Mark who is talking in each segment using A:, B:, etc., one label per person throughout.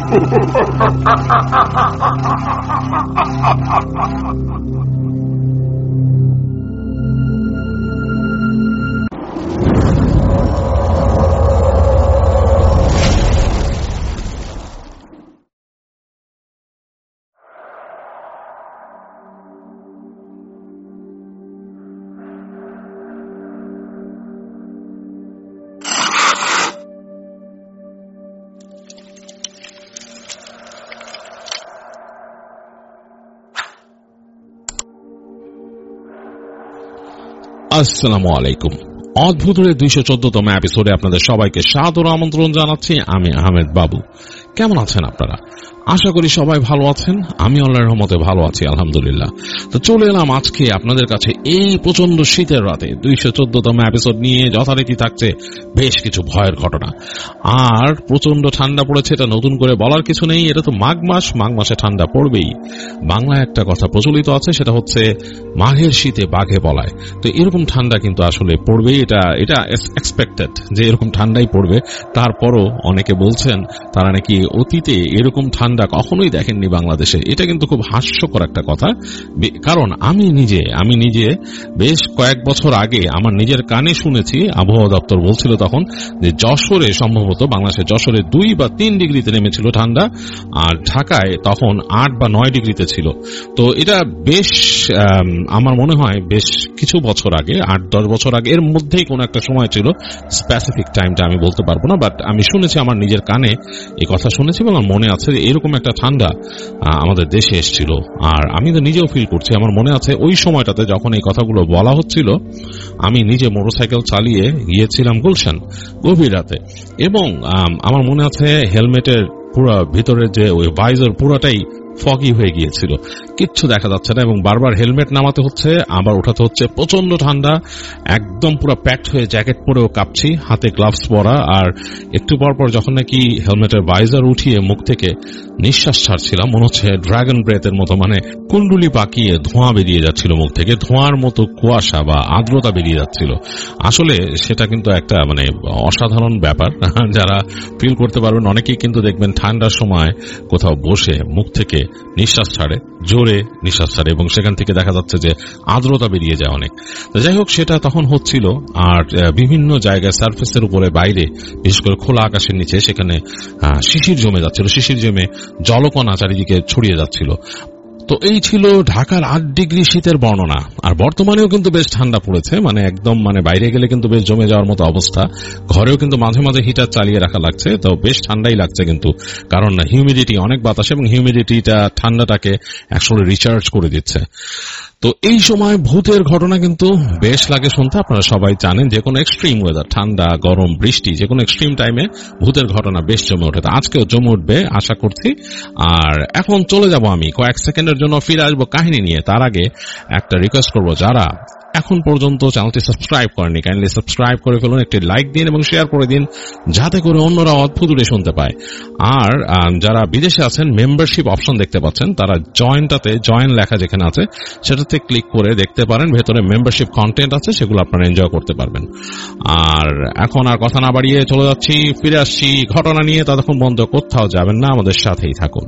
A: আসসালামু আলাইকুম। অদ্ভুতের 214তম এপিসোডে আপনাদের সবাইকে সাদর আমন্ত্রণ জানাচ্ছি। আমি আহমেদ বাবু। কেমন আছেন আপনারা? আশা করি সবাই ভালো আছেন। আমি আল্লাহর রহমতে ভালো আছি, আলহামদুলিল্লাহ। তো চলে এলাম আজকে আপনাদের কাছে এই প্রচন্ড শীতের রাতে 214তম এপিসোড নিয়ে। যথারীতি থাকছে বেশ কিছু ভয়ের ঘটনা, আর প্রচন্ড ঠান্ডা পড়েছে, এটা নতুন করে বলার কিছু নেই। এটা তো মাঘ মাস, মাঘ মাসে ঠান্ডা পড়বেই। বাংলায় একটা কথা প্রচলিত আছে, সেটা হচ্ছে মাঘের শীতে বাঘে পলায়। তো এরকম ঠান্ডা কিন্তু আসলে পড়বেই, এটা এক্সপেক্টেড যে এরকম ঠান্ডাই পড়বে। তারপরও অনেকে বলছেন তারা নাকি অতীতে এরকম ঠান্ডা কখনোই দেখেননি বাংলাদেশে। এটা কিন্তু খুব হাস্যকর একটা কথা, কারণ আমি নিজে বেশ কয়েক বছর আগে আমার নিজের কানে শুনেছি, আবহাওয়া দপ্তর বলছিল তখন যে যশোরে, সম্ভবত বাংলাদেশের যশোরে 2 বা 3 ডিগ্রিতে নেমেছিল ঠান্ডা, আর ঢাকায় তখন 8 বা 9 ডিগ্রিতে ছিল। তো এটা বেশ আমার মনে হয় বেশ কিছু বছর আগে, 8-10 বছর আগে, এর মধ্যেই কোন একটা সময় ছিল। স্পেসিফিক টাইমটা আমি বলতে পারবো না, বাট আমি শুনেছি, আমার নিজের কানে এই কথা শুনেছি এবং আমার মনে আছে এরকম একটা ঠান্ডা আমাদের দেশে এসেছিল। আর আমি তো নিজেও ফিল করছি। আমার মনে আছে ওই সময়টাতে যখন এই কথাগুলো বলা হচ্ছিল, আমি নিজে মোটরসাইকেল চালিয়ে গিয়েছিলাম গুলশান গভীর রাতে, এবং আমার মনে আছে হেলমেটের পুরো ভিতরের যে ওই ভাইজার পুরোটাই ফগি হয়ে গিয়েছিল, কিচ্ছু দেখা যাচ্ছে না, এবং বারবার হেলমেট নামাতে হচ্ছে, আবার ওঠাতে হচ্ছে। প্রচন্ড ঠান্ডা, একদম পুরো প্যাকড হয়ে জ্যাকেট পরেও কাঁপছি, হাতে গ্লাভস পরা। আর একটু পরপর যখন নাকি হেলমেটের ভাইজার উঠিয়ে মুখ থেকে নিঃশ্বাস ছাড়ছিলাম, মনে হচ্ছে ড্রাগন ব্রেথের মতো, মানে কুণ্ডুলি পাকিয়ে ধোঁয়া বেরিয়ে যাচ্ছিল মুখ থেকে, ধোঁয়ার মতো কুয়াশা বা আর্দ্রতা বেরিয়ে যাচ্ছিল। আসলে সেটা কিন্তু একটা মানে অসাধারণ ব্যাপার। যারা ফিল করতে পারবেন, অনেকেই কিন্তু দেখবেন ঠান্ডার সময় কোথাও বসে মুখ থেকে নিঃশ্বাস ছাড়ে, জোরে নিঃশ্বাস ছাড়ে, এবং সেখান থেকে দেখা যাচ্ছে যে আর্দ্রতা বেরিয়ে যায় অনেক। যাই হোক, সেটা তখন হচ্ছিল। আর বিভিন্ন জায়গায় সার্ফেসের উপরে, বাইরে, বিশেষ করে খোলা আকাশের নিচে, সেখানে শিশির জমে যাচ্ছিল, শিশির জমে জলকণা চারিদিকে ছড়িয়ে যাচ্ছিল। তো এই ছিল ঢাকার 8 ডিগ্রি শীতের বর্ণনা। আর বর্তমানেও কিন্তু বেশ ঠান্ডা পড়েছে, মানে একদম মানে বাইরে গেলে কিন্তু বেশ জমে যাওয়ার মতো অবস্থা। ঘরেও কিন্তু মাঝে মাঝে হিটার চালিয়ে রাখা লাগছে, তো বেশ ঠান্ডাই লাগছে কিন্তু, কারণ হিউমিডিটি অনেক বাতাস, এবং হিউমিডিটিটা ঠান্ডাটাকে আসলে রিচার্জ করে দিচ্ছে। তো এই সময় ভূতের ঘটনা কিন্তু বেশ লাগে শুনতে। আপনারা সবাই জানেন, যে কোনো এক্সট্রিম ওয়েদার, ঠান্ডা, গরম, বৃষ্টি, যে কোনো এক্সট্রিম টাইমে ভূতের ঘটনা বেশ জমে ওঠে। আজকেও জমে উঠবে আশা করছি। আর এখন চলে যাব, আমি কয়েক সেকেন্ডের জন্য ফিরে আসবো কাহিনী নিয়ে। তার আগে একটা রিকোয়েস্ট করবো, যারা এখন পর্যন্ত চ্যানেলটি সাবস্ক্রাইব করেনি, কাইন্ডলি সাবস্ক্রাইব করে ফেলুন, একটি লাইক দিন এবং শেয়ার করে দিন, যাতে করে অন্যরা অদ্ভুত উড়ে শুনতে পায়। আর যারা বিদেশে আছেন, মেম্বারশিপ অপশন দেখতে পাচ্ছেন, তারা জয়েনটাতে, জয়েন লেখা যেখানে আছে সেটাতে ক্লিক করে দেখতে পারেন, ভেতরে মেম্বারশিপ কন্টেন্ট আছে, সেগুলো আপনারা এনজয় করতে পারবেন। আর এখন আর কথা না বাড়িয়ে চলে যাচ্ছি, ফিরে আসছি ঘটনা নিয়ে। ততক্ষণ বন্ধ কোথাও যাবেন না, আমাদের সাথেই থাকুন।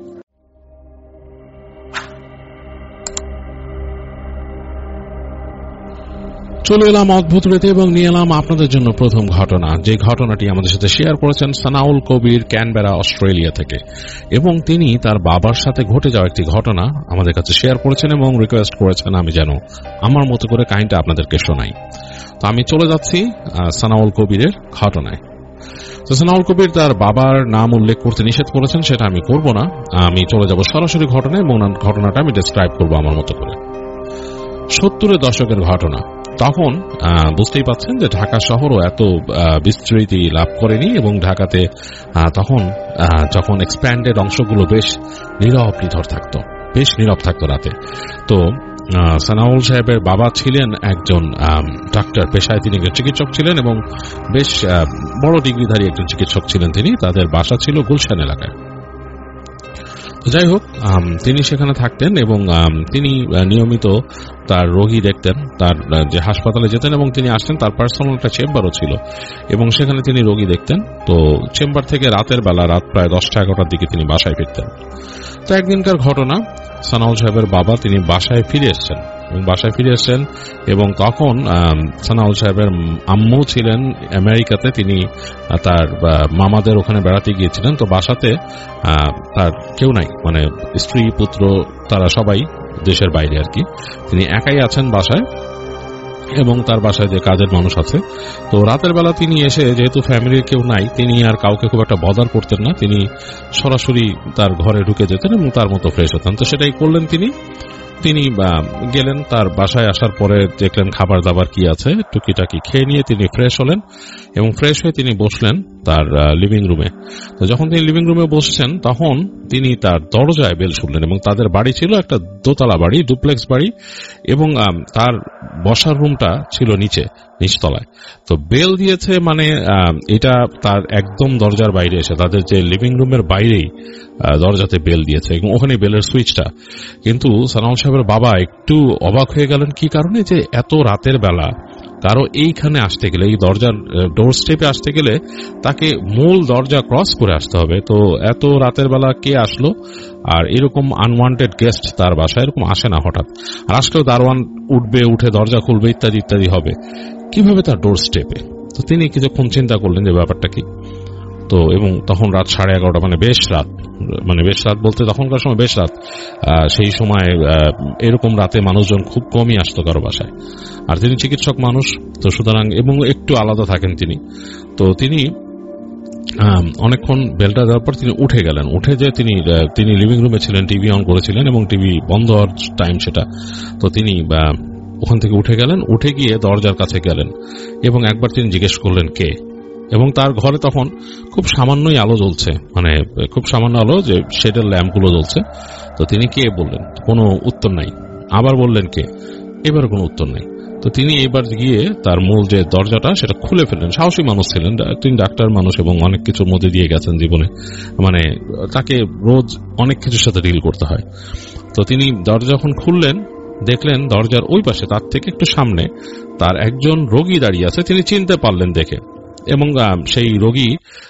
A: চলে এলাম অদ্ভুত রাতে এবং নিয়ে এলাম আপনাদের জন্য প্রথম ঘটনা, যে ঘটনাটি আমাদের সাথে শেয়ার করেছেন সানাউল কবির, ক্যানবেরা, অস্ট্রেলিয়া থেকে। এবং তিনি তার বাবার সাথে ঘটে যাওয়া একটি ঘটনা আমাদের কাছে শেয়ার করেছেন এবং রিকোয়েস্ট করেছেন আমি যেন আমার মতো করে কাহিনীটা আপনাদেরকে শোনাই। তো আমি চলে যাচ্ছি সানাউল কবিরের ঘটনায়। তো সানাউল কবির তার বাবার নাম উল্লেখ করতে নিষেধ করেছেন, সেটা আমি করব না। আমি চলে যাব সরাসরি ঘটনায়, এবং ঘটনাটা আমি ডেসক্রাইব করবো আমার মতো করে। 70-এর দশকের ঘটনা। তখন বুঝতেই পাচ্ছেন যে ঢাকা শহরও এত বিস্তৃতি লাভ করেনি, এবং ঢাকাতে তখন যখন এক্সপ্যান্ডেড অংশগুলো বেশ নীরব থাকতো, বেশ নীরব থাকতো রাতে। তো সানাউল সাহেবের বাবা ছিলেন একজন ডাক্তার, পেশায় তিনি চিকিৎসক ছিলেন, এবং বেশ বড় ডিগ্রিধারী একজন চিকিৎসক ছিলেন তিনি। তাদের বাসা ছিল গুলশান এলাকায়। যাই হোক, তিনি সেখানে থাকতেন এবং তিনি নিয়মিত তার রোগী দেখতেন, তার যে হাসপাতালে যেতেন এবং তিনি আসতেন, তার পার্সোনাল একটা চেম্বারও ছিল এবং সেখানে তিনি রোগী দেখতেন। তো চেম্বার থেকে রাতের বেলা রাত প্রায় 10টা-11টার দিকে তিনি বাসায় ফিরতেন। তো একদিনকার ঘটনা, সানাউল সাহেবের বাবা তিনি বাসায় ফিরে এসছেন এবং তখন সানাউল সাহেবের আম্মু ছিলেন আমেরিকাতে, তিনি তার মামাদের ওখানে বেড়াতে গিয়েছিলেন। তো বাসাতে তার কেউ নাই, মানে স্ত্রী পুত্র তারা সবাই দেশের বাইরে আর কি। তিনি একাই আছেন বাসায় এবং তার বাসায় যে কাজের মানুষ আছে। তো রাতের বেলা তিনি এসে, যেহেতু ফ্যামিলির কেউ নাই, তিনি আর কাউকে খুব একটা বদার করতেন না, তিনি সরাসরি তার ঘরে ঢুকে যেতেন এবং তার মতো ফ্রেশ হতেন। তো সেটাই করলেন তিনি গেলেন তার বাসায়। আসার পরে দেখলেন খাবার দাবার কি আছে, টুকিটাকি খেয়ে নিয়ে তিনি ফ্রেশ হলেন এবং ফ্রেশ হয়ে তিনি বসলেন তার লিভিং রুমে। তো যখন তিনি লিভিং রুমে বসছেন তখন তিনি তার দরজায় বেল শুনলেন এবং তাদের বাড়ি ছিল একটা দোতলা বাড়ি, ডুপ্লেক্স বাড়ি, এবং তার বসার রুমটা ছিল নিচতলায়। তো বেল দিয়েছে মানে এটা তার একদম দরজার বাইরে এসে, তাদের যে লিভিং রুমের বাইরেই দরজাতে বেল দিয়েছে এবং ওখানে বেলের সুইচটা। কিন্তু সানাউল সাহেবের বাবা একটু অবাক হয়ে গেলেন, কি কারণে যে এত রাতের বেলা কারো এইখানে আসতে গেলে, এই দরজার ডোর স্টেপে আসতে গেলে তাকে মূল দরজা ক্রস করে আসতে হবে। তো এত রাতের বেলা কে আসলো? আর এরকম আনওয়ান্টেড গেস্ট তার বাসায় এরকম আসে না হঠাৎ, আর আসলেও দারোয়ান উঠবে, উঠে দরজা খুলবে, ইত্যাদি ইত্যাদি হবে, কিভাবে তার ডোর স্টেপে? তো তিনি কিছুক্ষণ চিন্তা করলেন যে ব্যাপারটা কি। তো এবং তখন রাত 11:30, মানে বেশ রাত বলতে তখনকার সময় বেশ রাত। সেই সময় এরকম রাতে মানুষজন খুব কমই আসতো কারো বাসায়, আর তিনি চিকিৎসক মানুষ, তো সুতরাং এবং একটু আলাদা থাকেন তিনি। তো তিনি অনেকক্ষণ বেলটা দেওয়ার পর তিনি উঠে গেলেন। উঠে যে তিনি লিভিং রুমে ছিলেন, টিভি অন করেছিলেন এবং টিভি বন্ধ হওয়ার টাইম সেটা। তো তিনি ওখান থেকে উঠে গেলেন, উঠে গিয়ে দরজার কাছে গেলেন এবং একবার তিনি জিজ্ঞেস করলেন কে, এবং তার ঘরে তখন খুব সামান্যই আলো জ্বলছে, মানে খুব সামান্য আলো, যে শেডের ল্যাম্পগুলো জ্বলছে। তো তিনি কে বললেন, কোনো উত্তর নাই। আবার বললেন কে, এবার কোনো উত্তর নাই। তো তিনি এবার গিয়ে তার মূল যে দরজাটা সেটা খুলে ফেললেন। সাহসী মানুষ ছিলেন তিনি, ডাক্তার মানুষ এবং অনেক কিছুর মধ্যে দিয়ে গেছেন জীবনে, মানে তাকে রোজ অনেক কিছুর সাথে ডিল করতে হয়। তো তিনি দরজা যখন খুললেন, দেখলেন দরজার ওই পাশে তার থেকে একটু সামনে তার একজন রোগী দাঁড়িয়ে আছে, তিনি চিনতে পারলেন দেখে। এবং সেই রোগী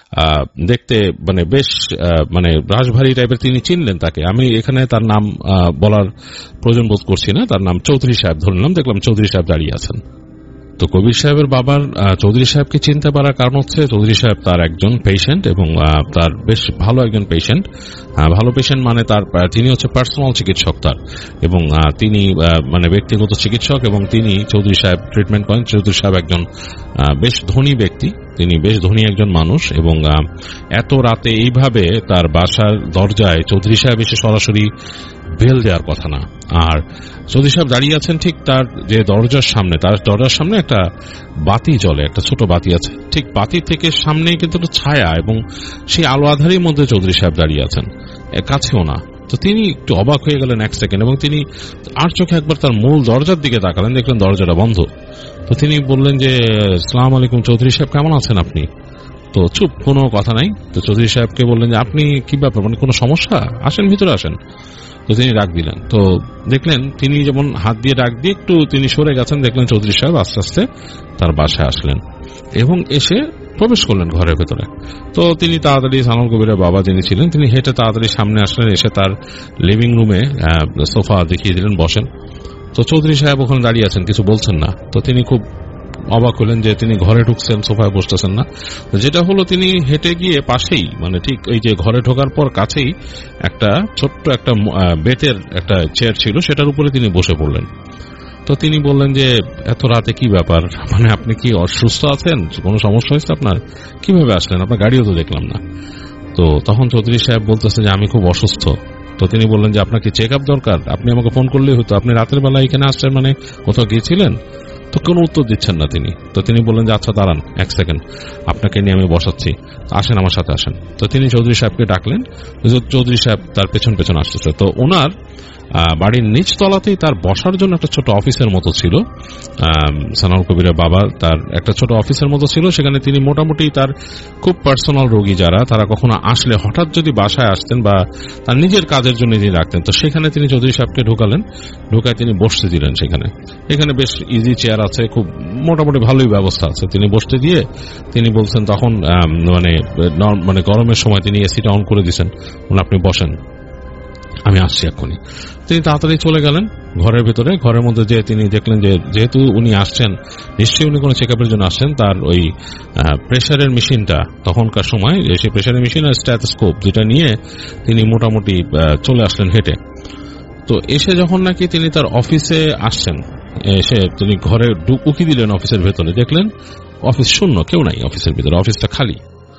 A: দেখতে মানে বেশ মানে রাশভারী টাইপের, তিনি চিনলেন তাকে। আমি এখানে তার নাম বলার প্রয়োজন বোধ করছি না, তার নাম চৌধুরী সাহেব ধরে নিলাম। দেখলাম চৌধুরী সাহেব দাঁড়িয়ে আছেন। তো কবির সাহেবের বাবার চৌধুরী সাহেবকে চিনতে পারার কারণ হচ্ছে চৌধুরী সাহেব তার একজন পেশেন্ট এবং তার বেশ ভালো একজন পেশেন্ট। ভালো পেশেন্ট মানে তিনি হচ্ছে পার্সোনাল চিকিৎসক তার, এবং তিনি মানে ব্যক্তিগত চিকিৎসক, এবং তিনি চৌধুরী সাহেব ট্রিটমেন্ট করেন। চৌধুরী সাহেব একজন বেশ ধনী ব্যক্তি, তিনি বেশ ধনী একজন মানুষ, এবং এত রাতে এইভাবে তার বাসার দরজায় চৌধুরী সাহেব এসে সরাসরি বেল দেওয়ার কথা না। আর চৌধুরী সাহেব দাঁড়িয়ে আছেন ঠিক তার যে দরজার সামনে, তার দরজার সামনে একটা বাতি জ্বলে, একটা ছোট বাতি আছে, ঠিক বাতির থেকে সামনেই কিন্তু একটা ছায়া, এবং সেই আলো আধারের মধ্যে চৌধুরী সাহেব দাঁড়িয়ে আছেন, কাছেও না। তো তিনি একটু অবাক হয়ে গেলেন এক সেকেন্ড, এবং তিনি আর চোখে একবার তার মূল দরজার দিকে তাকালেন, দেখলেন দরজাটা বন্ধ। তো তিনি বললেন যে, আসসালামু আলাইকুম চৌধুরী সাহেব, কেমন আছেন আপনি? তো চুপ, কোনো কথা নাই। তো চৌধুরী সাহেবকে বললেন যে, আপনি কি ব্যাপার, মানে কোনো সমস্যা? আসেন, ভিতরে আসেন। তো তিনি ডাক দিলেন। তো দেখলেন তিনি যেমন হাত দিয়ে ডাক দিয়ে একটু তিনি সরে গেছেন, দেখলেন চৌধুরী সাহেব আস্তে আস্তে তার বাসায় আসলেন এবং এসে প্রবেশ করলেন ঘরের ভেতরে। তো তিনি তাড়াতাড়ি সানাউল কবিরের বাবা যিনি ছিলেন, তিনি হেঁটে তাড়াতাড়ি সামনে আসলেন, এসে তার লিভিং রুমে সোফা দেখিয়ে দিলেন, বসেন। তো চৌধুরী সাহেব ওখানে দাঁড়িয়ে আছেন, কিছু বলছেন না। তো তিনি খুব অবাক হলেন যে তিনি ঘরে ঢুকছেন, সোফায় বসতেছেন না। যেটা হলো, তিনি হেঁটে গিয়ে পাশেই, মানে ঠিক এই যে ঘরে ঢোকার পর কাছেই একটা ছোট্ট একটা বেতের একটা চেয়ার ছিল, সেটার উপরে তিনি বসে পড়লেন। তো তিনি বললেন যে, এত রাতে কি ব্যাপার, মানে আপনি কি অসুস্থ আছেন, কোনো সমস্যা হয়েছে আপনার, কিভাবে আসলেন, আপনার গাড়িও তো দেখলাম না। তো তখন চৌধুরী সাহেব বলতেছে যে, আমি খুব অসুস্থ। তো তিনি বললেন যে, আপনার কি চেক আপ দরকার, আপনি আমাকে ফোন করলেই হতো, আপনি রাতের বেলা এখানে আসছেন, মানে কোথাও গিয়েছিলেন? তো কোনো উত্তর দিচ্ছেন না তিনি। তো তিনি বললেন যে, আচ্ছা দাঁড়ান এক সেকেন্ড, আপনাকে নিয়ে আমি বসাচ্ছি, আসেন আমার সাথে আসেন। তো তিনি চৌধুরী সাহেবকে ডাকলেন, চৌধুরী সাহেব তার পেছন পেছন আসতেছে। তো ওনার বাড়ির নিচ তলাতেই তার বসার জন্য একটা ছোট অফিসের মতো ছিল। সানাউল কবিরের বাবা তার একটা ছোট অফিসের মতো ছিল, সেখানে তিনি মোটামুটি তার খুব পার্সোনাল রোগী যারা তারা কখনো আসলে হঠাৎ যদি বাসায় আসতেন বা তার নিজের কাজের জন্য তিনি রাখতেন, তো সেখানে তিনি চৌধুরী সাহেবকে ঢোকায় তিনি বসতে দিলেন। এখানে বেশ ইজি চেয়ার আছে, খুব মোটামুটি ভালোই ব্যবস্থা আছে। তিনি বসতে দিয়ে তিনি বলছেন তখন মানে গরমের সময় তিনি এসিটা অন করে দিয়েছেন, আপনি বসেন, আমি আসছি এক্ষুনি। তিনি তাড়াতাড়ি চলে গেলেন ঘরের ভেতরে। ঘরের মধ্যে যে তিনি দেখলেন যে যেহেতু উনি আসছেন, নিশ্চয়ই উনি কোনো চেকআপের জন্য আসছেন, তার ওই প্রেসারের মেশিনটা তখনকার সময়, সেই প্রেসারের মেশিন আর স্ট্যাথোস্কোপ যেটা নিয়ে তিনি মোটামুটি চলে আসলেন হেঁটে। তো এসে যখন নাকি তিনি তার অফিসে আসছেন, এসে তিনি ঘরে উকি দিলেন অফিসের ভেতরে, দেখলেন অফিস শূন্য, কেউ নাই অফিসের ভিতরে, অফিসটা খালি।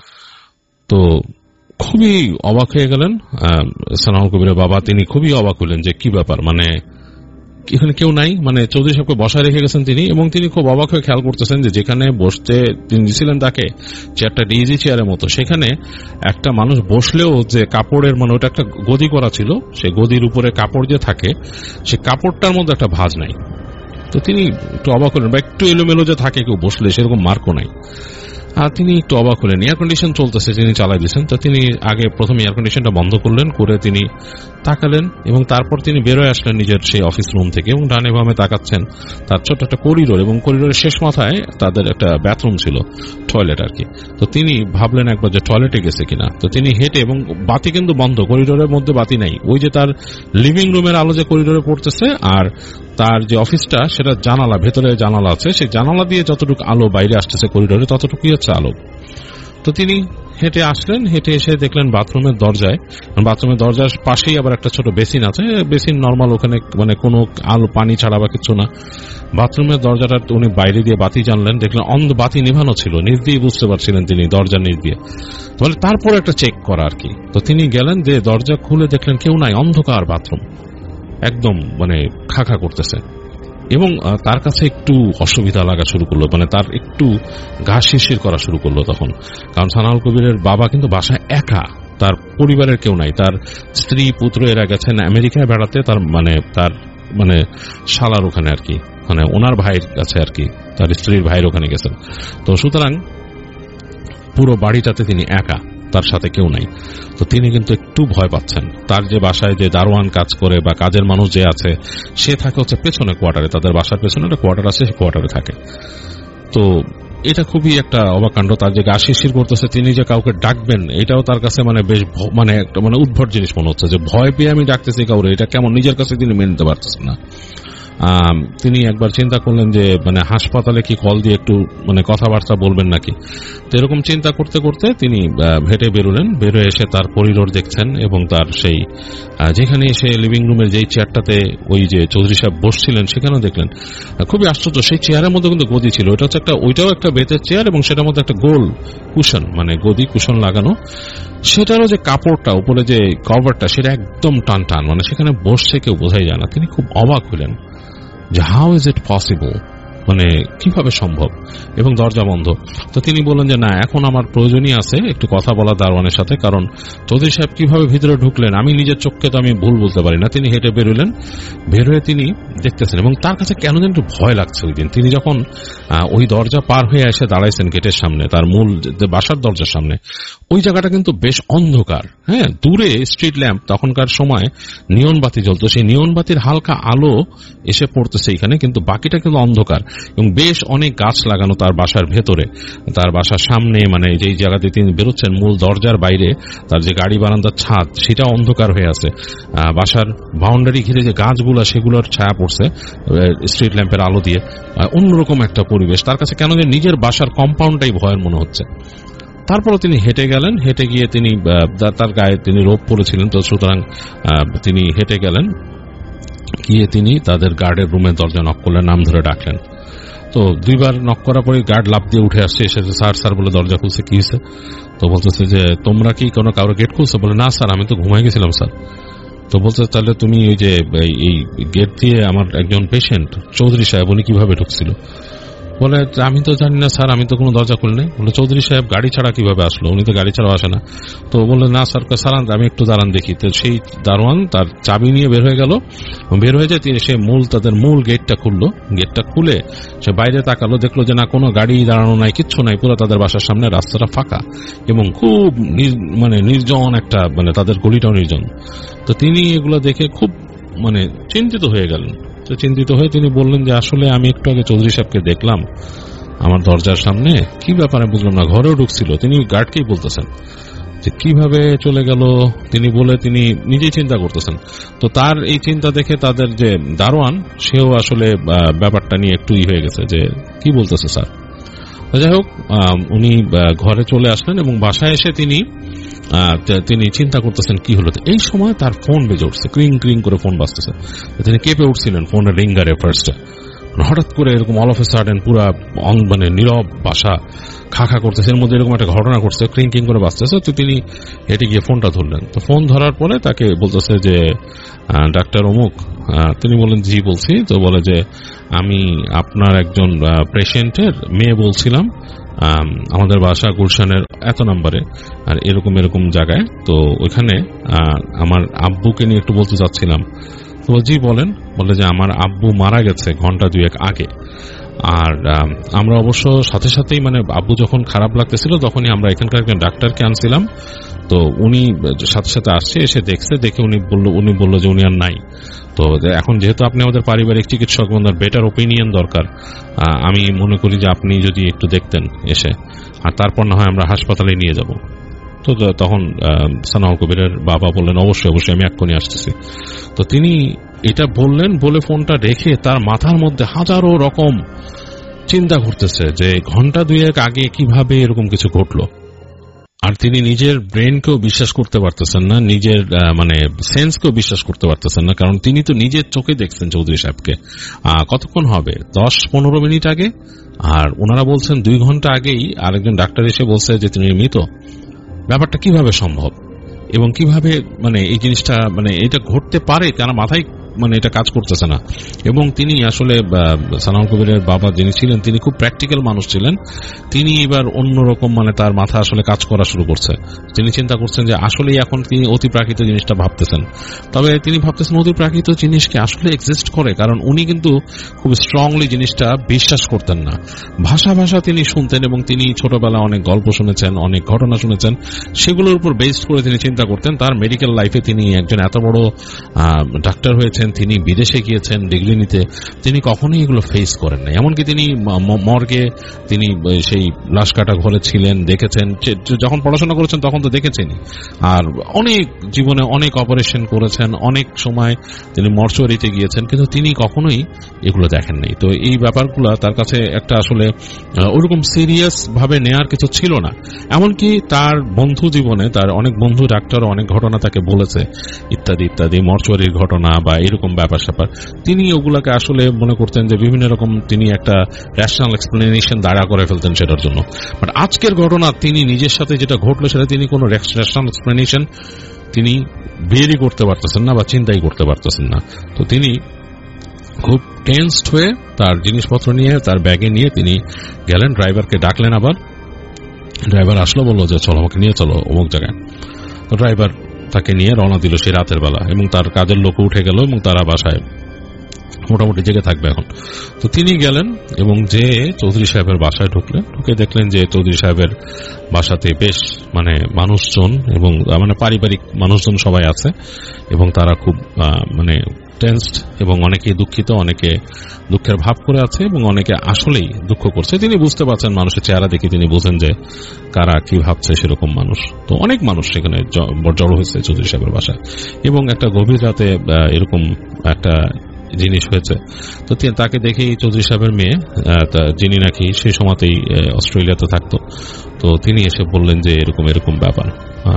A: তো খুবই অবাক হয়ে গেলেন সানাউল কবিরের বাবা। তিনি খুবই অবাক হলেন যে কি ব্যাপার, মানে এখানে কেউ নাই, মানে চৌধুরী সাহেবকে বসায় রেখে গেছেন তিনি। এবং তিনি খুব অবাক হয়ে খেয়াল করতেছেন যে যেখানে বসতে তিনি দিয়েছিলেন তাকে, চেয়ারটা ডিজি চেয়ারের মতো, সেখানে একটা মানুষ বসলেও যে কাপড়ের, মানে ওটা একটা গদি করা ছিল, সে গদির উপরে কাপড় যে থাকে, সে কাপড়টার মধ্যে একটা ভাঁজ নাই। তো তিনি একটু অবাক হলেন, বা একটু এলোমেলো যে থাকে কেউ বসলে, সেরকম মার্কও নাই। আর তিনি একটু অবাক হলেন। এয়ার কন্ডিশন চলতেছে, তিনি চালাই দিয়েছেন। তো তিনি আগে প্রথমে এয়ার কন্ডিশনটা বন্ধ করলেন, করে তিনি তাকালেন এবং তারপর তিনি বেরোয় আসলেন নিজের সেই অফিস রুম থেকে এবং ডানে বামে তাকাচ্ছেন। তার ছোট্ট একটা করিডোর, এবং করিডোরের শেষ মাথায় তাদের একটা বাথরুম ছিল, টয়লেট আর কি। তো তিনি ভাবলেন একবার যে টয়লেটে গেছে কিনা। তো তিনি হেঁটে, এবং বাতি কিন্তু বন্ধ, করিডোরের মধ্যে বাতি নাই, ওই যে তার লিভিং রুমের আলো যে করিডোরে পড়তেছে, আর তার যে অফিসটা সেটা জানালা, ভেতরে জানালা আছে, সেই জানালা দিয়ে যতটুকু আলো বাইরে আসতেছে করিডোরে, ততটুকুই হচ্ছে আলো। তো তিনি হেঁটে আসলেন, হেঁটে এসে দেখলেন বাথরুমের দরজায়, বাথরুমের দরজার পাশেই আবার একটা ছোট বেসিন আছে, বেসিন নর্মাল, ওখানে মানে কোনো আলো পানি ছাড়া বা কিছু না। বাথরুমের দরজাটা উনি বাইরে দিয়ে বাতি জানলেন, দেখলেন বাতি নিভানো ছিল, নিজ দিয়ে বুঝতে পারছিলেন তিনি, দরজা নিজ দিয়ে। তাহলে তারপর একটা চেক করা আর কি। তো তিনি গেলেন, যে দরজা খুলে দেখলেন কেউ নাই, অন্ধকার বাথরুম, একদম মানে খাখা করতেছে। এবং তার কাছে একটু অসুবিধা লাগা শুরু করলো, মানে তার একটু গা শিরশির করা শুরু করলো তখন। কারণ সানাউল কবিরের বাবা কিন্তু বাসায় একা, তার পরিবারের কেউ নাই। তার স্ত্রী পুত্র এরা গেছেন আমেরিকায় বেড়াতে, তার মানে শালার ওখানে আর কি, মানে ওনার ভাইয়ের কাছে আর কি, তার স্ত্রীর ভাইয়ের ওখানে গেছেন। তো সুতরাং পুরো বাড়িটাতে তিনি একা, তার সাথে কেউ নাই। তো তিনি কিন্তু একটু ভয় পাচ্ছেন। তার যে বাসায় যে দারোয়ান কাজ করে বা কাজের মানুষ যে আছে, সে থাকে হচ্ছে পেছনে কোয়ার্টারে, তাদের বাসার পেছনে একটা কোয়ার্টার আছে, সে কোয়ার্টারে থাকে। তো এটা খুবই একটা অবাকাণ্ড। তার যে গা শিরশির করতেছে, তিনি যে কাউকে ডাকবেন, এটাও তার কাছে মানে বেশ মানে একটা মানে উদ্ভট জিনিস মনে হচ্ছে, যে ভয় পেয়ে আমি ডাকতেছি কাউরে, এটা কেমন নিজের কাছে তিনি মেনে নিতে পারতেছেন না। তিনি একবার চিন্তা করলেন যে মানে হাসপাতালে কি কল দিয়ে একটু মানে কথাবার্তা বলবেন নাকি। তো এরকম চিন্তা করতে করতে তিনি হেঁটে বেরোলেন। বেরোয় এসে তার করিডোর দেখছেন, এবং তার সেই যেখানে এসে লিভিং রুমের যেই চেয়ারটাতে ওই যে চৌধুরী সাহেব বসছিলেন, সেখানেও দেখলেন খুবই আশ্চর্য, সেই চেয়ারের মধ্যে কিন্তু গদি ছিল। ওইটাও একটা বেতের চেয়ার, এবং সেটার মধ্যে একটা গোল কুশন, মানে গদি কুশন লাগানো। সেটারও যে কাপড়টা উপরে যে কভারটা, সেটা একদম টান টান, মানে সেখানে বসছে কেউ বোঝাই যায় না। তিনি খুব অবাক হলেন যে হাউ ইজ ইট পসিবল, মানে কিভাবে সম্ভব, এবং দরজা বন্ধ। তো তিনি বললেন যে না, এখন আমার প্রয়োজনই আছে একটু কথা বলা দারোয়ানের সাথে, কারণ চৌধুরী সাহেব কিভাবে ভিতরে ঢুকলেন আমি নিজের চোখকে তো আমি ভুল বলতে পারি না। তিনি হেঁটে বেরোলেন, বেরোয় তিনি দেখতেছেন, এবং তার কাছে কেন যেন একটু ভয় লাগছে ওই দিন। তিনি যখন ওই দরজা পার হয়ে এসে দাঁড়াইছেন গেটের সামনে, তার মূল বাসার দরজার সামনে, ওই জায়গাটা কিন্তু বেশ অন্ধকার। হ্যাঁ, দূরে স্ট্রিট ল্যাম্প, তখনকার সময় নিয়ন বাতি জ্বলতো, সেই নিয়ন বাতির হালকা আলো এসে পড়তেছে এখানে, কিন্তু বাকিটা কিন্তু অন্ধকার। এবং বেশ অনেক গাছ লাগানো তার বাসার ভেতরে, তার বাসার সামনে, মানে যেই জায়গাতে তিনি বেরোচ্ছেন মূল দরজার বাইরে, তার যে গাড়ি বারান্দার ছাদ, সেটা অন্ধকার হয়ে আছে। বাসার বাউন্ডারি ঘিরে যে গাছগুলো, সেগুলোর ছায়া পড়ছে স্ট্রিট ল্যাম্পের আলো দিয়ে। অন্যরকম একটা পরিবেশ। তার কাছে কেন যে নিজের বাসার কম্পাউন্ডটাই ভয়ের মনে হচ্ছে। তারপরে তিনি হেঁটে গেলেন, হেঁটে গিয়ে তিনি তার গায়ে তিনি রোপ পরেছিলেন, তো সুতরাং তিনি হেঁটে গেলেন, গিয়ে তিনি তাদের গার্ডের রুমের দরজা নক করলেন, নাম ধরে ডাকলেন। তো দুইবার নক করার পরে গার্ড লাফ দিয়ে উঠে আসছে, এসেছে স্যার স্যার বলে দরজা খুলছে। কি হয়েছে? তো বলতেছে যে তোমরা কি কোনো কারো গেট খুলছো? বলে না স্যার, আমি তো ঘুমাই গেছিলাম স্যার। তো বলছে তাহলে তুমি ওই যে এই গেট দিয়ে আমার একজন পেশেন্ট চৌধুরী সাহেব, উনি কিভাবে ঢুকছিল? বলে আমি তো জানি না স্যার, আমি তো কোনো দরজা খুলিনি। বলে চৌধুরী সাহেব গাড়ি ছাড়া কিভাবে আসলো? উনি তো গাড়ি ছাড়া আসে না। তো বললে না স্যার, সারান আমি একটু দাঁড়ান দেখি। তো সেই দারোয়ান তার চাবি নিয়ে বের হয়ে গেল। বের হয়ে যায় তিনি, সে তাদের মূল গেটটা খুললো। গেটটা খুলে সে বাইরে তাকালো, দেখলো যে না কোনো গাড়ি দাঁড়ানো নাই, কিচ্ছু নাই, পুরো তাদের বাসার সামনে রাস্তাটা ফাঁকা এবং খুব নির্জন একটা, তাদের গলিটাও নির্জন। তো তিনি এগুলো দেখে খুব চিন্তিত হয়ে গেলেন। তো চিন্তিত হয়ে তিনি বললেন যে আসলে আমি একটু আগে চৌধুরী সাহেবকে দেখলাম আমার দরজার সামনে, কি ব্যাপারে বুঝলাম না, ঘরেও ঢুকছিল। তিনি গার্ডকেই বলতেছেন যে কিভাবে চলে গেল তিনি নিজেই চিন্তা করতেছেন। তো তার এই চিন্তা দেখে তাদের যে দারোয়ান, সেও আসলে ব্যাপারটা নিয়ে একটু হয়ে গেছে যে কি বলতেছে স্যার। যাই হোক, উনি ঘরে চলে আসলেন এবং বাসায় এসে তিনি চিন্তা করতেছেন কি হলো। এই সময় তার ফোন বেজে উঠছে, ক্রিং ক্রিং করে ফোন বাজতেছে। তিনি কেঁপে উঠছিলেন ফোনের রিঙ্গারে ফার্স্টে। হঠাৎ করে এরকম অল অফ এ সাডেন পুরা নীরব বাসা খা করতেছে, এর মধ্যে এরকম একটা ঘটনা ঘটছে, ক্রিং ক্রিং করে বাজতেছে। তো তিনি হেঁটে গিয়ে ফোনটা ধরলেন। তো ফোন ধরার পরে তাকে বলতেছে যে ডাক্তার অমুক। তিনি বলেন জি বলছি। তো বলে যে আমি আপনার একজন পেশেন্টের মেয়ে বলছিলাম, আমাদের বাসা গুলশানের এত নম্বরে আর এরকম এরকম জায়গায়। তো ওইখানে আমার আব্বুকে নিয়ে একটু বলতে চাচ্ছিলাম। তো জি বলেন। বলে যে আমার আব্বু মারা গেছে ঘন্টা 2 আগে। আর আমরা অবশ্য সাথে সাথেই আব্বু যখন খারাপ লাগতেছিল তখনই আমরা এখানকার একজন ডাক্তারকে আনছিলাম। তো উনি সাথে সাথে আসছে, এসে দেখছে, দেখে উনি বলল যে উনি আর নাই। তো এখন যেহেতু আপনি আমাদের পারিবারিক চিকিৎসক, বেটার ওপিনিয়ন দরকার, আমি মনে করি যে আপনি যদি একটু দেখতেন এসে, আর তারপর না হয় আমরা হাসপাতালে নিয়ে যাব। তো তখন সানাউল কবিরের বাবা বললেন অবশ্যই অবশ্যই, আমি এক্ষুনি আসতেছি। তো তিনি এটা বললেন, বলে ফোনটা রেখে তার মাথার মধ্যে হাজারো রকম চিন্তা ঘুরতেছে যে ঘন্টা 2 আগে কিভাবে এরকম কিছু ঘটলো। আর তিনি নিজের ব্রেনকেও বিশ্বাস করতে পারতেছেন না, নিজের সেন্সকেও বিশ্বাস করতে পারতেছেন না, কারণ তিনি তো নিজের চোখে দেখছেন চৌধুরী সাহেবকে। কতক্ষণ হবে, 10-15 মিনিট আগে, আর ওনারা বলছেন 2 ঘন্টা আগেই আরেকজন ডাক্তার এসে বলছে যে তিনি মৃত। ব্যাপারটা কিভাবে সম্ভব এবং কিভাবে এই জিনিসটা এটা ঘটতে পারে, তার মাথায় এটা কাজ করতেছে না। এবং তিনি আসলে সানাউল কবিরের বাবা যিনি ছিলেন, তিনি খুব প্র্যাকটিক্যাল মানুষ ছিলেন। তিনি এবার অন্যরকম তার মাথা আসলে কাজ করা শুরু করছে। তিনি চিন্তা করছেন যে আসলে এখন তিনি অতি প্রাকৃত জিনিসটা ভাবতেছেন। তবে তিনি ভাবতেছেন অতি প্রাকৃত জিনিস কি আসলে এক্সিস্ট করে, কারণ উনি কিন্তু খুব স্ট্রংলি জিনিসটা বিশ্বাস করতেন না। ভাষা তিনি শুনতেন এবং তিনি ছোটবেলা অনেক গল্প শুনেছেন, অনেক ঘটনা শুনেছেন, সেগুলোর উপর বেসড করে তিনি চিন্তা করতেন। তার মেডিকেল লাইফে তিনি একজন এত বড় ডাক্তার হয়েছেন, তিনি বিদেশে গিয়েছেন ডিগ্রি নিতে, তিনি কখনোই এগুলো ফেস করেন না। এমনকি তিনি মর্গে তিনি সেই লাশ কাটা ঘরে ছিলেন, দেখেছেন, যখন পড়াশোনা করেছেন তখন তো দেখেছেনই। আর অনেক জীবনে অনেক অপারেশন করেছেন, অনেক সময় তিনি মর্চুয়ারিতে গিয়েছেন, কিন্তু তিনি কখনোই এগুলো দেখেন নাই। তো এই ব্যাপারগুলো তার কাছে একটা আসলে ওরকম সিরিয়াস ভাবে নেয়ার কিছু ছিল না। এমনকি তার বন্ধু জীবনে তার অনেক বন্ধু ডাক্তার অনেক ঘটনা তাকে বলেছে, ইত্যাদি ইত্যাদি, মর্চুয়ারির ঘটনা বা এরকম ব্যাপার স্যাপার। তিনি ওগুলাকে আসলে মনে করতেন যে বিভিন্ন রকম তিনি একটা ন্যাশনাল এক্সপ্লেনেশন দাঁড়া করে ফেলতেন সেটার জন্য। বাট আজকের ঘটনা তিনি নিজের সাথে যেটা ঘটলো সেটা তিনি কোনো ন্যাশনাল এক্সপ্লেনেশন তিনি বেরই করতে পারতেছেন না বা চিন্তাই করতে পারতেছেন না। তো তিনি খুব টেন্সড হয়ে তার জিনিসপত্র নিয়ে, তার ব্যাগে নিয়ে তিনি গেলেন, ড্রাইভারকে ডাকলেন। আবার ড্রাইভার আসলো, বললো যে চলো আমাকে নিয়ে চলো অমুক জায়গায়। তো ড্রাইভার তাকে নিয়ে রওনা দিল সেই রাতের বেলা, এবং তার কাজের লোক উঠে গেল এবং তারা বাসায় মোটামুটি জেগে থাকবে এখন। তো তিনি গেলেন এবং যে চৌধুরী সাহেবের বাসায় ঢুকে দেখলেন যে চৌধুরী সাহেবের বাসাতে বেশ মানুষজন এবং পারিবারিক মানুষজন সবাই আছে, এবং তারা খুব টেন্সড এবং অনেকে দুঃখিত, অনেকে দুঃখের ভাব করে আছে এবং অনেকে আসলেই দুঃখ করছে। তিনি বুঝতে পারছেন, মানুষের চেহারা দেখে তিনি বোঝেন যে কারা কি ভাবছে সেরকম মানুষ। তো অনেক মানুষ সেখানে জড়ো হয়েছে চৌধুরী সাহেবের বাসায়, এবং একটা গভীর রাতে এরকম একটা জিনিস হয়েছে। তো তাকে দেখেই চৌধুরী সাহেবের মেয়ে, যিনি নাকি সেই সময়তেই অস্ট্রেলিয়াতে থাকতো, তো তিনি এসে বললেন যে এরকম এরকম ব্যাপার,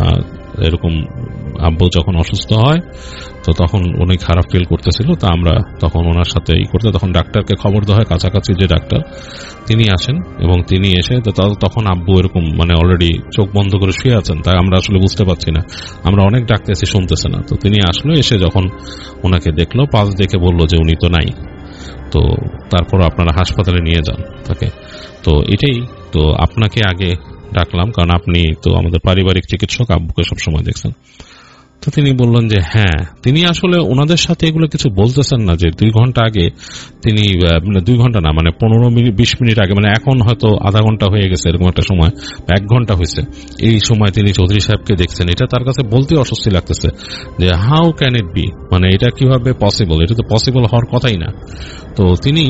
A: এরকম আব্বু যখন অসুস্থ হয় তো তখন উনি খারাপ ফিল করতেছিল। তা আমরা তখন ওনার সাথে তখন ডাক্তারকে খবর দেওয়া হয়, কাছাকাছি যে ডাক্তার তিনি আসেন, এবং তিনি এসে তখন আব্বু এরকম অলরেডি চোখ বন্ধ করে শুয়ে আছেন। তাই আমরা আসলে বুঝতে পারছি না, আমরা অনেক ডাক্তার এসে শুনতেছে না। তো তিনি আসলো, এসে যখন ওনাকে দেখলো, পালস দেখে বললো যে উনি তো নাই। তো তারপর আপনারা হাসপাতালে নিয়ে যান তাকে। তো এটাই তো আপনাকে আগে ডাকলাম, কারণ আপনি তো আমাদের পারিবারিক চিকিৎসক, আব্বুকে সবসময় দেখছেন। তো তিনি বললেন যে হ্যাঁ, তিনি আসলে ওনাদের সাথে এগুলো কিছু বলতেছেন না, যে 2 ঘন্টা আগে তিনি, মানে 2 ঘন্টা না, মানে 15-20 মিনিট আগে, মানে এখন হয়তো আধা ঘন্টা হয়ে গেছে এরকম একটা সময়, 1 ঘন্টা হয়েছে, এই সময় তিনি চৌধুরী সাহেবকে দেখছেন। এটা তার কাছে বলতে অস্বস্তি লাগতেছে যে হাউ ক্যান ইট বি, মানে এটা কিভাবে পসিবল, এটা তো পসিবল হওয়ার কথাই না। তো তিনি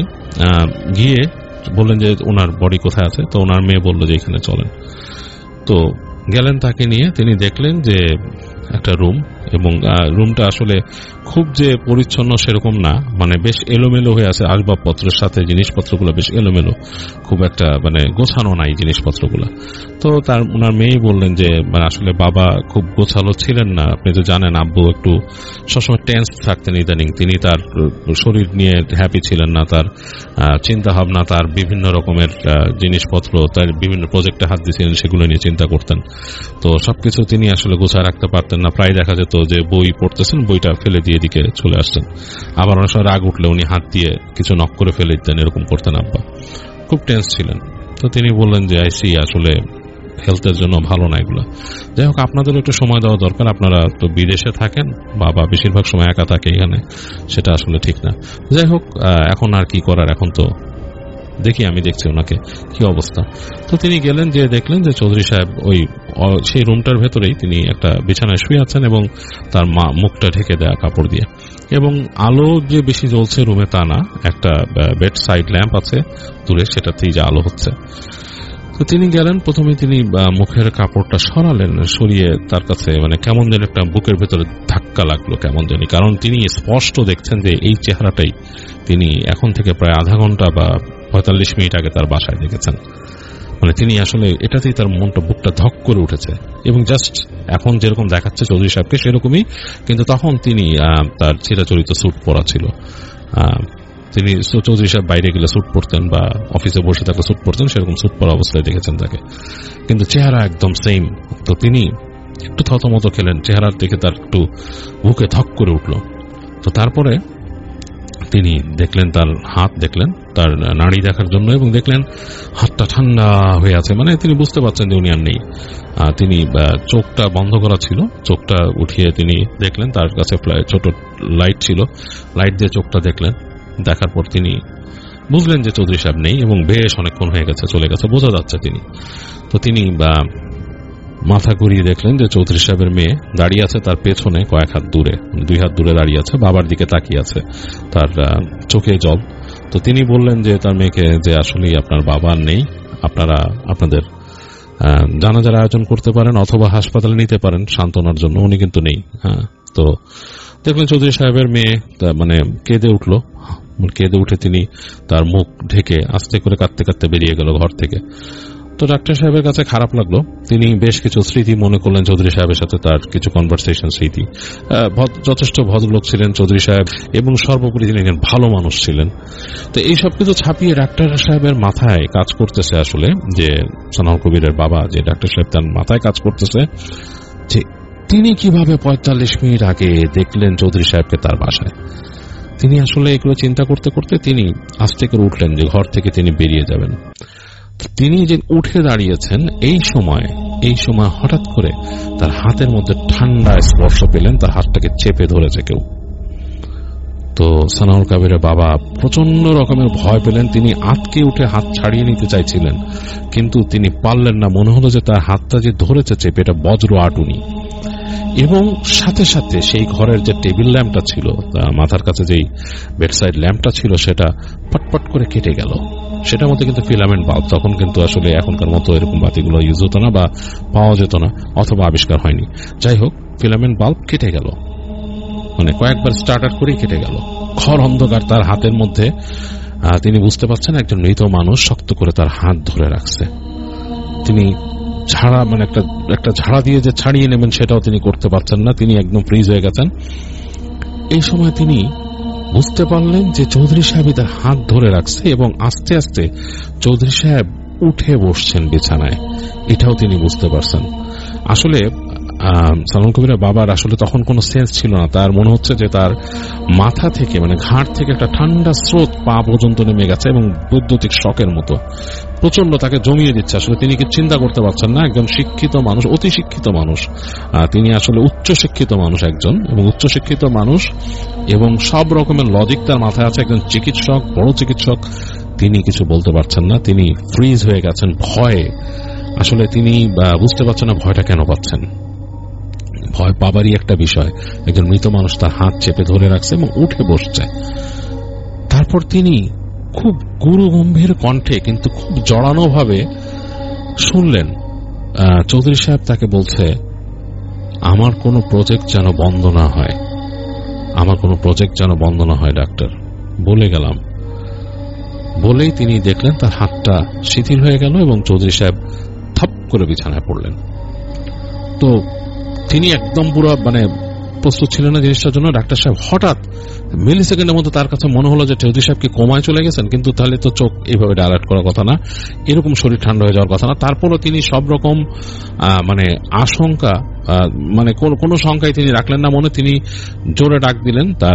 A: গিয়ে বললেন যে ওনার বডি কোথায় আছে। তো ওনার মেয়ে বলল যে এখানে চলেন। তো গেলেন তাকে নিয়ে। তিনি দেখলেন যে একটা রুম, এবং রুমটা আসলে খুব যে পরিচ্ছন্ন সেরকম না, মানে বেশ এলোমেলো হয়ে আছে, আসবাবপত্রের সাথে জিনিসপত্রগুলো বেশ এলোমেলো, খুব একটা মানে গোছানো নাই জিনিসপত্রগুলো। তো ওনার মেয়ে বললেন যে মানে আসলে বাবা খুব গোছালো ছিলেন না, আপনি তো জানেন আব্বু একটু সবসময় টেন্স থাকতেন ইদানিং, তিনি তার শরীর নিয়ে হ্যাপি ছিলেন না, তার চিন্তা ভাবনা, তার বিভিন্ন রকমের জিনিসপত্র, তার বিভিন্ন প্রজেক্টে হাত দিয়েছিলেন, সেগুলো নিয়ে চিন্তা করতেন। তো সবকিছু তিনি আসলে গোছায় রাখতে পারতেন না। প্রায় দেখা যেত যে বই পড়তেছেন, বইটা ফেলে দিয়ে এদিকে চলে আসতেন। আবার অনেক সময় রাগ উঠলে উনি হাত দিয়ে কিছু নক করে ফেলে দিতেন, এরকম করতেন আব্বা। খুব টেন্স ছিলেন। তো তিনি বললেন যে আইসি আসলে হেলথের জন্য ভালো না এগুলো। যাই হোক, আপনাদের একটু সময় দেওয়া দরকার, আপনারা তো বিদেশে থাকেন, বাবা বেশিরভাগ সময় একা থাকে এখানে, সেটা আসলে ঠিক না। যাই হোক, এখন আর কি করার, এখন তো দেখি, আমি দেখছি ওনাকে কি অবস্থা। তো তিনি গেলেন, যে দেখলেন যে চৌধুরী সাহেব ওই সেই রুমটার ভেতরেই তিনি একটা বিছানায় শুয়ে আছেন, এবং তার মুখটা ঢেকে দেয়া কাপড় দিয়ে, এবং আলো যে বেশি জ্বলছে রুমে তা না, একটা বেড সাইড ল্যাম্প আছে দূরে, সেটাতেই যে আলো হচ্ছে। তো তিনি গেলেন, প্রথমে তিনি মুখের কাপড়টা সরালেন, সরিয়ে তার কাছে মানে কেমন যেন একটা বুকের ভেতরে ধাক্কা লাগলো কেমন জানি, কারণ তিনি স্পষ্ট দেখছেন যে এই চেহারাটাই তিনি এখন থেকে প্রায় আধা ঘন্টা বা 45 মিনিট আগে তার বাসায় দেখেছেন। মানে তিনি আসলে এটাতেই তার মনটা, বুকটা ধক করে উঠেছে, এবং জাস্ট এখন যেরকম দেখাচ্ছে চৌধুরী সাহেবকে সেরকমই, কিন্তু তখন তিনি তার চিরাচরিত স্যুট পরা ছিল। তিনি চৌধুরী সাহেব বাইরে গেলে স্যুট পরতেন, বা অফিসে বসে থাকলে স্যুট পরতেন, সেরকম স্যুট পরা অবস্থায় দেখেছেন তাকে, কিন্তু চেহারা একদম সেম। তো তিনি একটু থতমত খেলেন, চেহারার দিকে তার একটু বুকে ধক করে উঠল। তো তারপরে তিনি দেখলেন, তার হাত দেখলেন, তার নাড়ি দেখার জন্য, এবং দেখলেন হাতটা ঠান্ডা হয়ে আছে, মানে তিনি বুঝতে পারছেন যে উনি আর নেই। তিনি চোখটা বন্ধ করা ছিল, চোখটা উঠিয়ে তিনি দেখলেন তার কাছে ছোট লাইট ছিল, লাইট দিয়ে চোখটা দেখলেন। দেখার পর তিনি বুঝলেন যে চৌধুরী সাহেব নেই, এবং বেশ অনেকক্ষণ হয়ে গেছে, চলে গেছে, বোঝা যাচ্ছে তিনি। তো তিনি মাথা ঘুরিয়ে দেখলেন যে চৌধুরী সাহেবের মেয়ে দাঁড়িয়ে আছে তার পেছনে কয়েক হাত দূরে, 2 হাত দূরে দাঁড়িয়ে আছে, বাবার দিকে তাকিয়ে আছে, তার চোখে জল। তো তিনি বললেন যে তার মেয়েকে যে আসলেই আপনার বাবা নেই, আপনারা আপনাদের জানাজার আয়োজন করতে পারেন, অথবা হাসপাতালে নিতে পারেন সান্ত্বনার জন্য, উনি কিন্তু নেই। হ্যাঁ, তো দেখলেন চৌধুরী সাহেবের মেয়ে মানে কেঁদে উঠল, কেঁদে উঠে তিনি তার মুখ ঢেকে আস্তে করে কাঁদতে কাঁদতে বেরিয়ে গেল ঘর থেকে। তো ডাক্তার সাহেবের কাছে খারাপ লাগলো, তিনি বেশ কিছু স্মৃতি মনে করলেন চৌধুরী সাহেবের সাথে, তার কিছু কনভারসেশন স্মৃতি। যথেষ্ট ভদ্রলোক ছিলেন চৌধুরী সাহেব, এবং সর্বোপরি তিনি একজন ভালো মানুষ ছিলেন। তো এই সব কিছু ছাপিয়ে ডাক্তার সাহেবের মাথায় কাজ করতেছে আসলে, যে সানাউল কবিরের বাবা, যে ডাক্তার সাহেব, তার মাথায় কাজ করতেছে যে তিনি কিভাবে 45 মিনিট আগে দেখলেন চৌধুরী সাহেবকে তার বাসায়। তিনি আসলে এগুলো চিন্তা করতে করতে তিনি আস্তে করে উঠলেন, যে ঘর থেকে তিনি বেরিয়ে যাবেন। তিনি যে উঠে দাঁড়িয়েছেন, এই সময় হঠাৎ করে তার হাতের মধ্যে ঠান্ডা স্পর্শ পেলেন, তার হাতটাকে চেপে ধরেছে কেউ। তো সানাউল কবিরের বাবা প্রচন্ড রকমের ভয় পেলেন, তিনি আটকে উঠে হাত ছাড়িয়ে নিতে চাইছিলেন, কিন্তু তিনি পারলেন না। মনে হলো যে তার হাতটা যে ধরেছে চেপে, এটা বজ্র আটুনি। এবং সাথে সাথে সেই ঘরের যে টেবিল ল্যাম্পটা ছিল, মাথার কাছে যেই বেডসাইড ল্যাম্পটা ছিল, সেটা পটপট করে কেটে গেল। সেটার মধ্যে কিন্তু ফিলামেন্ট বাল্ব, তখন কিন্তু আসলে এখনকার মতো এরকম বাতিগুলো ইউজ হতো না, বা পাওয়া যেত না, অথবা আবিষ্কার হয়নি। যাই হোক, ফিলামেন্ট বাল্ব কেটে গেল, মানে কয়েকবার স্টার্টার করেই কেটে গেল। ঘর অন্ধকার, তার হাতের মধ্যে তিনি বুঝতে পারছেন একজন মৃত মানুষ শক্ত করে তার হাত ধরে রাখছে। তিনি ঝাড়া, মানে একটা ঝাড়া দিয়ে যে ছাড়িয়ে নেবেন সেটাও তিনি করতে পারছেন না, তিনি একদম ফ্রিজ হয়ে গেছেন। এই সময় তিনি বুঝতে পারলেন যে চৌধুরী সাহেব তার হাত ধরে রাখছে, এবং আস্তে আস্তে চৌধুরী সাহেব উঠে বসছেন বিছানায়, এটাও তিনি বুঝতে পারছেন। আসলে সালমান কবিরের বাবার আসলে তখন কোনো সেন্স ছিল না। তার মনে হচ্ছে যে তার মাথা থেকে মানে ঘাট থেকে একটা ঠান্ডা স্রোত পা পর্যন্ত নেমে গেছে এবং বৈদ্যুতিক শকের মতো প্রচন্ড তাকে জমিয়ে দিচ্ছে। আসলে তিনি কি চিন্তা করতে পারছেন না, একজন শিক্ষিত মানুষ, অতি শিক্ষিত মানুষ, তিনি আসলে উচ্চশিক্ষিত মানুষ একজন, এবং উচ্চশিক্ষিত মানুষ এবং সব রকমের লজিক তার মাথায় আছে, একজন চিকিৎসক, বড় চিকিৎসক, তিনি কিছু বলতে পারছেন না। তিনি ফ্রিজ হয়ে গেছেন ভয়ে। আসলে তিনি বুঝতে পারছেন না ভয়টা কেন পাচ্ছেন। ভয় পাবারই একটা বিষয়। একজন মৃত মানুষ তার হাত চেপে ধরে রাখছে এবং উঠে বসছে। তারপর তিনি খুব গুরু গম্ভীর কণ্ঠে কিন্তু খুব জড়ানো ভাবে শুনলেন চৌধুরী সাহেব তাকে বলছে, আমার কোনো প্রজেক্ট যেন বন্ধ না হয়, আমার কোনো প্রজেক্ট যেন বন্ধ না হয় ডাক্তার, বলে গেলাম। বলেই তিনি দেখলেন তার হাতটা শিথিল হয়ে গেল এবং চৌধুরী সাহেব থপ করে বিছানায় পড়লেন। তো তিনি একদম পুরো মানে প্রস্তুত ছিলেন না জিনিসটার জন্য। ডাক্তার সাহেব হঠাৎ মিলি সেকেন্ডের মধ্যে তার কাছে মনে হলো যে চৌধুরী সাহেব কি কোমায় চলে গেছেন, কিন্তু তাহলে তো চোখ এইভাবে ডায়ালাইট করার কথা না, এরকম শরীর ঠান্ডা হয়ে যাওয়ার কথা না। তারপরও তিনি সব রকম মানে আশঙ্কা মানে কোন শঙ্কায় তিনি রাখলেন না মনে। তিনি জোরে ডাক দিলেন তার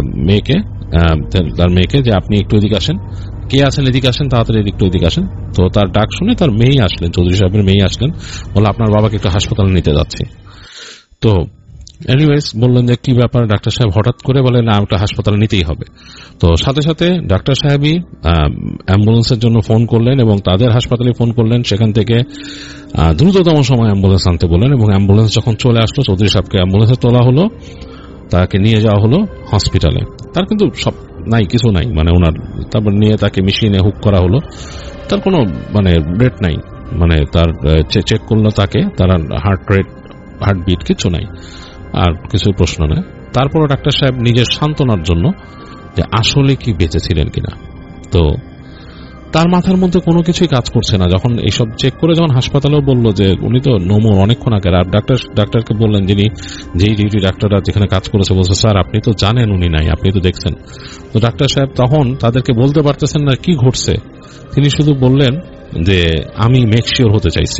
A: মেয়েকে যে আপনি একটু এদিকে আসেন, কে আছেন এদিকে আসেন, তাড়াতাড়ি একটু এদিকে আসেন। তো তার ডাক শুনে তার মেয়ে আসলেন, চৌধুরী সাহেবের মেয়ে আসলেন, বলে আপনার বাবাকে একটু হাসপাতালে নিতে যাচ্ছি। তো এনিওয়েজ বললেন যে কি ব্যাপার। ডাক্তার সাহেব হঠাৎ করে বলে না একটা হাসপাতালে নিতেই হবে। তো সাথে সাথে ডাক্তার সাহেবই অ্যাম্বুলেন্সের জন্য ফোন করলেন এবং তাদের হাসপাতালে ফোন করলেন। সেখান থেকে দ্রুততম সময় অ্যাম্বুলেন্স আনতে বললেন এবং অ্যাম্বুলেন্স যখন চলে আসলো চৌধুরী সাহেবকে অ্যাম্বুলেন্সে তোলা হলো, তাকে নিয়ে যাওয়া হলো হসপিটালে। তার কিন্তু সব নাই, কিছু নাই, মানে ওনার তারপর নিয়ে তাকে মেশিনে হুক করা হলো। তার কোনো মানে রেট নাই, মানে তার চেক করলো তাকে, তার হার্টবিট কিছু নাই, আর কিছু প্রশ্ন নেই। তারপরও ডাক্তার সাহেব নিজের সান্ত্বনার জন্য যে আসলে কি বেঁচেছিলেন কিনা, তো তার মাথার মধ্যে কোনো কিছুই কাজ করছে না। যখন এইসব চেক করে যখন হাসপাতালেও বললো যে উনি তো নমর অনেকক্ষণ আগে, আর ডাক্তারকে বললেন যিনি যেই ডিউটি ডাক্তাররা যেখানে কাজ করেছে, বলছে স্যার আপনি তো জানেন উনি নাই, আপনি তো দেখছেন। তো ডাক্তার সাহেব তখন তাদেরকে বলতে পারতেছেন না কি ঘটছে। তিনি শুধু বললেন যে আমি মেকশিওর হতে চাইছি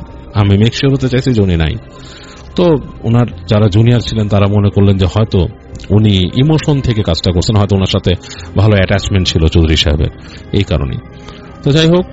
A: যে উনি নাই। তো ওনার যারা জুনিয়র ছিলেন তারা মনে করলেন যে হয়তো উনি ইমোশন থেকে কাজটা করছেন, হয়তো ওনার সাথে ভালো অ্যাটাচমেন্ট ছিল চৌধুরী সাহেবের, এই কারণেই। তো যাই হোক,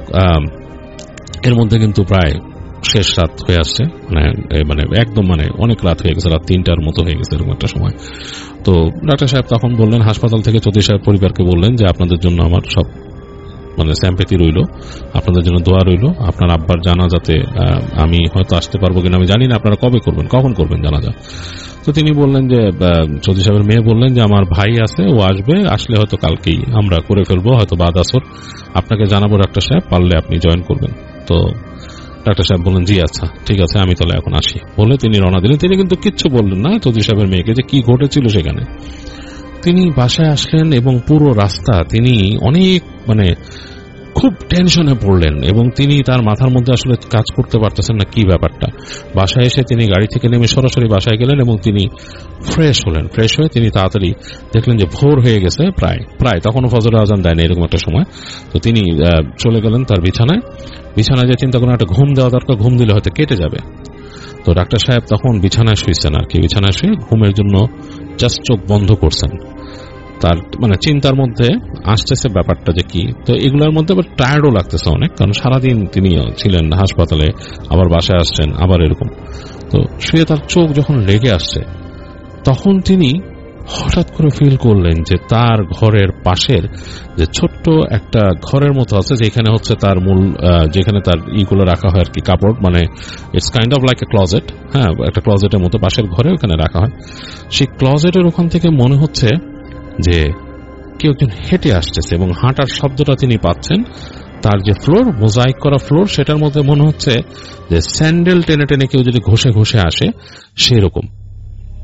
A: এর মধ্যে কিন্তু প্রায় শেষ রাত হয়ে আসছে, মানে একদম মানে অনেক রাত হয়ে গেছে, রাত 3টার মতো হয়ে গেছে এরকম একটা সময়। তো ডাক্তার সাহেব তখন বললেন, হাসপাতাল থেকে চৌধুরী সাহেব পরিবারকে বললেন যে আপনাদের জন্য আমার সব মানে স্যাম্পেথি রইল, আপনাদের জন্য দোয়া রইল। আপনার আব্বার জানাজাতে আমি হয়তো আসতে পারবো কিনা আমি জানি না, আপনারা কখন করবেন জানাজা। তো তিনি বললেন যে চৌধুরী সাহেবের মেয়ে বললেন যে আমার ভাই আছে, ও আসবে, আসলে হয়তো কালকেই আমরা করে ফেলবো, হয়তো বাদ আসর আপনাকে জানাবো ডাক্তার সাহেব, পারলে আপনি জয়েন করবেন। তো ডাক্তার সাহেব বললেন জি আচ্ছা ঠিক আছে, আমি তাহলে এখন আসি বলে তিনি রওনা দিলেন। তিনি কিন্তু কিচ্ছু বললেন না চৌধুরী সাহেবের মেয়েকে যে কি ঘটেছিল সেখানে। তিনি বাসায় আসলেন এবং পুরো রাস্তা তিনি অনেক মানে খুব টেনশনে পড়লেন এবং তিনি তার মাথার মধ্যে আসলে কাজ করতে পারতেছেন না কি ব্যাপারটা। বাসায় এসে তিনি গাড়ি থেকে নেমে সরাসরি বাসায় গেলেন এবং তিনি ফ্রেশ হলেন। ফ্রেশ হয়ে তিনি তাড়াতাড়ি দেখলেন যে ভোর হয়ে গেছে, প্রায় তখনও ফজরের আজান দেয়নি এরকম একটা সময়। তো তিনি চলে গেলেন তার বিছানায় যে চিন্তা করেন একটা ঘুম দেওয়া দরকার, ঘুম দিলে হয়তো কেটে যাবে। তো ডাক্তার সাহেব তখন বিছানায় শুয়েছেন আর কি, বিছানায় শুয়ে ঘুমের জন্য জাস্ট চোখ বন্ধ করছেন। তার মানে চিন্তার মধ্যে আসতেছে ব্যাপারটা যে কি। তো এগুলোর মধ্যে আবার টায়ার্ডও লাগতেছে অনেক, কারণ সারাদিন তিনি ছিলেন হাসপাতালে, আবার বাসায় আসছেন, আবার এরকম। তো শুয়ে তার চোখ যখন লেগে আসছে তখন তিনি হঠাৎ করে ফিল করলেন যে তার ঘরের পাশের যে ছোট্ট একটা ঘরের মতো আছে, যেখানে হচ্ছে তার মূল যেখানে তার ইগুলো রাখা হয় আর কি, কাপড়, মানে it's kind of like a closet, হ্যাঁ একটা ক্লজেটের মতো পাশের ঘরে ওখানে রাখা হয়। সেই ক্লজেটের ওখান থেকে মনে হচ্ছে যে কেউ একজন হেঁটে আসতেছে এবং হাঁটার শব্দটা তিনি পাচ্ছেন। তার যে ফ্লোর, মোজাইক করা ফ্লোর, সেটার মধ্যে মনে হচ্ছে যে স্যান্ডেল টেনে টেনে কেউ যদি ঘষে ঘষে আসে সেরকম।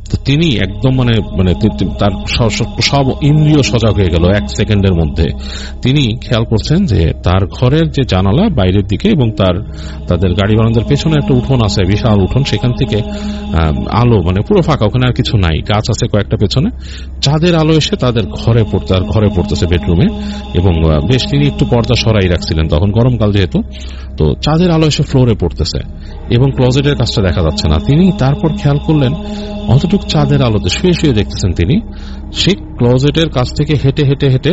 A: তো তিনি একদম মানে তার সব ইন্দ্রিয় সজাগ হয়ে গেল 1 সেকেন্ডের মধ্যে। তিনি খেয়াল করছেন যে তার ঘরের যে জানালা বাইরের দিকে এবং তাদের গাড়ি বারান্দার পেছনে একটা উঠোন আছে, বিশাল উঠোন, সেখান থেকে আলো মানে পুরো ফাঁকা, ওখানে আর কিছু নাই, গাছ আছে কয়েকটা পেছনে, চাঁদের আলো এসে তাদের ঘরে পড়তেছে বেডরুমে। এবং বেশ তিনি একটু পর্দা সরাই রাখছিলেন তখন, গরমকাল যেহেতু, তো চাঁদের আলো এসে ফ্লোরে পড়তেছে এবং ক্লোজেটের কাজটা দেখা যাচ্ছে না। তিনি তারপর খেয়াল করলেন অতটুক চাঁদের আলোতে শুয়ে শুয়ে দেখতেছেন তিনি সেই ক্লোজেটের কাছ থেকে হেঁটে হেঁটে হেঁটে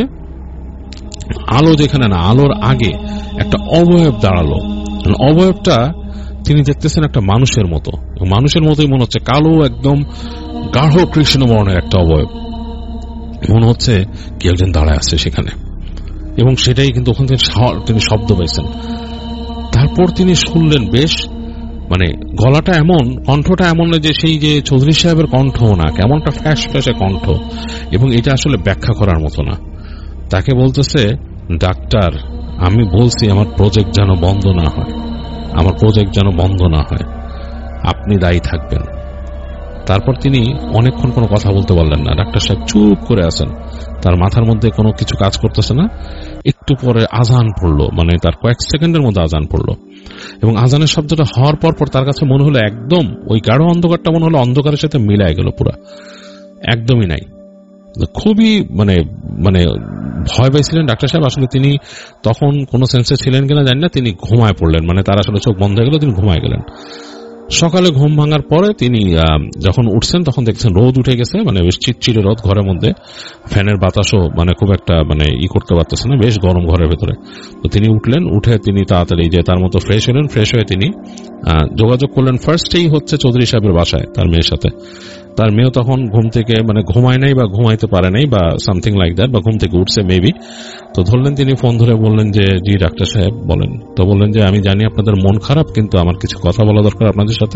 A: আলো যেখানে না, আলোর আগে একটা অবয়ব দাঁড়ালো। অবয়বটা তিনি দেখতেছেন একটা মানুষের মতো, মানুষের মতোই মনে হচ্ছে, কালো একদম গাঢ় কৃষ্ণ বর্ণের একটা অবয়ব, মনে হচ্ছে কি একজন দাঁড়ায় আছে সেখানে। এবং সেটাই কিন্তু ওখান থেকে তিনি শব্দ পাইছেন। তারপর তিনি শুনলেন বেশ মানে গলাটা এমন, কণ্ঠটা এমন যে সেই যে চৌধুরী সাহেবের কণ্ঠ না, কেমনটা ফ্যাস ফ্যাসে কণ্ঠ, এবং এটা আসলে ব্যাখ্যা করার মতো না। তাকে বলতেছে, ডাক্তার আমি বলছি আমার প্রজেক্ট যেন বন্ধ না হয়, আমার প্রজেক্ট যেন বন্ধ না হয়, আপনি দায়ী থাকবেন। তারপর তিনি অনেকক্ষণ কোনো কথা বলতে পারলেন না। ডাক্তার সাহেব চুপ করে আছেন, তার মাথার মধ্যে কোনো কিছু কাজ করতেছে না। একটু পরে আজান পড়লো, মানে তার কয়েক সেকেন্ডের মধ্যে আজান পড়লো, এবং আজানের শব্দটা হওয়ার পর তার কাছে মনে হলো একদম ওই গাঢ় অন্ধকারটা মনে হলো অন্ধকারের সাথে মিলায় গেল, পুরা একদমই নাই। খুবই মানে মানে ভয় পাইছিলেন ডাক্তার সাহেব। আসলে তিনি তখন কোনো সেন্সে ছিলেন কিনা জানি না, তিনি ঘুমায় পড়লেন, মানে তার আসলে চোখ বন্ধ হয়ে গেল, তিনি ঘুমায় গেলেন। সকালে ঘুম ভাঙার পরে তিনি যখন উঠছেন তখন দেখছেন রোদ উঠে গেছে, মানে বেশ চিটচিটে রোদ, ঘরের মধ্যে ফ্যানের বাতাসও মানে খুব একটা মানে করতে পারতেছে না, বেশ গরম ঘরের ভেতরে। তো তিনি উঠলেন, উঠে তিনি তাড়াতাড়ি যে তার মতো ফ্রেশ হলেন, ফ্রেশ হয়ে তিনি যোগাযোগ করলেন ফার্স্টেই হচ্ছে চৌধুরী সাহেবের বাসায় তার মেয়ের সাথে। তার মেয়েও তখন ঘুম থেকে মানে ঘুমায় নাই বা ঘুমাইতে পারে নাই বা সামথিং লাইক দ্যাট, বা ঘুম থেকে উঠছে মেবি। তো ধরলেন, তিনি ফোন ধরে বললেন যে জি ডাক্তার সাহেব বলেন। তো বললেন যে আমি জানি আপনাদের মন খারাপ, কিন্তু আমার কিছু কথা বলা দরকার আপনাদের সাথে,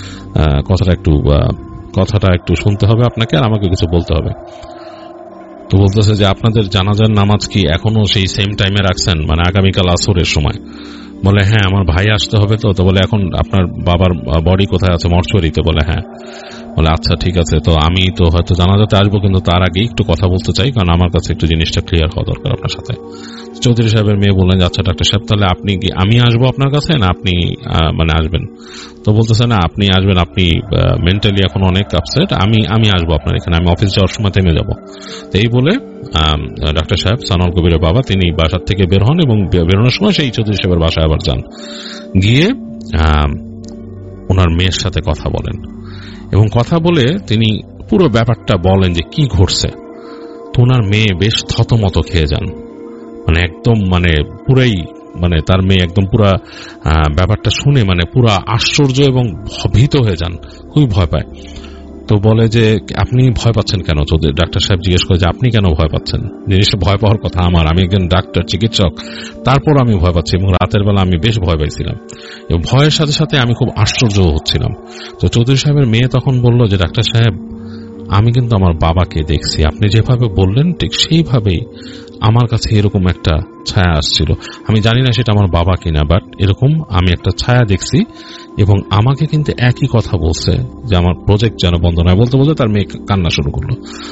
A: কথাটা একটু শুনতে হবে আপনাকে, আর আমাকে কিছু বলতে হবে। তো বলতেছে যে আপনাদের জানাজার নামাজ কি এখনো সেই সেম টাইমে রাখছেন, মানে আগামীকাল আসরের সময়? বলে হ্যাঁ, আমার ভাই আসতে হবে। তো বলে এখন আপনার বাবার বডি কোথায় আছে? মর্চুয়ারিতে। বলে হ্যাঁ। বলে আচ্ছা ঠিক আছে, তো আমি তো হয়তো জানাজাতে আসবো, কিন্তু তার আগে একটু কথা বলতে চাই, কারণ আমার কাছে একটু জিনিসটা ক্লিয়ার হওয়া দরকার আপনার সাথে। চৌধুরী সাহেবের মেয়ে বললেন আচ্ছা ডাক্তার সাহেব, তাহলে আপনি কি আমি আসবো আপনার কাছে, না আপনি মানে আসবেন? তো বলতেছে না, আপনি আসবেন, আপনি মেন্টালি এখন অনেক আপসেট, আমি আসবো আপনার এখানে, আমি অফিস যাওয়ার সময় থেমে যাবো। তো এই বলে ডাক্তার সাহেব, সানোয়ার কবিরের বাবা, তিনি বাসার থেকে বের হন এবং বেরোনোর সময় সেই চৌধুরী সাহেবের বাসায় আবার যান, গিয়ে ওনার মেয়ের সাথে কথা বলেন, এবং কথা বলে তিনি পুরো ব্যাপারটা বলেন যে কি ঘটছে। তো ওনার মেয়ে বেশ থতমত খেয়ে যান, মানে একদম মানে পুরাই মানে তার মেয়ে একদম পুরা ব্যাপারটা শুনে মানে পুরা আশ্চর্য এবং ভীত হয়ে যান, খুবই ভয় পায়। তো বলে যে আপনি ভয় পাচ্ছেন কেন? ডাক্তার সাহেব জিজ্ঞেস করে যে আপনি কেন ভয় পাচ্ছেন? জিনিসটা ভয় পাওয়ার কথা আমার, আমি একজন ডাক্তার চিকিৎসক, তারপর আমি ভয় পাচ্ছি, এবং রাতের বেলা আমি বেশ ভয় পাইছিলাম, এবং ভয়ের সাথে সাথে আমি খুব আশ্চর্য হচ্ছিলাম। তো চৌধুরী সাহেবের মেয়ে তখন বলল যে ডাক্তার সাহেব, আমি কিন্তু আমার বাবাকে দেখছি, আপনি যেভাবে বললেন ঠিক সেইভাবেই আমার কাছে এরকম একটা ছায়া আসছিল। আমি জানি না সেটা আমার বাবা কিনা, বাট এরকম আমি একটা ছায়া দেখছি, এবং আমাকে কিন্তু একই কথা বলছে যে আমার প্রজেক্ট যেন বন্ধ নয়। বলতে বলতে তার মেয়ে কান্না শুরু করলো।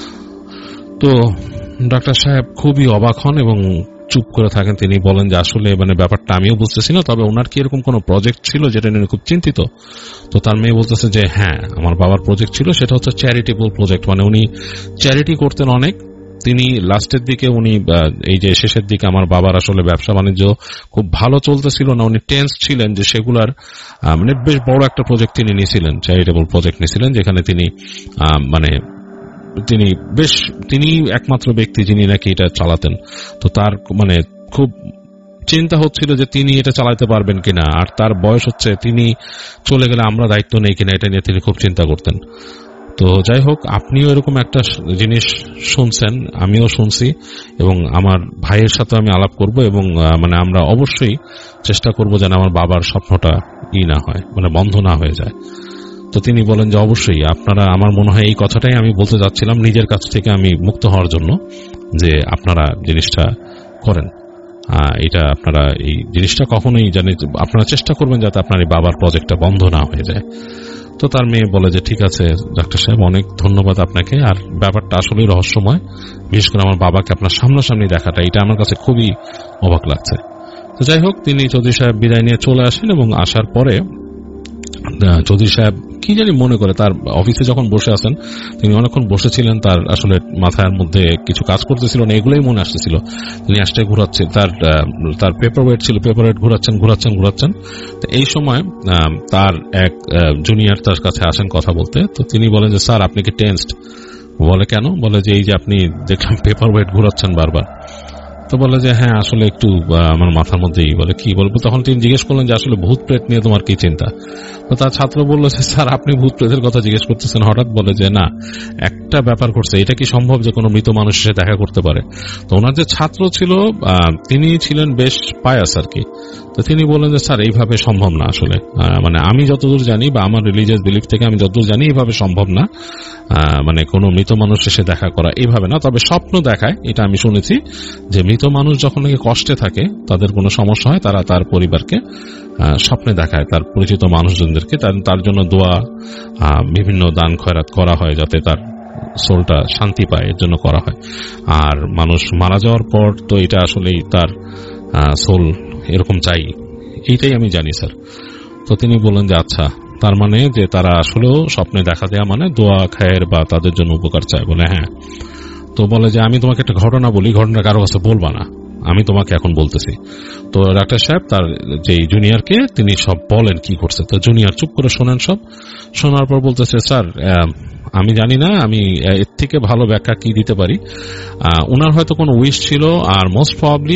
A: তো ডাক্তার সাহেব খুবই অবাক হন এবং চুপ করে থাকেন। তিনি বলেন যে আসলে মানে ব্যাপারটা আমিও বুঝতেছি না, তবে ওনার কি এরকম কোনো প্রজেক্ট ছিল যেটা নিয়ে খুব চিন্তিত? তো তার মেয়ে বলতেছে যে হ্যাঁ, আমার বাবার প্রজেক্ট ছিল, সেটা হচ্ছে চ্যারিটেবল প্রজেক্ট, মানে উনি চ্যারিটি করতেন অনেক। তিনি লাস্টের দিকে উনি এই যে শেষের দিকে আমার বাবার আসলে ব্যবসা বাণিজ্য খুব ভালো চলতেছিল না, উনি টেন্স ছিলেন যে সেগুলার মানে বেশ বড় একটা প্রজেক্ট তিনি নিয়েছিলেন, চ্যারিটেবল প্রজেক্ট নিয়েছিলেন, যেখানে তিনি মানে তিনি একমাত্র ব্যক্তি যিনি নাকি এটা চালাতেন। তো তার মানে খুব চিন্তা হচ্ছিল যে তিনি এটা চালাতে পারবেন কিনা, আর তার বয়স হচ্ছে, তিনি চলে গেলে আমরা দায়িত্ব নেই কিনা, এটা নিয়ে তিনি খুব চিন্তা করতেন। তো যাই হোক, আপনিও এরকম একটা জিনিস শুনছেন, আমিও শুনছি, এবং আমার ভাইয়ের সাথে আমি আলাপ করব, এবং মানে আমরা অবশ্যই চেষ্টা করব যেন আমার বাবার স্বপ্নটা না হয়, মানে বন্ধ না হয়ে যায়। তো তিনি বলেন যে অবশ্যই আপনারা, আমার মনে হয় এই কথাটাই আমি বলতে যাচ্ছিলাম নিজের কাছ থেকে আমি মুক্ত হওয়ার জন্য, যে আপনারা জিনিসটা করেন, এটা আপনারা এই জিনিসটা কখনোই জানি আপনারা চেষ্টা করবেন যাতে আপনার এই বাবার প্রজেক্টটা বন্ধ না হয়ে যায়। তো তার মেয়ে বলে যে ঠিক আছে ডাক্তার সাহেব, অনেক ধন্যবাদ আপনাকে, আর ব্যাপারটা আসলেই রহস্যময়, বিশেষ করে আমার বাবাকে আপনার সামনাসামনি দেখাটা, এটা আমার কাছে খুবই অবাক লাগছে। তো যাই হোক, তিনি চৌধুরী সাহেব বিদায় নিয়ে চলে আসেন এবং আসার পরে চৌধুরী সাহেব কি জানি মনে করে, তার অফিসে যখন বসে আছেন তিনি অনেকক্ষণ বসেছিলেন, তার আসলে মাথার মধ্যে কিছু কাজ করতেছিল না, এগুলোই মনে আসতেছিল। তিনি আসতে ঘুরাচ্ছেন, তার পেপার ওয়েট ছিল, পেপার ওয়েট ঘুরাচ্ছেন। তো এই সময় তার এক জুনিয়র তার কাছে আসেন কথা বলতে। তো তিনি বলেন যে স্যার আপনি কি টেন্সড? বলে কেন? বলে যে এই যে আপনি দেখলাম পেপার ওয়েট ঘুরাচ্ছেন বারবার। তো বলে যে হ্যাঁ আসলে একটু আমার মাথার মধ্যেই। বলে কি বলবো? তখন তিনি জিজ্ঞেস করলেন যে আসলে ভূত প্রেত নিয়ে তোমার কি চিন্তা? তো তার ছাত্র বলল যে স্যার আপনি ভূত প্রেতের কথা জিজ্ঞেস করতেছেন হঠাৎ? বলে যে না, একটা ব্যাপার ঘটছে, এটা কি সম্ভব যে কোনো মৃত মানুষ এসে দেখা করতে পারে? তো ওনার যে ছাত্র ছিল তিনি ছিলেন বেশ পায়াস আর কি। তো তিনি বললেন যে স্যার এইভাবে সম্ভব না আসলে, মানে আমি যতদূর জানি বা আমার রিলিজিয়াস বিলিফ থেকে আমি যতদূর জানি এইভাবে সম্ভব না, মানে কোনো মৃত মানুষ এসে দেখা করা এইভাবে না। তবে স্বপ্ন দেখায়, এটা আমি শুনেছি, যে মৃত মানুষ যখন নাকি কষ্টে থাকে, তাদের কোনো সমস্যা হয়, তারা তার পরিবারকে স্বপ্নে দেখায়, তার পরিচিত মানুষজনদেরকে, তার জন্য দোয়া, বিভিন্ন দান খয়রাত করা হয় যাতে তার সোলটা শান্তি পায়, এর জন্য করা হয়। আর মানুষ মারা যাওয়ার পর তো এটা আসলেই তার সোল এরকম চাই, এইটাই আমি জানি স্যার। তো তিনি বললেন যে আচ্ছা, তার মানে যে তারা আসলেও স্বপ্নে দেখা দেয়া মানে দোয়া খায়ের বা তাদের জন্য উপকার চায়। বলে হ্যাঁ। তো বলে যে আমি তোমাকে একটা ঘটনা বলি, ঘটনা কারো কাছে বলবা না, আমি তোমাকে এখন বলতেছি। তো ডাক্তার সাহেব তার যে জুনিয়রকে তিনি সব বলেন কি করছে। তো জুনিয়র চুপ করে শোনেন সব। শোনার পর বলতেছে স্যার আমি জানি না আমি এর থেকে ভালো ব্যাখ্যা কি দিতে পারি। ওনার হয়তো কোনো উইশ ছিল, আর মোস্ট প্রবাবলি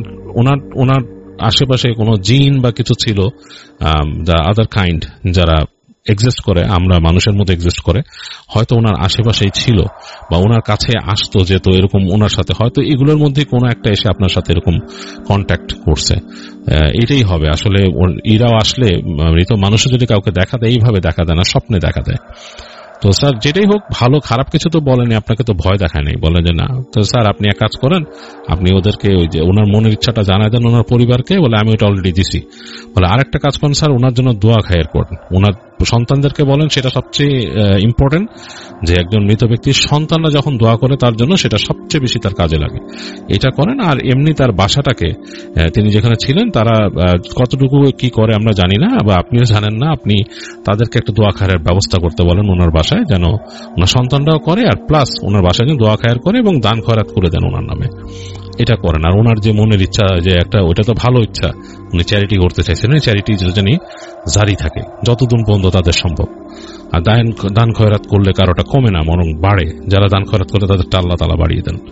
A: ওনার আশেপাশে কোনো জিন বা কিছু ছিল, দ্য আদার কাইন্ড, যারা এক্সিস্ট করে, আমরা মানুষের মধ্যে এক্সিস্ট করে, হয়তো ওনার আশেপাশেই ছিল বা ওনার কাছে আসতো, যেত এরকম ওনার সাথে, হয়তো এগুলোর মধ্যে কোনো একটা এসে আপনার সাথে এরকম কন্ট্যাক্ট করছে। এটাই হবে আসলে। এরাও আসলে মৃত মানুষও যদি কাউকে দেখা দেয়, এইভাবে দেখা দেয় না, স্বপ্নে দেখা দেয়। তো স্যার যেটাই হোক, ভালো খারাপ কিছু তো বলেনি, আপনাকে তো ভয় দেখায় নাই। বলে যে না। তো স্যার আপনি এক কাজ করেন, আপনি ওদেরকে ওই যে ওনার মনের ইচ্ছাটা জানায় দেন ওনার পরিবারকে। বলে আমি ওটা অলরেডি দিছি। বলে আরেকটা কাজ করেন স্যার, ওনার জন্য দোয়া খায়ের করেন, ওনার সন্তানদেরকে বলেন, সেটা সবচেয়ে ইম্পর্টেন্ট, যে একজন মৃত ব্যক্তির সন্তানরা যখন দোয়া করে তার জন্য, সেটা সবচেয়ে বেশি তার কাজে লাগে, এটা করেন। আর এমনি তার বাসাটাকে, তিনি যেখানে ছিলেন, তারা কতটুকু কি করে আমরা জানি না, বা আপনিও জানেন না, আপনি তাদেরকে একটা দোয়া খায়ের ব্যবস্থা করতে বলেন ওনার বাসায়, যেন ওনার সন্তানরাও করে, আর প্লাস ওনার বাসায় যেন দোয়া খায়ের করে এবং দান খয়রাত করে দেন ওনার নামে, এটা করেন। আর ওনার যে মনের ইচ্ছা, যে একটা, ওটা তো ভালো ইচ্ছা, উনি চ্যারিটি করতে চাইছেন, চ্যারিটি জানি জারি থাকে যতদিন পর্যন্ত তাদের সম্ভব। আর দান খয়রাত করলে কারোটা কমে না, বরং বাড়ে। যারা দান খয়রাত করে তাদের আল্লাহ তাআলা বাড়িয়ে দেন।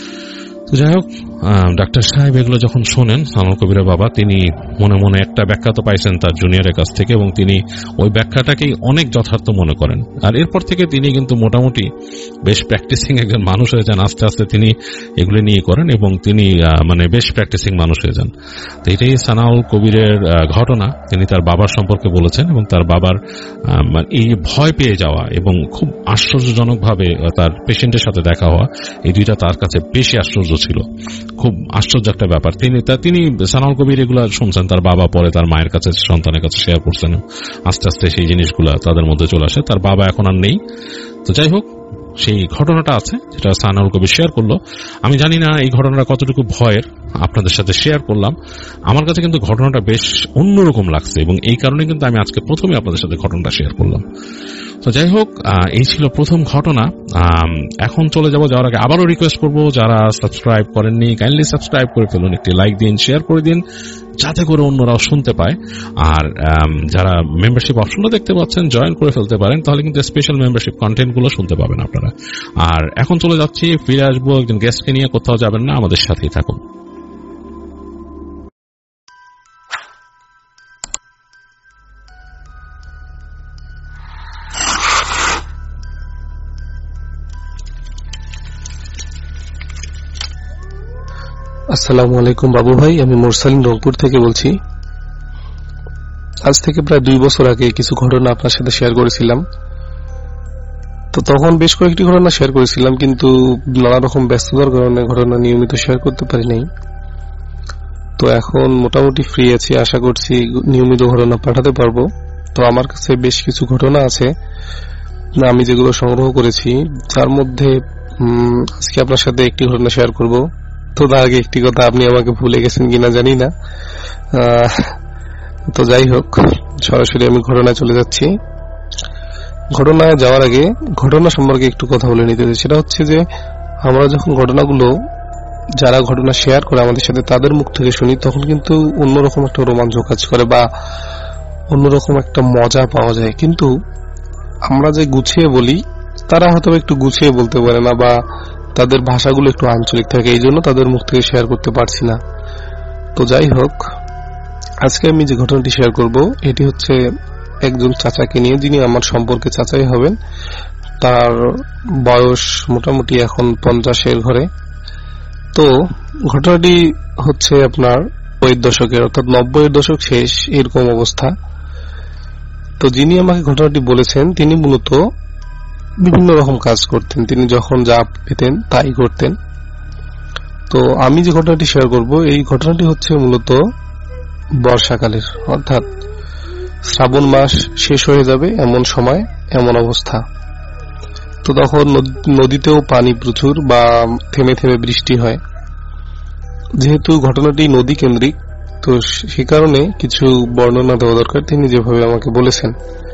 A: যাই হোক, ডাক্তার সাহেব এগুলো যখন শোনেন, সানাউল কবিরের বাবা, তিনি মনে মনে একটা ব্যাখ্যা তো পাইছেন তার জুনিয়রের কাছ থেকে, এবং তিনি ওই ব্যাখ্যাটাকেই অনেক যথার্থ মনে করেন। আর এরপর থেকে তিনি কিন্তু মোটামুটি বেশ প্র্যাকটিসিং একজন মানুষ হয়ে যান। আস্তে আস্তে তিনি এগুলো নিয়ে করেন এবং তিনি মানে বেশ প্র্যাকটিসিং মানুষ হয়ে যান। তো এটাই সানাউল কবিরের ঘটনা। তিনি তার বাবার সম্পর্কে বলেছেন, এবং তার বাবার এই ভয় পেয়ে যাওয়া এবং খুব আশ্চর্যজনকভাবে তার পেশেন্টের সাথে দেখা হওয়া, এই দুইটা তার কাছে বেশি আশ্চর্য ছিল। খুব আশ্চর্য একটা ব্যাপার। তিনি সানাউল কবির এগুলা শুনছেন, তার বাবা পরে তার মায়ের কাছে, সন্তানের কাছে শেয়ার করছেন। আস্তে আস্তে সেই জিনিসগুলা তাদের মধ্যে চলে আসে। তার বাবা এখন আর নেই। তো যাই হোক, সেই ঘটনাটা আছে যেটা সানাউল কবির শেয়ার করলো। আমি জানি না এই ঘটনাটা কতটুকু ভয়ের, আপনাদের সাথে শেয়ার করলাম। আমার কাছে কিন্তু ঘটনাটা বেশ অন্যরকম লাগছে, এবং এই কারণে কিন্তু আমি আজকে প্রথমে আপনাদের সাথে ঘটনাটা শেয়ার করলাম। তো যাই হোক, এই ছিল প্রথম ঘটনা। এখন চলে যাওয়ার আগে আবারও রিকোয়েস্ট করব, যারা সাবস্ক্রাইব করেননি কাইন্ডলি সাবস্ক্রাইব করে ফেলুন, একটি লাইক দিন, শেয়ার করে দিন, যাতে করে অন্যরাও শুনতে পায়। আর যারা মেম্বারশিপ অপশনটা দেখতে পাচ্ছেন, জয়েন করে ফেলতে পারেন, তাহলে কিন্তু স্পেশাল মেম্বারশিপ কন্টেন্ট গুলো শুনতে পাবেন আপনারা। আর এখন চলে যাচ্ছি, ফিরে আসবো একজন গেস্টকে নিয়ে। কোথাও যাবেন না, আমাদের সাথেই থাকুন।
B: আসসালামু আলাইকুম বাবু ভাই, আমি মুরসালিন রংপুর থেকে বলছি। আজ থেকে প্রায় 2 বছর আগে কিছু ঘটনা আপনার সাথে শেয়ার করেছিলাম। তো তখন বেশ কয়েকটি ঘটনা শেয়ার করেছিলাম, কিন্তু নানা রকম ব্যস্ততার কারণে ঘটনা নিয়মিত শেয়ার করতে পারি নাই। তো এখন মোটামুটি ফ্রি আছি, আশা করছি নিয়মিত ঘটনা পাঠাতে পারবো। তো আমার কাছে বেশ কিছু ঘটনা আছে আমি যেগুলো সংগ্রহ করেছি, যার মধ্যে আজকে আপনার সাথে একটি ঘটনা শেয়ার করব। তো তার আগে একটি কথা, আপনি আমাকে ভুলে গেছেন কিনা জানি না। তো যাই হোক, সরাসরি আমি ঘটনায় চলে যাচ্ছি। ঘটনায় যাওয়ার আগে ঘটনা সম্পর্কে একটু কথা বলে নিতে চাই। সেটা হচ্ছে যে আমরা যখন ঘটনাগুলো, যারা ঘটনা শেয়ার করে আমাদের সাথে, তাদের মুখ থেকে শুনি, তখন কিন্তু অন্যরকম একটা রোমাঞ্চ কাজ করে বা অন্যরকম একটা মজা পাওয়া যায়। কিন্তু আমরা যে গুছিয়ে বলি, তারা হয়তো একটু গুছিয়ে বলতে পারে না বা তাদের ভাষাগুলো একটু আঞ্চলিক থাকে, এই জন্য তাদের মুখ থেকে শেয়ার করতে পারছি না। তো যাই হোক, আজকে আমি যে ঘটনাটি শেয়ার করব এটি হচ্ছে একজন চাচাকে নিয়ে, যিনি আমার সম্পর্কে চাচাই হবেন। তার বয়স মোটামুটি এখন 50-এর ঘরে। তো ঘটনাটি হচ্ছে আপনার 90-এর দশকের, অর্থাৎ 90-এর দশক শেষ, এরকম অবস্থা। তো যিনি আমাকে ঘটনাটি বলেছেন, তিনি মূলত বিভিন্ন রকম কাজ করতেন। তিনি যখন যা পেতেন তাই করতেন। তো আমি যে ঘটনাটি শেয়ার করব, এই ঘটনাটি হচ্ছে মূলত বর্ষাকালের, অর্থাৎ শ্রাবণ মাস শেষ হয়ে যাবে এমন সময়, এমন অবস্থা। তো তখন নদীতেও পানি প্রচুর বা থেমে থেমে বৃষ্টি হয়। যেহেতু ঘটনাটি নদী কেন্দ্রিক, তো সে কারণে কিছু বর্ণনা দেওয়া দরকার। তিনি যেভাবে আমাকে বলেছেন,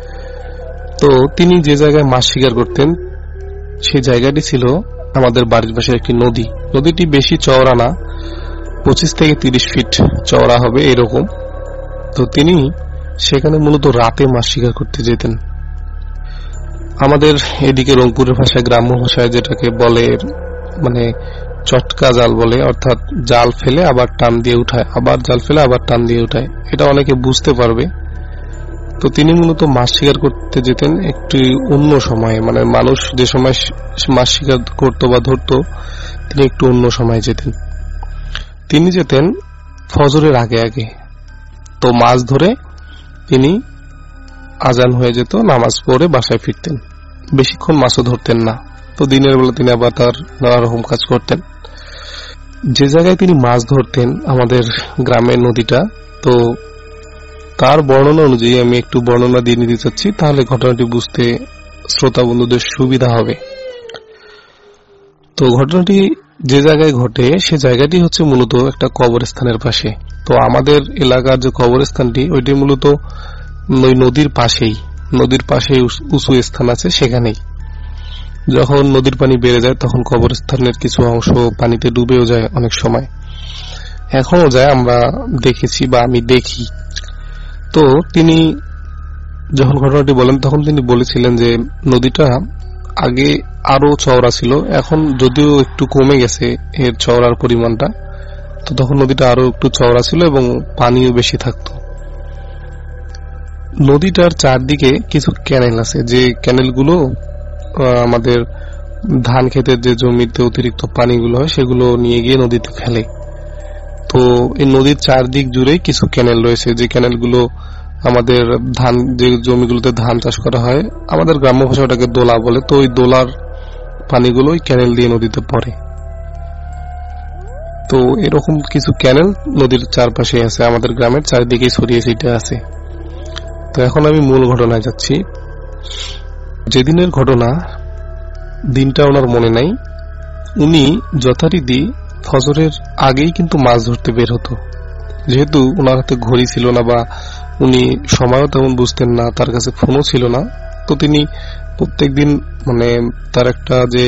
B: তো তিনি যে জায়গায় মাছ শিকার করতেন, সেই জায়গাটি ছিল আমাদের বাড়ির পাশে একটি নদী। নদীটি বেশি চওড়া না, 25 থেকে 30 ফিট চওড়া হবে এরকম। তো তিনি সেখানে মূলত রাতে মাছ শিকার করতে যেতেন। আমাদের এদিকে রংপুরের ভাষায়, গ্রাম্য ভাষায় যেটাকে বলে মানে চটকা জাল বলে, অর্থাৎ জাল ফেলে আবার টান দিয়ে উঠায়, আবার জাল ফেলে আবার টান দিয়ে উঠায়, এটা অনেকে বুঝতে পারবে। তো তিনি মূলত মাছ শিকার করতে যেতেন একটি অন্য সময়ে, মানে মানুষ যে সময় মাছ শিকার করতো বা ধরতো, তিনি একটু অন্য সময় যেতেন। তিনি যেতেন ফজরের আগে আগে। তো মাছ ধরে তিনি আজান হয়ে যেত, নামাজ পড়ে বাসায় ফিরতেন। বেশিক্ষণ মাছও ধরতেন না। তো দিনের বেলা তিনি আবার তার নানা রকম কাজ করতেন। যে জায়গায় তিনি মাছ ধরতেন, আমাদের গ্রামের নদীটা, তো তার বর্ণনা অনুযায়ী আমি একটু বর্ণনা দিয়ে নিতে চাচ্ছি, তাহলে ঘটনাটি বুঝতে শ্রোতা বন্ধুদের সুবিধা হবে। তো ঘটনাটি যে জায়গায় ঘটে, সে জায়গাটি হচ্ছে মূলত একটা কবরস্থানের পাশে। তো আমাদের এলাকার যে কবরস্থানটি, ওইটি মূলত ওই নদীর পাশেই, নদীর পাশে উঁচু স্থান আছে, সেখানেই। যখন নদীর পানি বেড়ে যায়, তখন কবরস্থানের কিছু অংশ পানিতে ডুবেও যায় অনেক সময়, এখনো যায়, আমরা দেখেছি বা আমি দেখি। তো তিনি যখন ঘটনাটি বলেন, তখন তিনি বলেছিলেন যে নদীটা আগে আরো চওড়া ছিল, এখন যদিও একটু কমে গেছে এর চওড়ার পরিমাণটা। তো তখন নদীটা আরো একটু চওড়া ছিল এবং পানিও বেশি থাকতো। নদীটার চারদিকে কিছু ক্যানেল আছে, যে ক্যানেলগুলো আমাদের ধান ক্ষেতের যে জমিতে অতিরিক্ত পানিগুলো হয়, সেগুলো নিয়ে গিয়ে নদীতে ফেলে। তো এই নদীর চারদিক জুড়েই কিছু ক্যানেল রয়েছে, যে ক্যানেলগুলো আমাদের ধান, যে জমিগুলোতে ধান চাষ করা হয়, আমাদের গ্রাম্য ভাষায় ওটাকে দোলা বলে। তো ওই দোলার পানিগুলো ওই ক্যানেল দিয়ে নদীতে পড়ে। তো এরকম কিছু ক্যানেল নদীর চারপাশে আছে, আমাদের গ্রামের চারিদিকে ছড়িয়ে ছিটিয়ে আছে। তো এখন আমি মূল ঘটনায় যাচ্ছি। যেদিনের ঘটনা, দিনটা ওনার মনে নাই। উনি যথারীতি ফজরের আগেই কিন্তু মাছ ধরতে বের হতো। যেহেতু ওনার হাতে ঘড়ি ছিল না বা উনি সময়ও তেমন বুঝতেন না, তার কাছে ফোনও ছিল না, তো তিনি প্রত্যেকদিন মানে তার একটা যে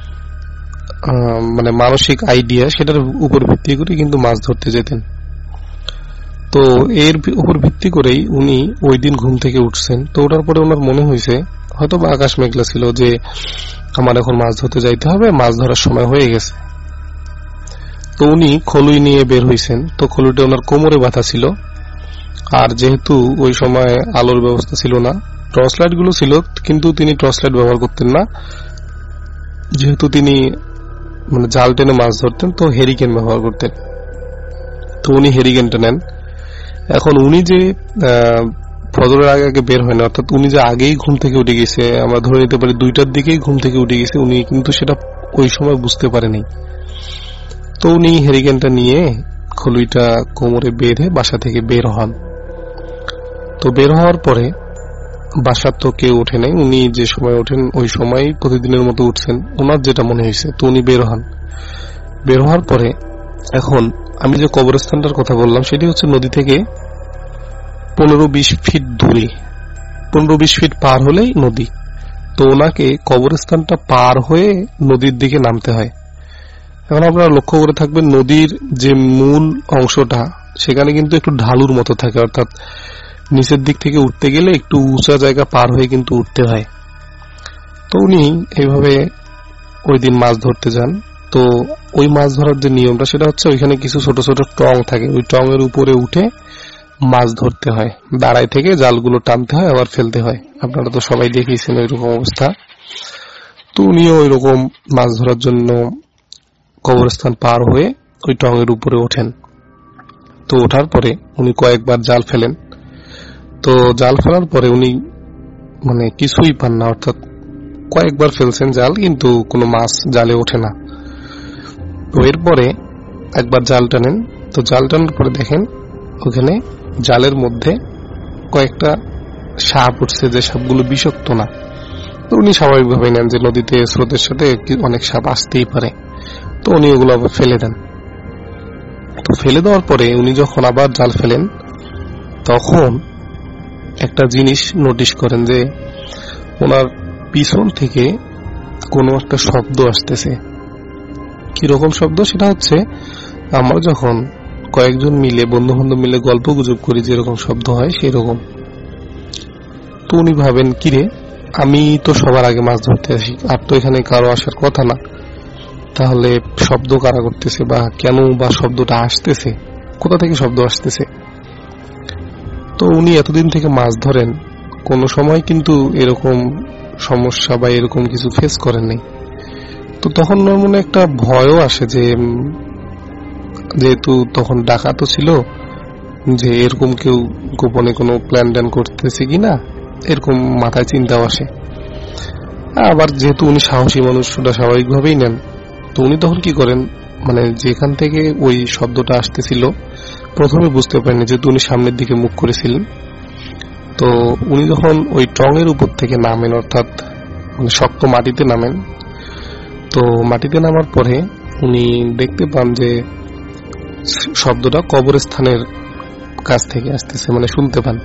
B: মানে মানসিক আইডিয়া, সেটার উপর ভিত্তি করে কিন্তু মাছ ধরতে যেতেন। তো এর উপর ভিত্তি করেই উনি ওই দিন ঘুম থেকে উঠছেন। তো ওঠার পরে ওনার মনে হয়েছে, হয়তো বা আকাশ মেঘলা ছিল, যে আমার এখন মাছ ধরতে যাইতে হবে, মাছ ধরার সময় হয়ে গেছে। তো উনি খলুই নিয়ে বের হয়েছেন। তো খলুইটা ওনার কোমরে বাঁধা ছিল। আর যেহেতু ওই সময় আলোর ব্যবস্থা ছিল না, টর্চ লাইট গুলো ছিল, কিন্তু তিনি টর্চ লাইট ব্যবহার করতেন না। যেহেতু তিনি মানে জাল টেনে মাছ ধরতেন, তো হেরিকেন ব্যবহার করতেন। তো উনি হেরিকেনটা নেন। এখন উনি যে ফজরের আগে আগে বের হয় না, অর্থাৎ উনি যে আগেই ঘুম থেকে উঠে গেছে, আমরা ধরে নিতে পারি 2টার দিকেই ঘুম থেকে উঠে গেছে, উনি কিন্তু সেটা ওই সময় বুঝতে পারেনি। তো উনি হেরিকেনটা নিয়ে খলুইটা কোমরে বেঁধে বাসা থেকে বের হন। তো বের হওয়ার পরে বাসার তো কেউ ওঠে নাই, উনি যে সময় ওঠেন ওই সময় প্রতিদিনের মতো উঠছেন, ওনার যেটা মনে হয়েছে। তো উনি বের হন। বের হওয়ার পরে এখন আমি যে কবরস্থানটার কথা বললাম সেটি হচ্ছে নদী থেকে 15-20 ফিট দূরে, 15-20 ফিট পার হলেই নদী। তো ওনাকে কবরস্থানটা পার হয়ে নদীর দিকে নামতে হয়। এখন আপনারা লক্ষ্য করে থাকবেন নদীর যে মূল অংশটা সেখানে কিন্তু একটু ঢালুর মতো থাকে, অর্থাৎ নিচের দিক থেকে উঠতে গেলে একটু উঁচা জায়গা পার হয়ে কিন্তু উঠতে হয়। তো উনি এইভাবে ওই দিন মাছ ধরতে যান। তো ওই মাছ ধরার যে নিয়মটা সেটা হচ্ছে ওইখানে কিছু ছোট ছোট টং থাকে, ওই টং এর উপরে উঠে মাছ ধরতে হয়, দাঁড়ায় থেকে জালগুলো টানতে হয় আবার ফেলতে হয়। আপনারা তো সবাই দেখেছেন ওইরকম অবস্থা। তো উনিও ওই রকম মাছ ধরার জন্য কবরস্থান পার হয়ে ওই টং এর উপরে ওঠেন। তো ওঠার পরে উনি কয়েকবার জাল ফেলেন। তো জাল ফেলার পরে উনি কিছুই পান না, অর্থাৎ কয়েকবার ফেলছেন জাল কিন্তু কোনো মাছ জালে ওঠে না। তো এরপরে একবার জাল টানেন। তো জাল টানার পরে দেখেন ওখানে জালের মধ্যে কয়েকটা সাপ উঠছে, যে সাপগুলো বিষাক্ত না। তো উনি স্বাভাবিকভাবে নেন যে নদীতে স্রোতের সাথে অনেক সাপ আসতেই পারে। তো উনি ওগুলো আবার ফেলে দেন। তো ফেলে দেওয়ার পরে উনি যখন আবার জাল ফেলেন তখন একটা জিনিস নোটিশ করেন যে ওনার পিছন থেকে কোনো একটা শব্দ আসতেছে। কিরকম শব্দ? সেটা হচ্ছে আমরা যখন কয়েকজন মিলে, বন্ধু বান্ধব মিলে গল্প গুজব করি যেরকম শব্দ হয় সেই রকম। তো উনি ভাবেন, কিরে, আমি তো সবার আগে মাছ ধরতে আসি, আর তো এখানে কারো আসার কথা না, তাহলে শব্দ কারা করতেছে বা কেন বা শব্দটা আসতেছে, কোথা থেকে শব্দ আসতেছে? তো উনি এতদিন থেকে মাছ ধরেন, কোনো সময় কিন্তু এরকম সমস্যা বা এরকম কিছু ফেস করেন নাই। তো তখন ওর মনে একটা ভয়ও আসে যে যেহেতু তখন ডাকাতও ছিল, যে এরকম কেউ গোপনে কোনো প্ল্যান ট্যান করতেছে কিনা এরকম মাথায় চিন্তাও আসে। আবার যেহেতু উনি সাহসী মানুষ, ওটা স্বাভাবিকভাবেই নেন। তো উনি তখন কি করেন, যেখান থেকে ওই শব্দটা আসতেছিল প্রথমে বুঝতে পারেনি, যেহেতু উনি সামনের দিকে মুখ করেছিলেন। তো উনি যখন ওই টং এর উপর থেকে নামেন, অর্থাৎ শক্ত মাটিতে নামেন, তো মাটিতে নামার পরে উনি দেখতে পান যে শব্দটা কবরস্থানের কাছ থেকে আসতেছে, শুনতে পান।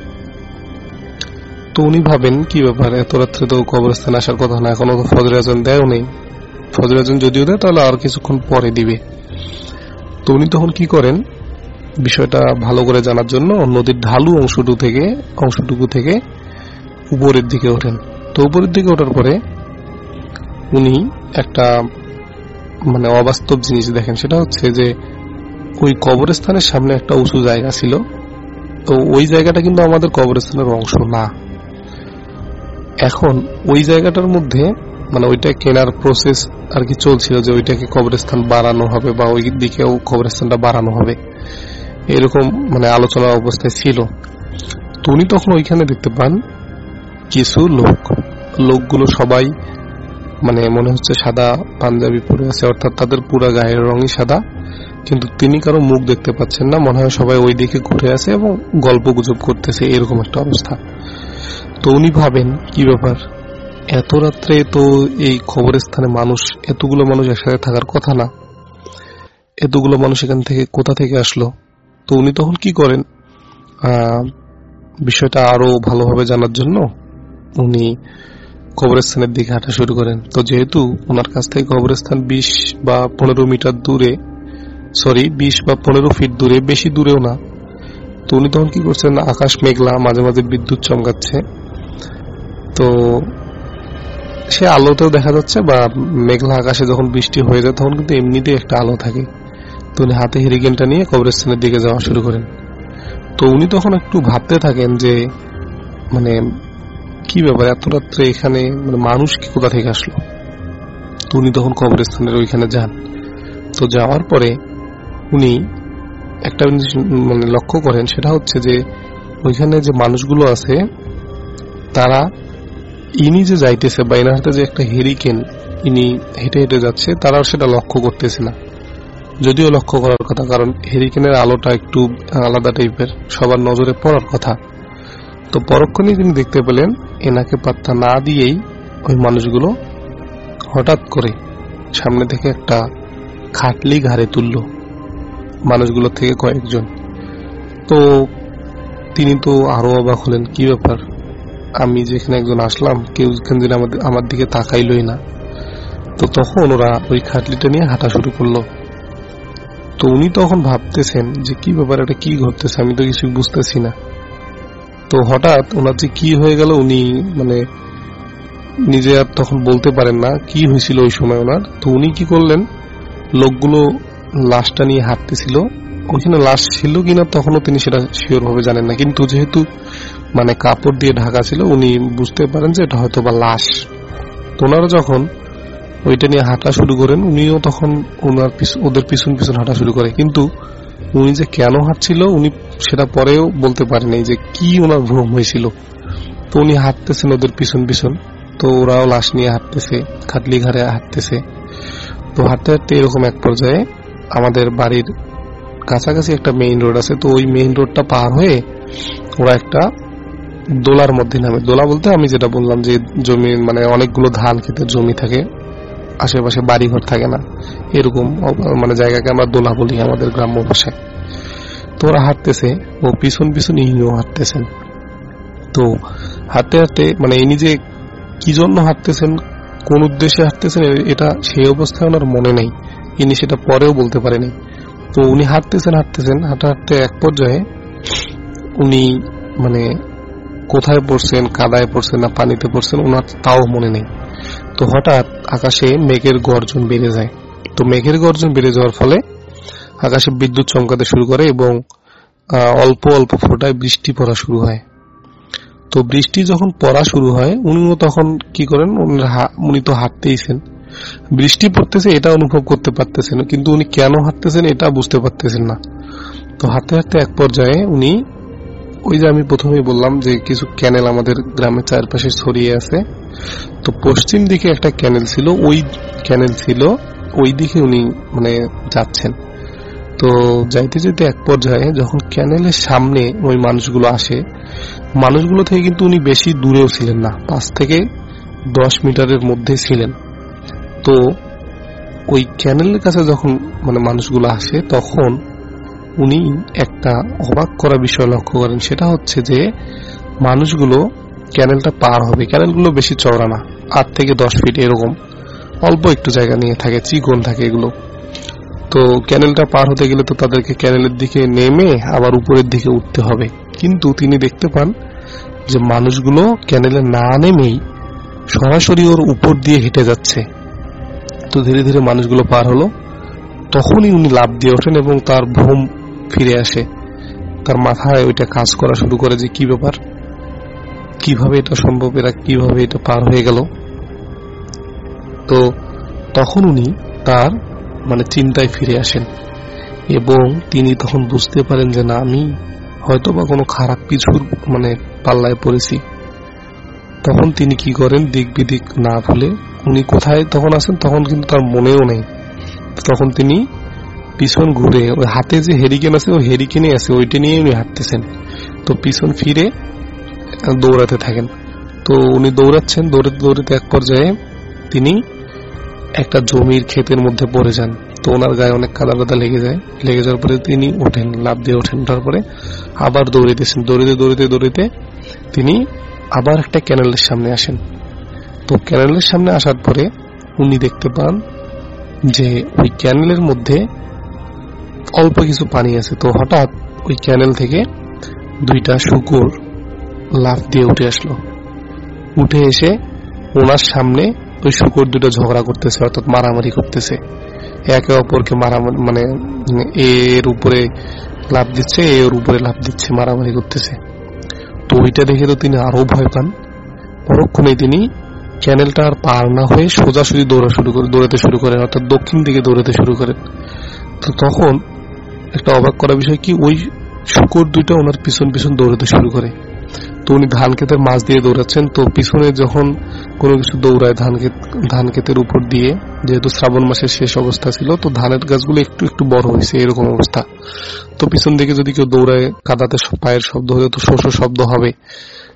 B: তো উনি ভাবেন, কি ব্যাপার, এত রাত্রে তো কবরস্থানে আসার কথা না, এখনো তো ফজর আজান দেয়ও নেই। ফজর আজান যদিও দেয় তাহলে আর কিছুক্ষণ পরে দিবে। তো উনি তখন কি করেন, বিষয়টা ভালো করে জানার জন্য নদীর ঢালু অংশটুকু থেকে উপরের দিকে ওঠেন। তো উপরের দিকে ওঠার পরে উনি একটা অবাস্তব জিনিস দেখেন। সেটা হচ্ছে যে ওই কবরস্থানের সামনে একটা উঁচু জায়গা ছিল। তো ওই জায়গাটা কিন্তু আমাদের কবরস্থানের অংশ না। এখন ওই জায়গাটার মধ্যে ওইটা কেনার প্রসেস আর কি চলছিল, যে ওইটাকে কবরস্থান বাড়ানো হবে বা ওই দিকেও কবরস্থানটা বাড়ানো হবে, এরকম আলোচনা অবস্থায় ছিল। তো উনি তখন ওইখানে দেখতে পান কিছু লোকগুলো সবাই মনে হচ্ছে সাদা পাঞ্জাবি পরে আছে, অর্থাৎ তাদের পুরো গায়ের রঙই সাদা, কিন্তু তিনি কারো মুখ দেখতে পাচ্ছেন না। মনে হয় সবাই ওই দিকে ঘুরে আছে এবং গল্প গুজব করতেছে, এরকম একটা অবস্থা। তো উনি ভাবেন, কি ব্যাপার, এত রাত্রে তো এই কবরস্থানে এতগুলো মানুষ একসাথে থাকার কথা না, এতগুলো মানুষ এখান থেকে কোথা থেকে আসলো? তো উনি তখন কি করেন, বিষয়টা আরো ভালোভাবে জানার জন্য উনি কবরস্থানের দিকে হাঁটা শুরু করেন। তো যেহেতু ওনার কাছ থেকে কবরস্থান 20 বা 15 মিটার দূরে, 20 বা 15 ফিট দূরে, বেশি দূরেও না। তো উনি তখন কি করছেন, আকাশ মেঘলা, মাঝে মাঝে বিদ্যুৎ চমকাচ্ছে। তো সে আলোতেও দেখা যাচ্ছে, বা মেঘলা আকাশে যখন বৃষ্টি হয়ে যায় তখন কিন্তু এমনিতেই একটা আলো থাকে। তো উনি হাতে হেরিকেনটা নিয়ে কবরস্থানের দিকে যাওয়া শুরু করেন। তো উনি তখন একটু ভাবতে থাকেন যে কি ব্যাপার, এত রাত্রে এখানে মানুষ কি কোথা থেকে আসলো? তো উনি তখন কবরস্থানের ওইখানে যান। তো যাওয়ার পরে উনি একটা লক্ষ্য করেন, সেটা হচ্ছে যে ওইখানে যে মানুষগুলো আছে তারা, ইনি যে যাইতেছে বা এনার হাতে যে একটা হেরিকেন, ইনি হেঁটে হেঁটে যাচ্ছে, তারা সেটা লক্ষ্য করতেছে না, যদিও লক্ষ্য করার কথা, কারণ হেরিকেনের আলোটা একটু আলাদা টাইপের, সবার নজরে পড়ার কথা। তো পরক্ষণেই তিনি দেখতে পেলেন এনাকে পাত্তা না দিয়েই ওই মানুষগুলো হঠাৎ করে সামনে থেকে একটা খাটলি ঘাড়ে তুলল মানুষগুলো থেকে কয়েকজন। তো তিনি তো আরো অবাক হলেন, কি ব্যাপার, আমি যেখানে একজন আসলাম কেউ যেন আমার দিকে তাকাইলই না। তো তখন ওরা ওই খাটলিটা নিয়ে হাঁটা শুরু করলো। তো উনি তখন ভাবতেছেন যে কি ব্যাপার, এটা কি ঘটতেছে, আমি তো কিছু বুঝতেছি না। তো হঠাৎ ওনার যে কি হয়ে গেল উনি নিজে আর তখন বলতে পারেন না কি হয়েছিল ওই সময় ওনার। তো উনি কি করলেন, লোকগুলো লাশটা নিয়ে হাঁটতেছিল, ওইখানে লাশ ছিল কিনা তখনও তিনি সেটা শিওর ভাবে জানেন না, কিন্তু যেহেতু কাপড় দিয়ে ঢাকা ছিল উনি বুঝতে পারেন যে এটা হয়তো বা লাশ। তো ওনারা যখন ওইটা নিয়ে হাঁটা শুরু করেন উনিও তখন ওদের পিছন পিছন হাঁটা শুরু করে, কিন্তু উনি যে কেন হাঁটছিল উনি সেটা পরেও বলতে পারেন যে কি ওনার ভ্রম হয়েছিল। তো উনি হাঁটতেছেন ওদের পিছন পিছন, তো ওরাও লাশ নিয়ে হাঁটতেছে, খাটলি ঘাড়ে হাঁটতেছে। তো হাঁটতে হাঁটতে এরকম এক পর্যায়ে আমাদের বাড়ির কাছাকাছি একটা মেইন রোড আছে, তো ওই মেইন রোডটা পার হয়ে ওরা একটা দোলার মধ্যে নামে। দোলা বলতে আমি যেটা বললাম যে জমি অনেকগুলো ধান ক্ষেতের জমি থাকে, আশেপাশে বাড়িঘর থাকে না, এরকম জায়গাকে আমরা দোলা বলি আমাদের গ্রাম্য ভাষায়। তো ওরা হাঁটতেছে, ও পিছন পিছন ইনিও হাঁটতেছেন। তো হাঁটতে হাঁটতে ইনি যে কি জন্য হাঁটতেছেন, কোন উদ্দেশ্যে হাঁটতেছেন, এটা সেই অবস্থায় ওনার মনে নেই, ইনি সেটা পরেও বলতে পারেনি। তো উনি হাঁটতেছেন হাঁটতে হাঁটতে এক পর্যায়ে উনি কোথায় পড়ছেন, কাদায় পড়ছেন না পানিতে পড়ছেন ওনার তাও মনে নেই। তো হঠাৎ আকাশে মেঘের গর্জন বেড়ে যায়। তো মেঘের গর্জন বেড়ে যাওয়ার ফলে আকাশে বিদ্যুৎ চমকাতে শুরু করে এবং অল্প অল্প ফোঁটায় বৃষ্টি পড়া শুরু হয়। তো বৃষ্টি যখন পড়া শুরু হয় উনিও তখন কি করেন, উনি তো হাঁটতেইছেন, বৃষ্টি পড়তেছে এটা অনুভব করতে পারতেছেন, কিন্তু উনি কেন হাঁটতেছেন এটা বুঝতে পারতেছেন না। তো হাঁটতে হাঁটতে এক পর্যায়ে উনি ওই যে আমি প্রথমেই বললাম যে কিছু ক্যানেল আমাদের গ্রামের চারপাশে ছড়িয়ে আছে, তো পশ্চিম দিকে একটা ক্যানেল ছিল, ওই দিকে উনি যাচ্ছেন। তো যাইতে যেতে এক পর্যায়ে যখন ক্যানেলের সামনে ওই মানুষগুলো আসে, মানুষগুলো থেকে কিন্তু উনি বেশি দূরেও ছিলেন না, 5 থেকে 10 মিটারের মধ্যে ছিলেন। তো ওই ক্যানেলের কাছে যখন মানুষগুলো আসে তখন উনি একটা অবাক করা বিষয় লক্ষ্য করেন, সেটা হচ্ছে যে মানুষগুলো ক্যানেলটা পার হবে, ক্যানেলগুলো বেশি চওড়া না, 8 থেকে 10 ফিট এরকম, অল্প একটু জায়গা নিয়ে থাকে, চিকন থাকে এগুলো। তো ক্যানেলটা পার হতে গেলে তো তাদেরকে ক্যানেলের দিকে নেমে আবার উপরের দিকে উঠতে হবে, কিন্তু তিনি দেখতে পান যে মানুষগুলো ক্যানেলে না নেমেই সরাসরি ওর উপর দিয়ে হেঁটে যাচ্ছে। তো ধীরে ধীরে মানুষগুলো পার হলো, তখনই উনি লাফ দিয়ে ওঠেন এবং তার ভ্রম ফিরে আসে, তার মাথায় ওইটা কাজ করা শুরু করে যে কি ব্যাপার, কিভাবে এটা সম্ভব, এরা কিভাবে এটা পার হয়ে গেল। তো তখন উনি তার চিন্তায় ফিরে আসেন এবং তিনি তখন বুঝতে পারেন যে না, আমি হয়তো বা কোনো খারাপ কিছুর পাল্লায় পড়েছি। তখন তিনি কি করেন, দিক বিদিক না ভুলে উনি কোথায় তখন আছেন তখন কিন্তু তার মনেও নেই। তখন তিনি পিছন ঘুরে ওই হাতে যে হেরিকেন আছে ওই হেরিকেনে আছে ওইটা নিয়ে উনি হাঁটতেছেন। তো পিছন ফিরে দৌড়াতে থাকেন। তো উনি দৌড়াচ্ছেন, দৌড়াতে দৌড়াতে এক পর্যায়ে তিনি একটা জমির ক্ষেতের মধ্যে পড়ে যান। তো ওনার গায়ে অনেক কাদা কাদা লেগে যায়, লেগে যাওয়ার পরে তিনি ওঠেন, লাফ দিয়ে ওঠেন, তারপরে আবার দৌড়াইতেছেন, দৌড়াতে দৌড়াতে তিনি আবার একটা ক্যানেলের সামনে আসেন। তো ক্যানেলের সামনে আসার পরে উনি দেখতে পান যে ওই ক্যানেলের মধ্যে অল্প কিছু পানি আছে। তো হঠাৎ ওই ক্যানেল থেকে 2টা শূকর লাফ দিয়ে উঠে আসলো, উঠে এসে ওনার সামনে ওই শূকর 2টা ঝগড়া করতেছে, অর্থাৎ মারামারি করতেছে, একে অপরকে মারামারি এর উপরে লাফ দিচ্ছে, এর উপরে লাফ দিচ্ছে, মারামারি করতেছে। তো ওইটা দেখে তো তিনি আরো ভয় পান। পরক্ষণে তিনি ক্যানেলটা আর পার না হয়ে সোজাসুজি দৌড়াতে শুরু করেন, অর্থাৎ দক্ষিণ দিকে দৌড়াতে শুরু করেন। তো তখন একটা অবাক করা বিষয় কি, ওই শূকর 2টা ওনার পিছন পিছন দৌড়াতে শুরু করে। তো উনি ধান ক্ষেতের মাছ দিয়ে দৌড়াচ্ছেন। তো পিছনে যখন কোনো কিছু দৌড়ায় ধান ক্ষেতের উপর দিয়ে, যেহেতু শ্রাবণ মাসের শেষ অবস্থা ছিল, তো ধানের গাছগুলো একটু একটু বড় হয়েছে এরকম অবস্থা। তো পিছন দিকে যদি কেউ দৌড়ায়, কাদাতে পায়ের শব্দ হলে তো শোষ শব্দ হবে।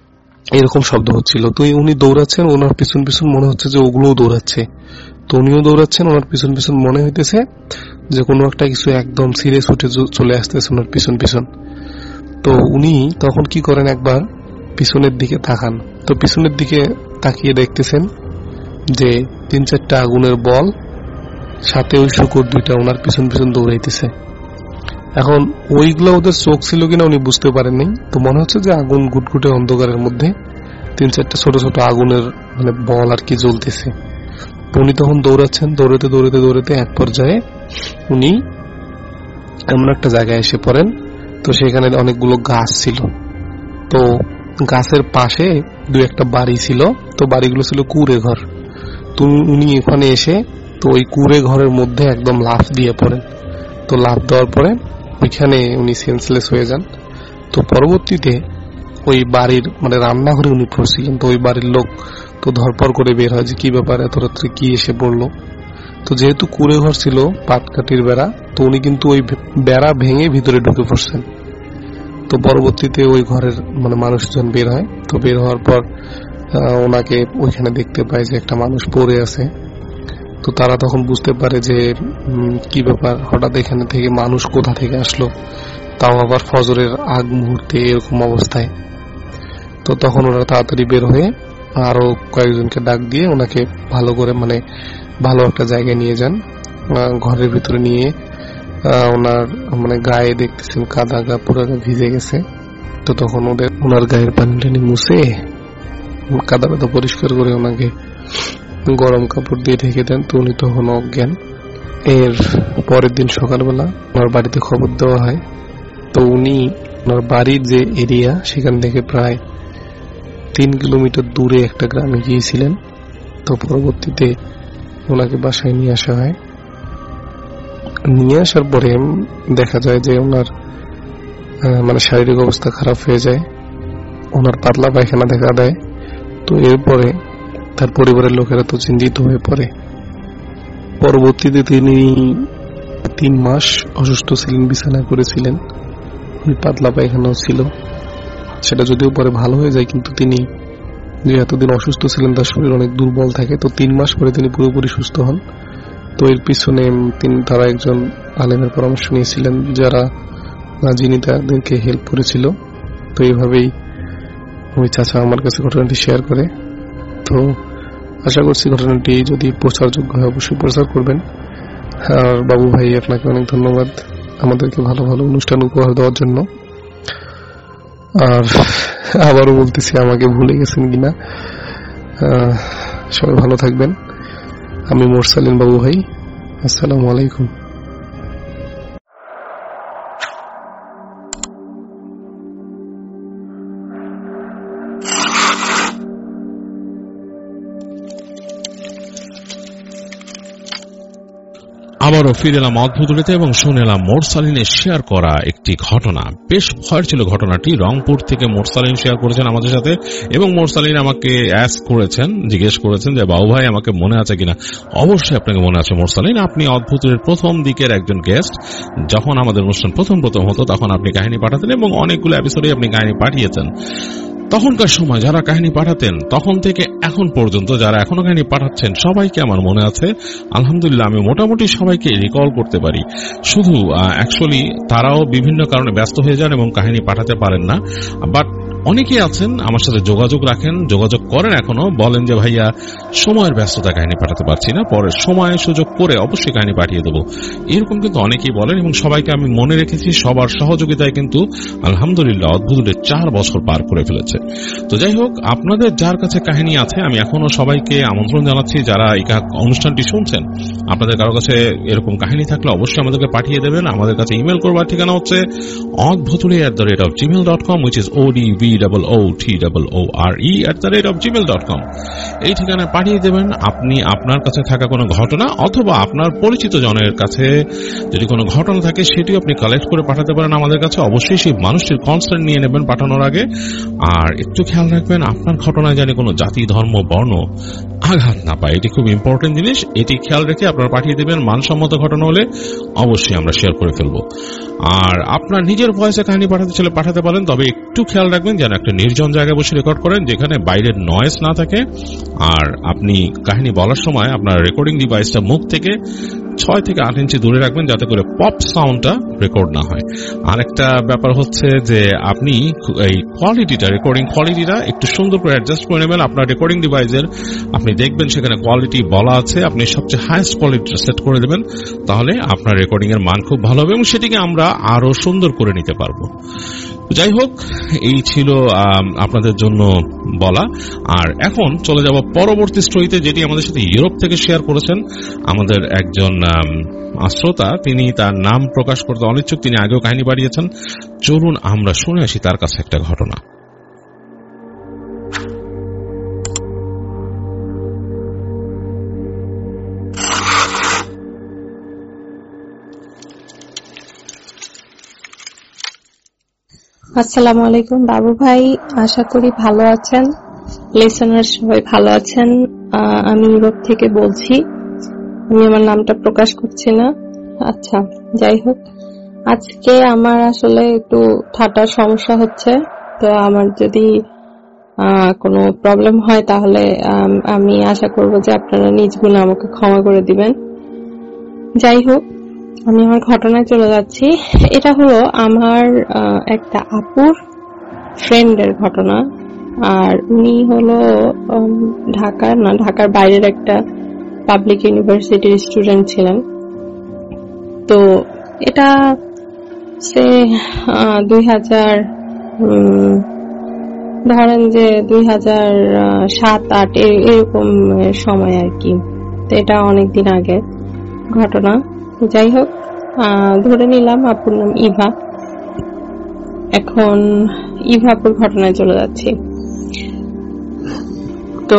B: এরকম শব্দ হচ্ছিল। তো উনি দৌড়াচ্ছেন, ওনার পিছন পিছন মনে হচ্ছে যে ওগুলোও দৌড়াচ্ছে। তো উনিও দৌড়াচ্ছেন, ওনার পিছন পিছন মনে হইতেছে যে কোনো একটা কিছু একদম সিরিয়াস উঠে চলে আসতেছে ওনার পিছন পিছন। তো উনি তখন কি করেন, একবার পিছনের দিকে তাকান। তো পিছনের দিকে তাকিয়ে দেখতেছেন যে 3-4টা আগুনের বল, সাথে ওই শুকর 2টা ওনার পিছন পিছন দৌড়াইতেছে। এখন ওইগুলো ওদের চোখ ছিল কিনা উনি বুঝতে পারেননি। তো মনে হচ্ছে যে আগুন গুটগুটে অন্ধকারের মধ্যে 3-4টা ছোট ছোট আগুনের মানে বল আর কি জ্বলতেছে। তো উনি তখন দৌড়াচ্ছেন, দৌড়াতে দৌড়াতে দৌড়াতে এক পর্যায়ে উনি এমন একটা জায়গায় এসে পড়েন। তো সেখানে অনেকগুলো গাছ ছিল। তো গাছের পাশে 2-1টা বাড়ি ছিল। তো বাড়িগুলো ছিল কুঁড়ে ঘর। তো উনি এখানে এসে তো ওই কুঁড়ে ঘরের মধ্যে একদম লাফ দিয়ে পড়েন। তো লাফ দেওয়ার পরে ওইখানে উনি সেন্সলেস হয়ে যান। তো পরবর্তীতে ওই বাড়ির মানে রান্নাঘরে উনি পড়ছিলেন। তো ওই বাড়ির লোক তো ধরপড় করে বের হয় যে কি ব্যাপার, এত রাত্রে কি এসে পড়লো। তো যেহেতু কুঁড়ে ঘর ছিল পাটকাঠির বেড়া, তো উনি কিন্তু ওই বেড়া ভেঙে ভিতরে ঢুকে পড়ছেন। তো পরবর্তীতে ওই ঘরের মানে মানুষজন বের হয়। তো বের হওয়ার পর ওনাকে ওইখানে দেখতে পায় যে একটা মানুষ পড়ে আছে। তো তারা তখন বুঝতে পারে যে কি ব্যাপার, হঠাৎ এখানে থেকে মানুষ কোথা থেকে আসলো, তাও আবার ফজরের আগ মুহূর্তে এরকম অবস্থায়। তো তখন ওনারা তাড়াতাড়ি বের হয়ে আরো কয়েকজনকে ডাক দিয়ে ওনাকে ভালো করে মানে ভালো একটা জায়গায় নিয়ে যান। ঘরের ভিতরে নিয়ে ওনার মানে গায়ে দেখতেছেন কাদা, গা পুরো ভিজে গেছে। তো তখন ওনার গায়ের পানি টানি মুছে কাদা পাতা পরিষ্কার করে ওনাকে গরম কাপড় দিয়ে ঢেকে দেন। তো উনি তখন অজ্ঞান। এর পরের দিন সকালবেলা ওনার বাড়িতে খবর দেওয়া হয়। তো উনি ওনার বাড়ির যে এরিয়া সেখান থেকে প্রায় 3 কিলোমিটার দূরে একটা গ্রামে গিয়েছিলেন। তো পরবর্তীতে ওনাকে বাসায় নিয়ে আসা হয়। নিয়ে আসার পরে দেখা যায় যে ওনার মানে শারীরিক অবস্থা খারাপ হয়ে যায়, ওনার পাতলা পায়খানা দেখা দেয়। তো এরপরে তার পরিবারের লোকেরা তো চিন্তিত হয়ে পড়ে। পরবর্তীতে তিনি 3 মাস অসুস্থ ছিলেন, বিছানায় করেছিলেন। পাতলা পায়খানাও ছিল, সেটা যদিও পরে ভালো হয়ে যায়, কিন্তু তিনি যে এতদিন অসুস্থ ছিলেন তার শরীর অনেক দুর্বল থাকে। তো 3 মাস পরে তিনি পুরোপুরি সুস্থ হন। তো এর পিছনে তারা একজন আলেমের পরামর্শ নিয়েছিলেন যিনি তাদেরকে হেল্প করেছিল। তো এইভাবেই ওই চাচা আমার কাছে ঘটনাটি শেয়ার করে। তো আশা করছি ঘটনাটি যদি প্রচারযোগ্য হয় অবশ্যই প্রচার করবেন। আর বাবু ভাই, আপনাকে অনেক ধন্যবাদ আমাদেরকে ভালো ভালো অনুষ্ঠান উপহার দেওয়ার জন্য। আর আবারও বলতেছি, আমাকে ভুলে গেছেন কিনা। সবাই ভালো থাকবেন। আমি মোরসালিন বাবু ভাই, আসসালামু আলাইকুম।
A: আবারও ফিরে এলাম অদ্ভুত রাতে এবং শুনেলাম মোরসালিনের শেয়ার করা একটি ঘটনা। বেশ ভয়ের ছিল ঘটনাটি। রংপুর থেকে মোরসালিন শেয়ার করেছেন আমাদের সাথে এবং মোরসালিন আমাকে জিজ্ঞেস করেছেন যে বাবু ভাই আমাকে মনে আছে কিনা। অবশ্যই আপনাকে মনে আছে মোরসালিন, আপনি অদ্ভুতের প্রথম দিকের একজন গেস্ট। যখন আমাদের অনুষ্ঠান প্রথম হতো তখন আপনি কাহিনী পাঠাতেন এবং অনেকগুলো এপিসোডে আপনি কাহিনী পাঠিয়েছেন। তখনকার সময় যারা কাহিনী পাঠাতেন তখন থেকে এখন পর্যন্ত যারা এখনো কাহিনী পাঠাচ্ছেন সবাইকে আমার মনে আছে। আলহামদুলিল্লাহ, আমি মোটামুটি সবাইকে রিকল করতে পারি। শুধু অ্যাকচুয়ালি তারাও বিভিন্ন কারণে ব্যস্ত হয়ে যান এবং কাহিনী পাঠাতে পারেন না। বাট অনেকেই আছেন আমার সাথে যোগাযোগ রাখেন, যোগাযোগ করেন, এখনো বলেন যে ভাইয়া সময়ের ব্যস্ততা কাহিনী পাঠাতে পারছি না, পরে সময় সুযোগ করে অবশ্যই কাহিনী পাঠিয়ে দেবো। এরকম কিন্তু অনেকেই বলেন এবং সবাইকে আমি মনে রেখেছি। সবার সহযোগিতায় কিন্তু আলহামদুলিল্লাহ অদ্ভুতের 4 বছর পার করে ফেলেছে। তো যাই হোক, আপনাদের যার কাছে কাহিনী আছে আমি এখনো সবাইকে আমন্ত্রণ জানাচ্ছি, যারা এই অনুষ্ঠানটি শুনছেন আপনাদের কারো কাছে এরকম কাহিনী থাকলে অবশ্যই আমাদেরকে পাঠিয়ে দেবেন। আমাদের কাছে ইমেল করবার ঠিকানা হচ্ছে odbhuturi@gmail.com, which is odvootore@gmail.com। এই ঠিকানায় পাঠিয়ে দেবেন আপনি আপনার কাছে থাকা কোনো ঘটনা, অথবা আপনার পরিচিত জনের কাছে যদি কোনো ঘটনা থাকে সেটিও আপনি কালেক্ট করে পাঠাতে পারেন আমাদের কাছে। অবশ্যই সেই মানুষটির কনসার্ন নিয়ে নেবেন পাঠানোর আগে। আর একটু খেয়াল রাখবেন আপনার ঘটনায় জানি কোনো জাতি, ধর্ম, বর্ণ আঘাত না পায়, এটি খুব ইম্পর্টেন্ট জিনিস। এটি খেয়াল রেখে আপনারা পাঠিয়ে দেবেন। মানসম্মত ঘটনা হলে অবশ্যই আমরা শেয়ার করে ফেলবো। আর আপনার নিজের ভয়েসে কাহিনী পাঠাতে চাইলে পাঠাতে পারেন, তবে একটু খেয়াল রাখবেন যেন একটা নির্জন জায়গায় বসে রেকর্ড করেন যেখানে বাইরের নয়েজ না থাকে। আর আপনি কাহিনী বলার সময় আপনার রেকর্ডিং ডিভাইসটা মুখ থেকে 6 থেকে 8 ইঞ্চি দূরে রাখবেন যাতে করে পপ সাউন্ডটা রেকর্ড না হয়। আর একটা ব্যাপার হচ্ছে যে আপনি এই কোয়ালিটিটা, রেকর্ডিং কোয়ালিটিটা একটু সুন্দর করে অ্যাডজাস্ট করে নেবেন আপনার রেকর্ডিং ডিভাইসের। আপনি দেখবেন সেখানে কোয়ালিটি বলা আছে, আপনি সবচেয়ে হাইয়েস্ট কোয়ালিটিটা সেট করে দেবেন, তাহলে আপনার রেকর্ডিং এর মান খুব ভালো হবে এবং সেটিকে আমরা আরো সুন্দর করে নিতে পারবো। যাই হোক, এই ছিল আপনাদের জন্য বলা। আর এখন চলে যাব পরবর্তী স্টোরিতে, যেটি আমাদের সাথে ইউরোপ থেকে শেয়ার করেছেন আমাদের একজন শ্রোতা। তিনি তার নাম প্রকাশ করতে অনিচ্ছুক, তিনি আগেও কাহিনী বাড়িয়েছেন। চলুন আমরা শুনে আসি তার কাছে একটা ঘটনা।
C: আসসালামু আলাইকুম বাবু ভাই, আশা করি ভালো আছেন, লিসেনার সবাই ভালো আছেন। আমি ইউরোপ থেকে বলছি, আমি আমার নামটা প্রকাশ করছি না। আচ্ছা, যাই হোক, আজকে আমার আসলে একটু ঠাটার সমস্যা হচ্ছে, তো আমার যদি কোনো প্রবলেম হয় তাহলে আমি আশা করব যে আপনারা নিজ গুণে আমাকে ক্ষমা করে দিবেন। যাই হোক, আমি আমার ঘটনায় চলে যাচ্ছি। এটা হলো আমার একটা আপুর ফ্রেন্ডের ঘটনা। আর উনি হলো ঢাকার বাইরের একটা পাবলিক ইউনিভার্সিটির স্টুডেন্ট ছিলেন। তো এটা সে 2000 ধরেন যে 2007-08 এরকম সময় আর কি। তো এটা অনেকদিন আগে ঘটনা। যাই হোক, ধরে নিলাম আপুর নাম ইভা। এখন ইভা আপুর ঘটনায় চলে যাচ্ছি। তো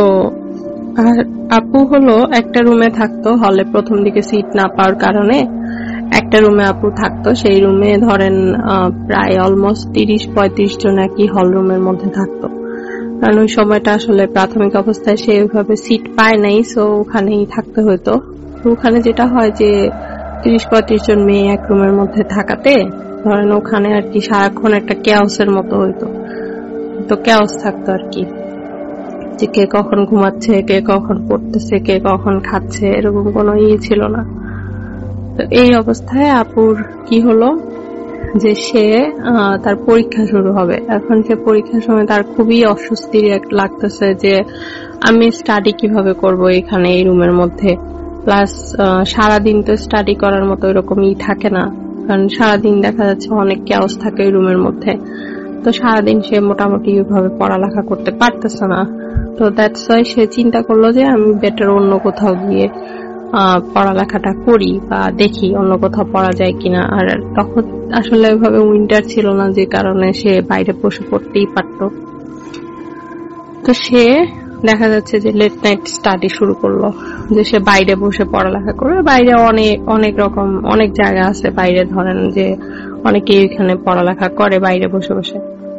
C: আপু হলো একটা রুমে থাকতো, হলে প্রথম দিকে সিট না পাওয়ার কারণে একটা রুমে আপু থাকতো। সেই রুমে ধরেন প্রায় অলমোস্ট 30-35 জন একই হল রুমের মধ্যে থাকতো। কারণ ওই সময়টা আসলে প্রাথমিক অবস্থায় সে ওইভাবে সিট পায় নাই, সো ওখানেই থাকতে হতো। ওখানে যেটা হয় যে 30-35 জন মেয়ে এক রুমের মধ্যে থাকাতে ধরেন ওখানে আর কি সারাক্ষণ একটা কেওসের মতো হইতো। তো কেওস থাকতো আর কি, যে কে কখন ঘুমাচ্ছে, কে কখন পড়তেছে, কে কখন খাচ্ছে, এরকম কোনো ছিল না। তো এই অবস্থায় আপুর কি হলো যে সে তার পরীক্ষা শুরু হবে। এখন সে পরীক্ষার সময় তার খুবই অস্বস্তি লাগতেছে যে আমি স্টাডি কিভাবে করব এখানে এই রুমের মধ্যে। প্লাস সারাদিন তো স্টাডি করার মতো এরকমই থাকে না, কারণ সারাদিন দেখা যাচ্ছে অনেক কেওস থাকে ওই রুমের মধ্যে। তো সারাদিন সে মোটামুটি ওইভাবে পড়ালেখা করতে পারতেছে না। তো দ্যাটস ওয়াই সে চিন্তা করলো যে আমি বেটার অন্য কোথাও গিয়ে পড়ালেখাটা করি বা দেখি অন্য কোথাও পড়া যায় কিনা। আর তখন আসলে ওইভাবে উইন্টার ছিল না, যে কারণে সে বাইরে বসে পড়তেই পারত। তো সে দেখা যাচ্ছে যে লেট নাইট স্টাডি শুরু করলো, যে সে বাইরে বসে পড়ালেখা করবে। বাইরে অনেক রকম অনেক জায়গা আছে বাইরে, ধরেন যে অনেকেই এখানে পড়ালেখা করে বাইরে বসে বসে।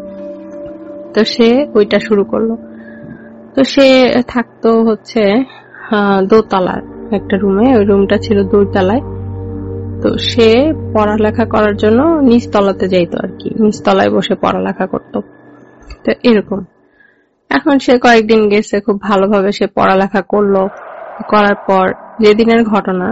C: তো সে ওইটা শুরু করলো। তো সে থাকতো হচ্ছে দোতলার একটা রুমে, ওই রুমটা ছিল দোতলায়। তো সে পড়ালেখা করার জন্য নিচতলাতে যাইতো আর কি, নিচতলায় বসে পড়ালেখা করতো। তো এরকম এখন সে কয়েকদিন গেছে, খুব ভালোভাবে সে পড়ালেখা করলো। করার পর যেদিনের ঘটনা,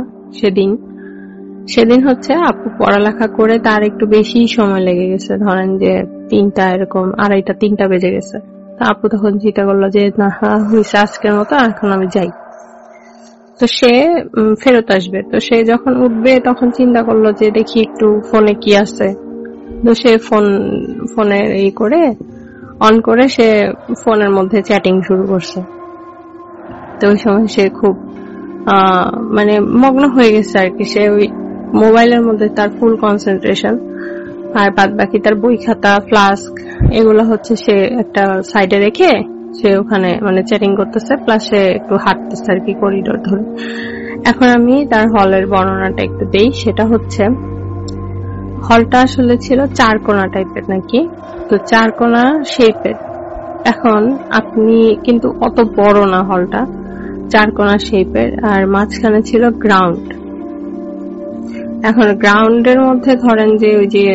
C: সেদিন হচ্ছে আপু পড়ালেখা করে তার একটু বেশি সময় লেগে গেছে, ধরেন যে 3টা এরকম 2:30-3টা বেজে গেছে। তা আপু তখন চিন্তা করলো যে না, হয়েছে আজকের মতো, এখন আমি যাই। তো সে ফেরত আসবে। তো সে যখন উঠবে তখন চিন্তা করলো যে দেখি একটু ফোনে কি আছে। তো সে ফোনের এই করে অন করে সে ফোনের মধ্যে চ্যাটিং শুরু করছে। তো ওই সময় সে খুব মানে মগ্ন হয়ে গেছে আর কি। সে ওই মোবাইলের মধ্যে তার ফুল কনসেন্ট্রেশন, আর বাদ বাকি তার বই খাতা, ফ্লাস্ক, এগুলো হচ্ছে সে একটা সাইডে রেখে সে ওখানে মানে চ্যাটিং করতেছে, প্লাস সে একটু হাঁটতেছে আর কি করিডোর ধরে। এখন আমি তার হলের বর্ণনাটা একটু দেই। সেটা হচ্ছে হলটা আসলে ছিল 4 কোণা টাইপের নাকি, তো 4 কোণা শেপের। এখন আপনি কিন্তু অত বড় না হলটা, 4 কোণা শেপের, আর মাঝখানে ছিল গ্রাউন্ড। এখন গ্রাউন্ডের মধ্যে ধরেন যে ওই যে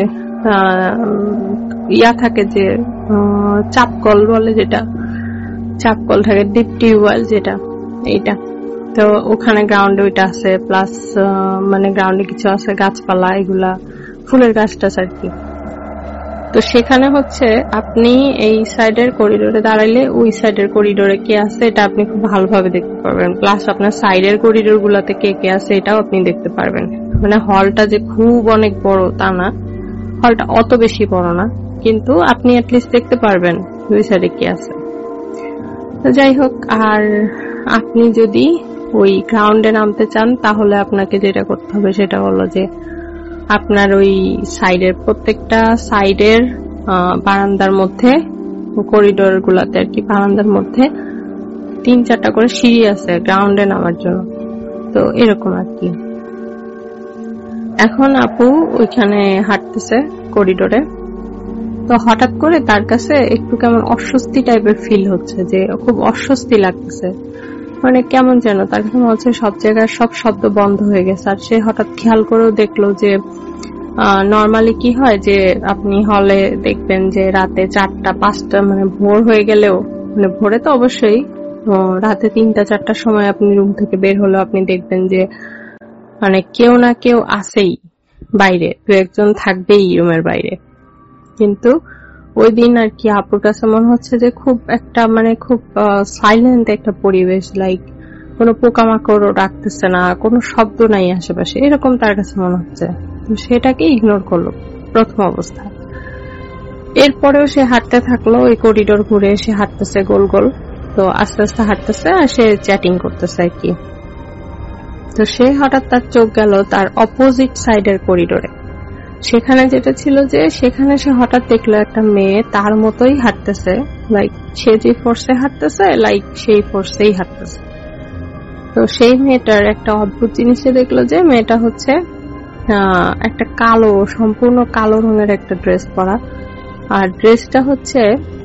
C: ইয়া থাকে যে চাপকল বলে, যেটা চাপকল থাকে, ডিপ টিউবওয়েল যেটা, এইটা তো ওখানে গ্রাউন্ডে ওইটা আছে, প্লাস মানে গ্রাউন্ডে কিছু আছে গাছপালা, এগুলা ফুলের গাছটা আর কি। তো সেখানে হচ্ছে আপনি এই সাইডের করিডোরে দাঁড়াইলে ওই সাইডের করিডোরে কে আছে এটা আপনি খুব ভালোভাবে দেখতে পারবেন, প্লাস আপনার সাইডের করিডোর গুলাতে কে কে আছে এটাও আপনি দেখতে পারবেন। মানে হলটা যে খুব অনেক বড় তা না, হলটা অত বেশি বড় না, কিন্তু আপনি অ্যাটলিস্ট দেখতে পারবেন দুই সাইডে কে আছে। তো যাই হোক, আর আপনি যদি ওই গ্রাউন্ডে নামতে চান তাহলে আপনাকে যেটা করতে হবে সেটা হলো যে আপনার ওই সাইডের প্রত্যেকটা সাইডের বারান্দার মধ্যে, করিডোর গুলাতে আর কি, বারান্দার মধ্যে 3-4টা করে সিঁড়ি আছে গ্রাউন্ডে নামার জন্য। তো এরকম আর কি। এখন আপু ওইখানে হাঁটতেছে করিডোরে, তো হঠাৎ করে তার কাছে একটু কেমন অস্বস্তি টাইপের ফিল হচ্ছে, যে খুব অস্বস্তি লাগতেছে। মানে কেমন যেন তার কাছে মনে হচ্ছে সব জায়গায় সব শব্দ বন্ধ হয়ে গেছে। আর সে হঠাৎ খেয়াল করেও দেখলো যে নর্মালি কি হয় যে আপনি হলে দেখবেন যে রাতে 4টা-5টা মানে ভোর হয়ে গেলেও, মানে ভোরে তো অবশ্যই, রাতে 3টা-4টার সময় আপনি রুম থেকে বের হলেও আপনি দেখবেন যে মানে কেউ না কেউ আসেই বাইরে, 2-1জন থাকবেই রুমের বাইরে। কিন্তু ওই দিন আর কি আপুর কাছে মনে হচ্ছে যে খুব একটা মানে খুব সাইলেন্ট একটা পরিবেশ, লাইক কোনো পোকামাকড়ও ডাকতেছে না, কোনো শব্দ নাই আশেপাশে, এরকম তার কাছে মনে হচ্ছে। সেটাকে ইগনোর করলো প্রথম অবস্থায়। এরপরেও সে হাঁটতে থাকলো, ওই করিডোর ঘুরে সে হাঁটতেছে গোল গোল। তো আস্তে আস্তে হাঁটতেছে আর সে চ্যাটিং করতেছে আর কি। তো সে হঠাৎ তার চোখ গেল তার অপোজিট সাইডের করিডোরে। সেখানে যেটা ছিল যে সেখানে সে হঠাৎ দেখলো একটা মেয়ে তার মতোই হাঁটতেছে, লাইক সে যে ফোর্সে হাঁটতেছে লাইক সেই ফোর্সেই হাঁটতেছে। তো সেই মেয়েটার একটা অদ্ভুত জিনিসে দেখলো যে মেয়েটা হচ্ছে একটা কালো, সম্পূর্ণ কালো রঙের একটা ড্রেস পরা। আর ড্রেসটা হচ্ছে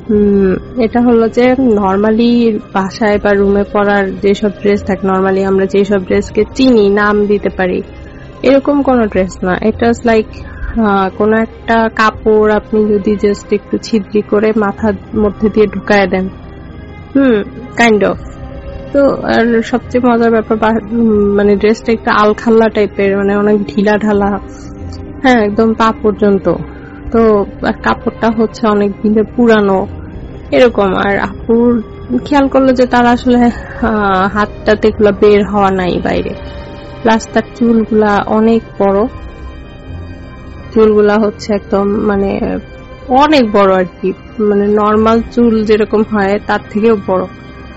C: এটা হলো যে নর্মালি বাসায় বা রুমে পরার যেসব ড্রেস থাকে, নর্মালি আমরা যেসব ড্রেসকে চিনি, নাম দিতে পারি, এরকম কোন ড্রেস না। এটা লাইক কোন একটা কাপড় আপনি যদি জাস্ট একটু ছিদ্রি করে মাথার মধ্যে দিয়ে ঢুকায় দেন, কাইন্ড অফ। তো আর সবচেয়ে মজার ব্যাপার, মানে ড্রেসটা একটু আলখাল্লা টাইপের, মানে অনেক ঢিলা ঢালা, হ্যাঁ একদম পা পর্যন্ত। তো কাপড়টা হচ্ছে অনেক দিনের পুরানো এরকম। আর আপুর খেয়াল করলো যে তার আসলে হাতটাতে এগুলো বের হওয়া নাই বাইরে, প্লাস তার চুলগুলা অনেক বড়, চুলগুলা হচ্ছে একদম মানে অনেক বড় আর কি, মানে নর্মাল চুল যেরকম হয় তার থেকেও বড়।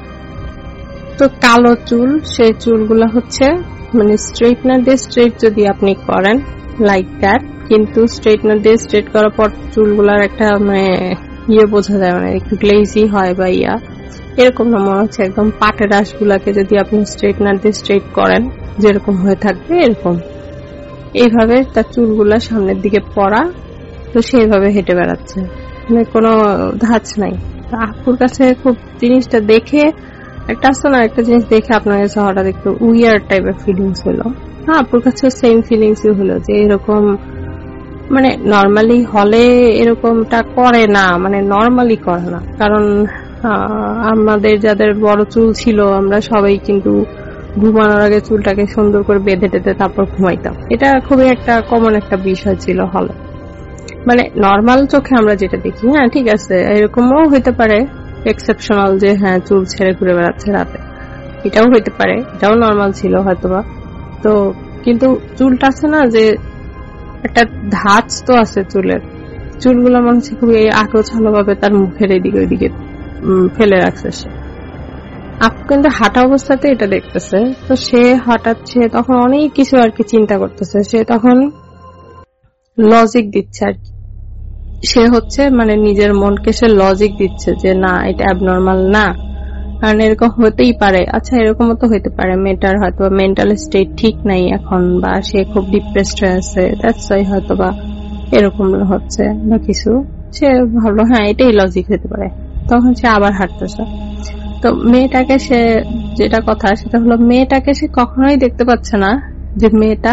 C: তো কালো চুল, সেই চুলগুলা হচ্ছে মানে স্ট্রেটনার দিয়ে স্ট্রেট যদি আপনি করেন লাইক দ্যাট, কিন্তু স্ট্রেটনার দিয়ে স্ট্রেট করার পর চুলগুলার একটা মানে ইয়ে বোঝা যায়, মানে একটু গ্লেজি হয় বা ইয়া এরকম না, মনে হচ্ছে একদম পাটের আঁশগুলাকে যদি আপনি স্ট্রেটনার দিয়ে স্ট্রেট করেন যেরকম হয়ে থাকবে এরকম। এইভাবে তার চুলগুলা সামনের দিকে পড়া, তো সেইভাবে হেঁটে বেড়াচ্ছে, মানে কোনো ধাঁচ নাই। আপুর কাছে খুব জিনিসটা দেখে একটা আসতো না, একটা জিনিস দেখে আপনার কাছে হঠাৎ একটু উইয়ার্ড টাইপের ফিলিংস হলো। হ্যাঁ, আপুর কাছে সেম ফিলিংসই হলো যে এরকম মানে নর্মালি হলে এরকমটা করে না, মানে নর্মালি করে না। কারণ আমাদের যাদের বড় চুল ছিল আমরা সবাই কিন্তু ঘুমানোর আগে চুলটাকে সুন্দর করে বেঁধে টেঁধে তারপর ঘুমাইতাম। এটা খুবই একটা কমন একটা বিষয় ছিল হলে, মানে নর্মাল চোখে আমরা যেটা দেখি। হ্যাঁ ঠিক আছে, এরকমও হইতে পারে এক্সেপশনাল যে হ্যাঁ চুল ছেড়ে ঘুরে বেড়াচ্ছে রাতে, এটাও হইতে পারে, এটাও নর্মাল ছিল হয়তোবা। তো কিন্তু চুলটা আছে না যে একটা ধাঁচ তো আছে চুলের, চুলগুলো মনে হচ্ছে খুবই আঁকড়াছালো ভাবে তার মুখের এদিকে ওইদিকে ফেলে রাখছে সে। আপু কিন্তু হাঁটা অবস্থাতে এটা দেখতেছে। তো সে হঠাৎ সে তখন অনেক কিছু আর কি চিন্তা করতেছে, সে তখন লজিক দিচ্ছে আর কি সে হচ্ছে মানে নিজের মনকে সে লজিক দিচ্ছে যে না এটা অ্যাবনর্মাল না, কারণ এরকম হতেই পারে। আচ্ছা এরকমও তো হতে পারে মেয়েটার হয়তো মেন্টাল স্টেট ঠিক নাই এখন, বা সে খুব ডিপ্রেসড হয়ে আছে, দ্যাটস ওয়াই হয়তো বা এরকম হচ্ছে বা কিছু। সে ভাবলো হ্যাঁ এটাই লজিক হতে পারে, তখন সে আবার হাঁটতেছে। তো মেয়েটাকে সে যেটা কথা সেটা হলো মেয়েটাকে সে কখনোই দেখতে পাচ্ছে না যে মেয়েটা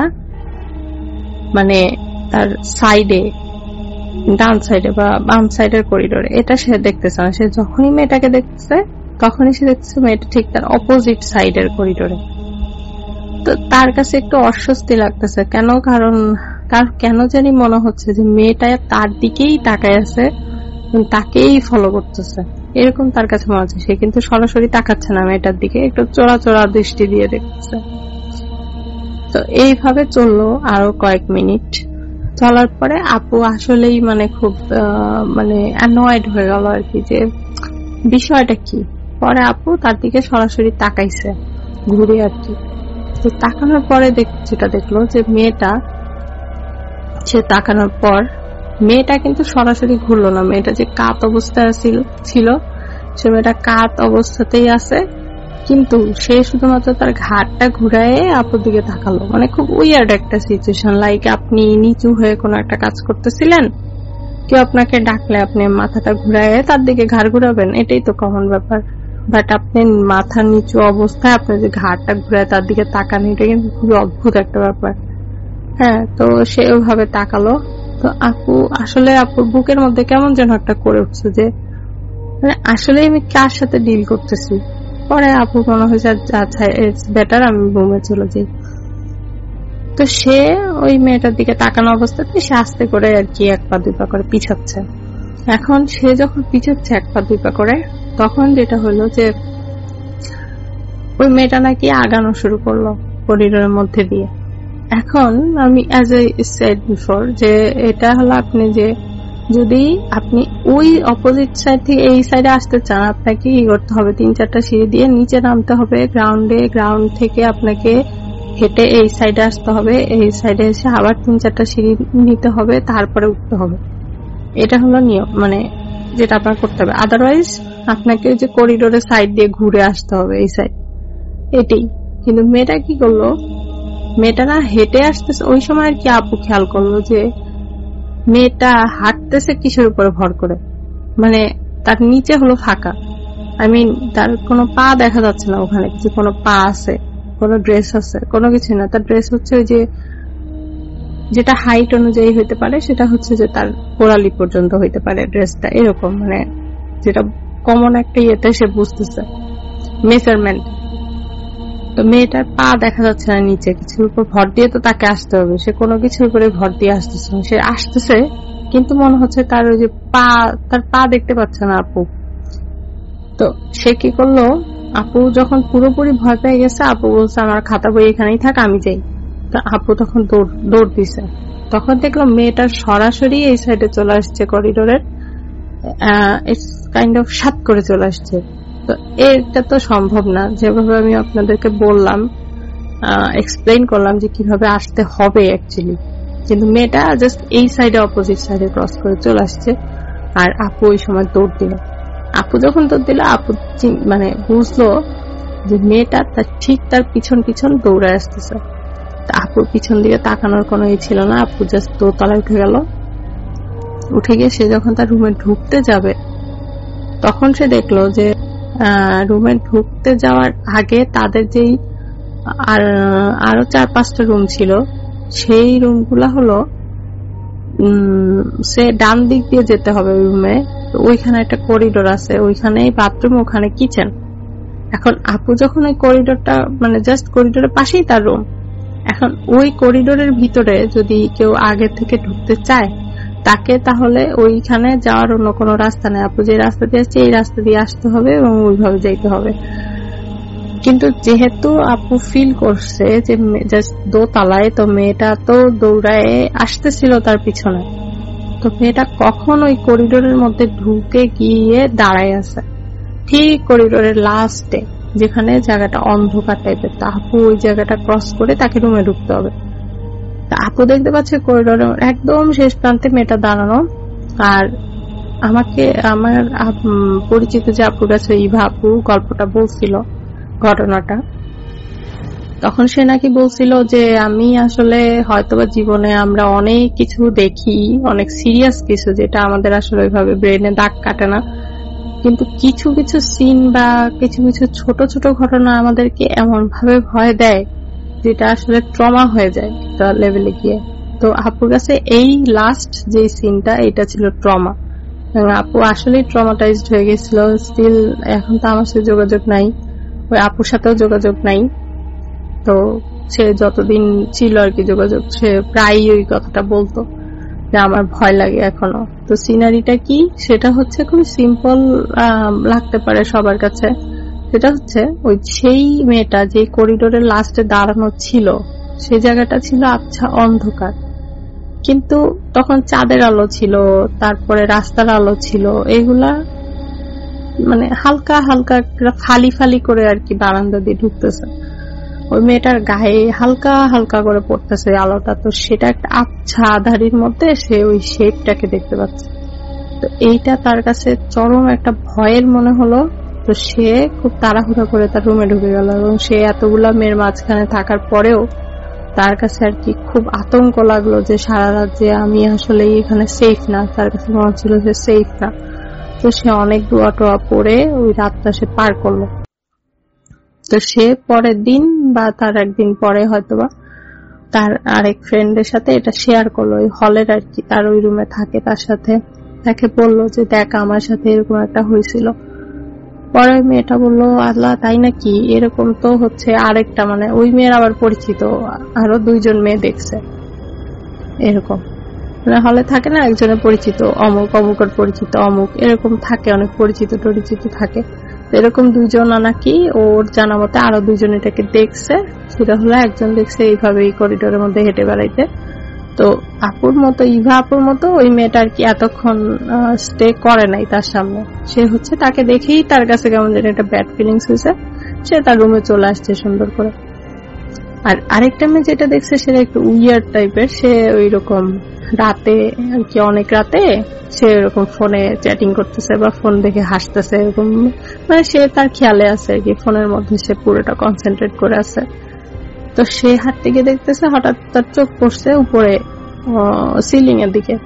C: মানে তার সাইডে, ডান সাইডে বা বাম সাইডের করিডোরে, এটা সে দেখতেছে না। সে যখনই মেয়েটাকে দেখতেছে তখনই সে দেখতেছে মেয়েটা ঠিক তার অপোজিট সাইডের করিডোরে। তো তার কাছে একটু অস্বস্তি লাগতেছে। কেন? কারণ তার কেন জানি মনে হচ্ছে যে মেয়েটা তার দিকেই তাকায় আছে, তাকেই ফলো করতেছে, এরকম তার কাছে মনে হচ্ছে। সে কিন্তু সরাসরি তাকাচ্ছে না মেয়েটার দিকে, একটু চোরা চোরা দৃষ্টি দিয়ে দেখতেছে। তো এইভাবে চললো আরো কয়েক মিনিট। চলার পরে আপু আসলেই মানে খুব মানে অ্যানয়েড হয়ে গেল আর কি, যে বিষয়টা কি। পরে আপু তার দিকে সরাসরি তাকাইছে ঘুরে আর কি। তো তাকানোর পরে যেটা দেখলো যে মেয়েটা, সে তাকানোর পর মেয়েটা কিন্তু সরাসরি ঘুরলো না, মেয়েটা যে কাত অবস্থায় ছিল সে মেয়েটা কাত অবস্থাতেই আছে, কিন্তু সে শুধুমাত্র তার ঘাটটা ঘুরায় আপুর দিকে তাকালো। মানে খুব উইয়ার্ড একটা সিচুয়েশন, লাইক আপনি নিচু হয়ে কোনো একটা কাজ করতেছিলেন, কেউ আপনাকে ডাকলে আপনি মাথাটা ঘুরায় তার দিকে ঘাড় ঘুরাবেন, এটাই তো কমন ব্যাপার। বাট আপনি মাথা নিচু অবস্থায় আপনি যে ঘাড়টা ঘুরায় তার দিকে তাকান, এটা কিন্তু খুবই অদ্ভুত একটা ব্যাপার। হ্যাঁ, তো সে ওইভাবে তাকালো। তো আপুর বুকের মধ্যে কেমন যেন একটা করে উঠছে যে মানে আসলে আমি কার সাথে ডিল করতেছি। পরে আপু মনে হয়েছে আচ্ছা ইটস বেটার আমি রুমে চলে যাই। তো সে ওই মেয়েটার দিকে তাকানো অবস্থাতে সে আস্তে করে আর কি এক পা দুই পা করে পিছাচ্ছে। এখন সে যখন পিছাচ্ছে এক পা দুই পা করে, তখন যেটা হলো যে ওই মেয়েটা নাকি আগানো শুরু করলো করিডোরের মধ্যে দিয়ে। এখন আমি অ্যাজ এ সেড বিফোর যে এটা হলো আপনি যে যদি আপনি ওই অপোজিট সাইড থেকে এই সাইডে আসতে চান, আপনাকে কি করতে হবে, 3-4টা সিঁড়ি দিয়ে নিচে নামতে হবে গ্রাউন্ড থেকে আপনাকে হেঁটে এই সাইডে আসতে হবে, এই সাইডে এসে আবার 3-4টা সিঁড়ি নিতে হবে, তারপরে উঠতে হবে। এটা হলো নিয়ম, মানে যেটা আপনার করতে হবে। আদারওয়াইজ আপনাকে যে করিডোরের সাইড দিয়ে ঘুরে আসতে হবে এই সাইড, এটাই। কিন্তু মেয়েটা কি করলো, মেয়েটা না হেঁটে আসতেছে, ওই সময় আর কি আপু খেয়াল করলো যে মেয়েটা হাঁটতেছে কিসের উপরে ভর করে, মানে তার নিচে হলো ফাঁকা, আই মিন তার কোনো পা দেখা যাচ্ছে না ওখানে, কিছু কোনো পা আছে, কোনো ড্রেস আছে, কোনো কিছু না। তার ড্রেস হচ্ছে ওই যে যেটা হাইট অনুযায়ী হইতে পারে, সেটা হচ্ছে যে তার কোরালি পর্যন্ত হইতে পারে ড্রেসটা, এরকম মানে যেটা কমন একটা ইয়েতে সে বুঝতেছে মেজারমেন্ট। তো মেয়েটার পা দেখা যাচ্ছে না নিচে, কিছুর উপর ভর দিয়ে তো তাকে আসতে হবে, সে কোনো কিছুর উপরে ভর দিয়ে আসতেছে, সে আসতেছে কিন্তু মনে হচ্ছে তার ওই যে তার পা দেখতে পাচ্ছে না আপু। তো সে কি করলো, আপু যখন পুরোপুরি ভয় পেয়ে গেছে, আপু বলছে আমার খাতা বই এখানেই থাক, আমি যাই। তো আপু তখন দৌড় দিছে। তখন দেখলাম মেয়েটার সরাসরি এই সাইডে চলে আসছে করিডোরের, ইটস কাইন্ড অফ সাত করে চলে আসছে। তো এটা তো সম্ভব না, যেভাবে আমি আপনাদেরকে বললাম, এক্সপ্লেইন করলাম যে কিভাবে আসতে হবে অ্যাকচুয়ালি, কিন্তু মেয়েটা জাস্ট এই সাইডে অপোজিট সাইডে ক্রস করে চলে আসছে। আর আপু ওই সময় দৌড় দিল। আপু যখন দৌড় দিল, আপু মানে বুঝলো যে মেয়েটা ঠিক তার পিছন পিছন দৌড়ে আসতেছে। আপুর পিছন দিকে তাকানোর কোনো ই ছিল না, আপু জাস্ট দোতলায় উঠে গেল। উঠে গিয়ে সে যখন তার রুমে ঢুকতে যাবে, তখন সে দেখলো যে রুমে ঢুকতে যাওয়ার আগে তাদের যেই আরো 4-5টা রুম ছিল, সেই রুমগুলা হলো সে ডান দিক দিয়ে যেতে হবে রুমে। ওইখানে একটা করিডোর আছে, ওইখানেই বাথরুম, ওখানে কিচেন। এখন আপু যখন ওই করিডোরটা মানে জাস্ট করিডোরের পাশেই তার রুম, এখন ওই করিডোরের ভিতরে যদি কেউ আগে থেকে ঢুকতে চায় তাকে তাহলে ওইখানে যাওয়ার অন্য কোনো রাস্তা নেই। আপু যে রাস্তা দিয়ে আসছে এই রাস্তা দিয়ে আসতে হবে এবং ওইভাবে যাইতে হবে। কিন্তু যেহেতু আপু ফিল করছে যে জাস্ট দোতলায়, তো মেয়েটা তো দৌড়ায় আসতেছিল তার পিছনে, তো মেয়েটা কখন ওই করিডোরের মধ্যে ঢুকে গিয়ে দাঁড়ায় আছে ঠিক করিডোরের লাস্টে, যেখানে জায়গাটা অন্ধকার টাইপের। তা আপু ওই জায়গাটা ক্রস করে তাকে রুমে ঢুকতে হবে। তা আপু দেখতে পাচ্ছে করিডোরের একদম শেষ প্রান্তে মেয়েটা দাঁড়ানো, আর আমাকে আমার পরিচিত যে আপুর কাছে ইভা আপু গল্পটা বলছিল, ঘটনাটা, তখন সে নাকি বলছিল যে আমি আসলে হয়তোবা জীবনে আমরা অনেক কিছু দেখি, অনেক সিরিয়াস কিছু, যেটা আমাদের আসলে ওইভাবে ব্রেনে দাগ কাটে না, কিন্তু কিছু কিছু সিন বা কিছু কিছু ছোট ছোট ঘটনা আমাদেরকে এমন ভাবে ভয় দেয় যেটা আসলে ট্রমা হয়ে যায় একটা লেভেলে গিয়ে। তো আপুর কাছে এই লাস্ট যে সিনটা, এটা ছিল ট্রমা। আপু আসলে ট্রমাটাইজড হয়ে গেছিল। স্টিল এখন তো আমার সাথে যোগাযোগ নাই, ওই আপুর সাথেও যোগাযোগ নাই। তো সে যতদিন ছিল আর কি যোগাযোগ, সে প্রায়ই ওই কথাটা বলতো যে আমার ভয় লাগে এখনো। তো সিনারিটা কি, সেটা হচ্ছে খুব সিম্পল লাগতে পারে সবার কাছে। সেটা হচ্ছে ওই সেই মেয়েটা যে করিডোরের লাস্টে দাঁড়ানো ছিল, সেই জায়গাটা ছিল আচ্ছা অন্ধকার, কিন্তু তখন চাঁদের আলো ছিল, তারপরে রাস্তার আলো ছিল, এগুলা মানে হালকা হালকা ফালি ফালি করে আর কি বারান্দা দিয়ে ঢুকতেছে। ওই মেয়েটার গায়ে হালকা হালকা করে পড়তেছে আলোটা, তো সেটা একটা আচ্ছা আধারির মধ্যে সে ওই শেপটাকে দেখতে পাচ্ছে। তো এইটা তার কাছে চরম একটা ভয়ের মনে হলো। তো সে খুব তাড়াহুড়া করে তার রুমে ঢুকে গেল, এবং সে এতগুলা মেয়ের মাঝখানে থাকার পরেও তার কাছে আর কি খুব আতঙ্ক লাগলো যে সারা রাত যে আমি আসলে এখানে সেফ না, তার কাছে মনে হচ্ছিল যে সেফ না। তো সে অনেক দোয়া টোয়া পড়ে ওই রাতটা সে পার করলো। তো সে পরের দিন বা তার একদিন পরে হয়তোবা তার আরেক ফ্রেন্ডের সাথে এটা শেয়ার করলো, ওই হলের আর কি, তার ওই রুমে থাকে, তার সাথে তাকে বললো যে দেখ আমার সাথে এরকম একটা হয়েছিল। পরে মেয়েটা বললো আল্লাহ তাই নাকি, এরকম তো হচ্ছে আরেকটা, মানে ওই মেয়ের আবার পরিচিত আরো 2জন মেয়ে দেখছে এরকম, মানে হলে থাকে না একজনের পরিচিত অমুক, অমুকের পরিচিত অমুক, এরকম থাকে, অনেক পরিচিত টরিচিত থাকে। এরকম 2জন নাকি ওর জানা মতে আরো 2জন এটাকে দেখছে। সেটা হলো একজন দেখছে এইভাবে এই করিডোরের মধ্যে হেঁটে বেড়াইতে। তো আপুর মতো, ইভা আপুর মতো ওই মেয়েটা আর কি এতক্ষণ স্টে করে নাই তার সামনে। সে হচ্ছে তাকে দেখেই তার কাছে কেমন যেন একটা ব্যাড ফিলিংস হয়েছে, সে তার রুমে চলে আসছে সুন্দর করে। আর আরেকটা মেয়ে যেটা দেখছে সেটা একটু উইয়ার্ড টাইপের, সে ওই রকম রাতে আর কি, অনেক রাতে সে এরকম ফোনে চ্যাটিং করতেছে বা ফোন দেখে হাসতেছে, এরকম মানে সে তার খেয়ালে আছে আর কি, ফোনের মধ্যে সে পুরোটা কনসেন্ট্রেট করে আছে। তো সে হাত থেকে দেখতেছে, হঠাৎ তার চোখ পড়ছে উপরে সিলিং এর দিকে।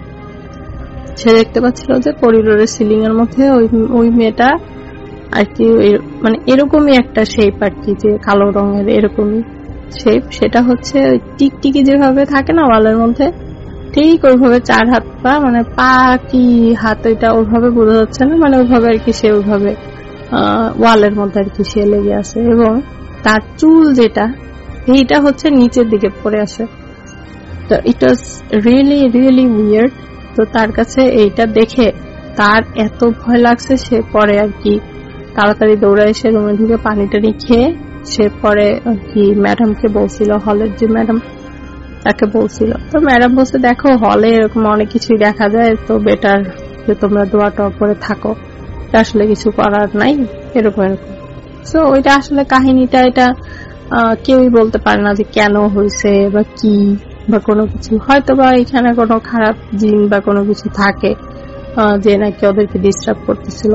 C: সে দেখতে পাচ্ছিল যে করিডোরের সিলিং এর মধ্যে ওই মেয়েটা আর কি, মানে এরকমই একটা শেপ আর কি, যে কালো রঙের এরকমই শেপ। সেটা হচ্ছে টিকটিকি যেভাবে থাকে না ওয়ালের মধ্যে, ঠিক ওইভাবে 4 হাত পা, মানে পা কি হাত ওইটা ওইভাবে বোঝা যাচ্ছে না, মানে ওইভাবে আর কি সে ওইভাবে ওয়ালের মধ্যে আর কি সে লেগে আছে, এবং তার চুল যেটা এইটা হচ্ছে নিচের দিকে পড়ে আসে। তো it was really really weird. তো তার কাছে এইটা দেখে তার এত ভয় লাগছে, সে পরে আর কি তাড়াতাড়ি দৌড়ে এসে রুমে ঢুকে পানি টানি খেয়ে সে পরে আর কি ম্যাডামকে বলছিল, হলের যে ম্যাডাম তাকে বলছিল। তো ম্যাডাম বলছে দেখো হলে এরকম অনেক কিছুই দেখা যায়, তো বেটার যে তোমরা দোয়া টোয়া করে থাকো, আসলে কিছু করার নাই, এরকম এরকম। তো ওইটা আসলে কাহিনীটা এটা কেউই বলতে পারে না যে কেন হয়েছে বা কি বা কোনো কিছু, হয়তো বা এখানে কোনো খারাপ জিন বা কোনো কিছু থাকে যে নাকি ওদেরকে ডিস্টার্ব করতেছিল।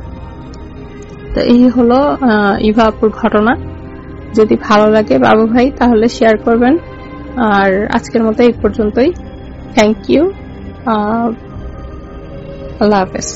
C: তো এই হলো ইভা আপুর ঘটনা। যদি ভালো লাগে বাবু ভাই তাহলে শেয়ার করবেন। আর আজকের মতো এই পর্যন্তই। থ্যাংক ইউ, আল্লাহ হাফেজ।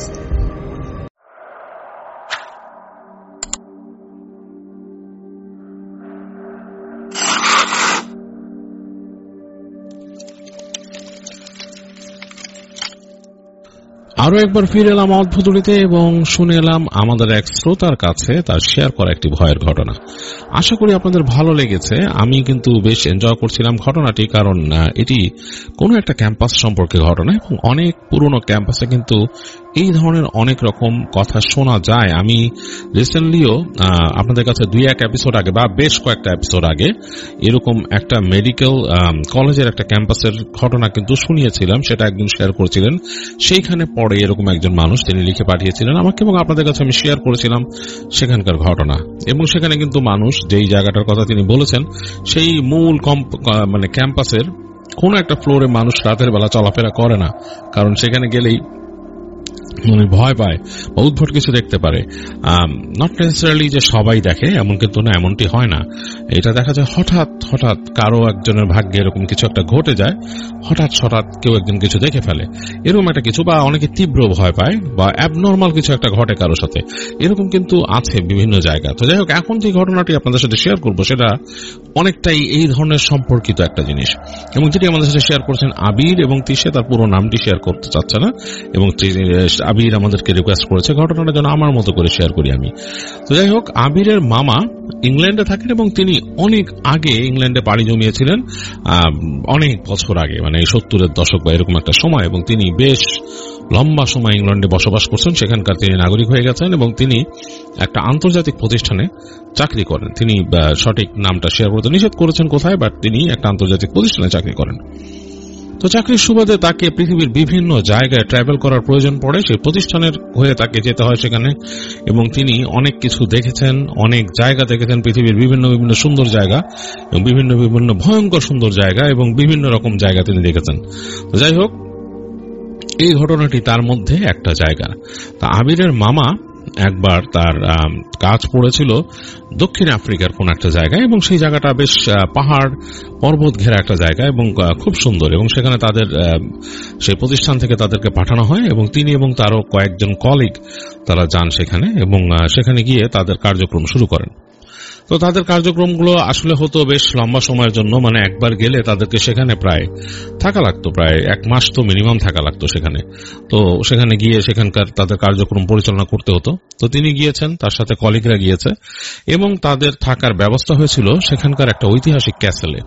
A: আরো একবার ফিরে এলাম অদ্ভুতুড়িতে এবং শুনে এলাম আমাদের এক শ্রোতার কাছে তার শেয়ার করা একটি ভয়ের ঘটনা। আশা করি আপনাদের ভালো লেগেছে। আমি কিন্তু বেশ এনজয় করছিলাম ঘটনাটি, কারণ এটি কোনো একটা ক্যাম্পাস সম্পর্কে ঘটনা, এবং অনেক পুরনো ক্যাম্পাসে কিন্তু এই ধরনের অনেক রকম কথা শোনা যায়। আমি রিসেন্টলিও আপনাদের কাছে 2-1 এপিসোড আগে বা বেশ কয়েকটা এপিসোড আগে এরকম একটা মেডিকেল কলেজের একটা ক্যাম্পাসের ঘটনা কিন্তু শুনিয়েছিলাম, সেটা একদিন শেয়ার করেছিলেন। সেইখানে পরে এরকম একজন মানুষ তিনি লিখে পাঠিয়েছিলেন আমাকে, এবং আপনাদের কাছে আমি শেয়ার করেছিলাম সেখানকার ঘটনা। এবং সেখানে কিন্তু মানুষ যেই জায়গাটার কথা তিনি বলেছেন, সেই মূল মানে ক্যাম্পাসের কোন একটা ফ্লোরে মানুষ রাতের বেলা চলাফেরা করে না, কারণ সেখানে গেলেই উনি ভয় পায় বা উদ্ভট কিছু দেখতে পারে। নট নেসেসারিলি যে সবাই দেখে এমন কিন্তু না, এমনটি হয় না। এটা দেখা যায় হঠাৎ হঠাৎ কারো একজনের ভাগ্যে এরকম কিছু একটা ঘটে যায়, হঠাৎ হঠাৎ কেউ একজন কিছু দেখে ফেলে, এরকম একটা কিছু, বা অনেকে তীব্র ভয় পায় বা অ্যাবনর্মাল কিছু একটা ঘটে কারোর সাথে, এরকম কিন্তু আছে বিভিন্ন জায়গা। তো যাই হোক, এখন যে ঘটনাটি আপনাদের সাথে শেয়ার করবো সেটা অনেকটাই এই ধরনের সম্পর্কিত একটা জিনিস, এবং যেটি আমাদের সাথে শেয়ার করছেন আবির, এবং তিশে তার পুরো নামটি শেয়ার করতে চাচ্ছে না, এবং আবির আমাদেরকে রিকোয়েস্ট করেছে ঘটনাটা যেন আমার মতো করে শেয়ার করি আমি। তো যাই হোক, আবিরের মামা ইংল্যান্ডে থাকেন এবং তিনি অনেক আগে ইংল্যান্ডে পাড়ি জমিয়েছিলেন, অনেক বছর আগে, মানে 70-এর দশক বা এরকম একটা সময়, এবং তিনি বেশ লম্বা সময় ইংল্যান্ডে বসবাস করছেন, সেখানকার তিনি নাগরিক হয়ে গেছেন, এবং তিনি একটা আন্তর্জাতিক প্রতিষ্ঠানে চাকরি করেন। তিনি সঠিক নামটা শেয়ার করতে নিষেধ করেছেন কোথায়, বাট তিনি একটা আন্তর্জাতিক প্রতিষ্ঠানে চাকরি করেন। তো চাকরির সুবাদে তাকে পৃথিবীর বিভিন্ন জায়গায় ট্রাভেল করার প্রয়োজন পড়ে, সেই প্রতিষ্ঠানের হয়ে তাকে যেতে হয় সেখানে, এবং তিনি অনেক কিছু দেখেছেন, অনেক জায়গা দেখেছেন, পৃথিবীর বিভিন্ন বিভিন্ন সুন্দর জায়গা এবং বিভিন্ন বিভিন্ন ভয়ঙ্কর সুন্দর জায়গা এবং বিভিন্ন রকম জায়গা তিনি দেখেছেন। তো যাই হোক, এই ঘটনাটি তার মধ্যে একটা জায়গা। তা আবিরের মামা একবার তার কাজ পড়েছিল দক্ষিণ আফ্রিকার কোন একটা জায়গায়, এবং সেই জায়গাটা বেশ পাহাড় পর্বত ঘেরা একটা জায়গা এবং খুব সুন্দর, এবং সেখানে তাদের সেই প্রতিষ্ঠান থেকে তাদেরকে পাঠানো হয়, এবং তিনি এবং তারও কয়েকজন কলিগ তারা যান সেখানে, এবং সেখানে গিয়ে তাদের কার্যক্রম শুরু করেন। তো তাদের কার্যক্রমগুলো আসলে হতো বেশ লম্বা সময়ের জন্য, মানে একবার গেলে তাদেরকে সেখানে প্রায় থাকা লাগতো, প্রায় 1 মাস তো মিনিমাম থাকা লাগতো সেখানে। তো সেখানে গিয়ে সেখানকার তাদের কার্যক্রম পরিচালনা করতে হতো। তো তিনি গিয়েছেন, তার সাথে কলিগরা গিয়েছে, এবং তাদের থাকার ব্যবস্থা হয়েছিল সেখানকার একটা ঐতিহাসিক ক্যাসেলে।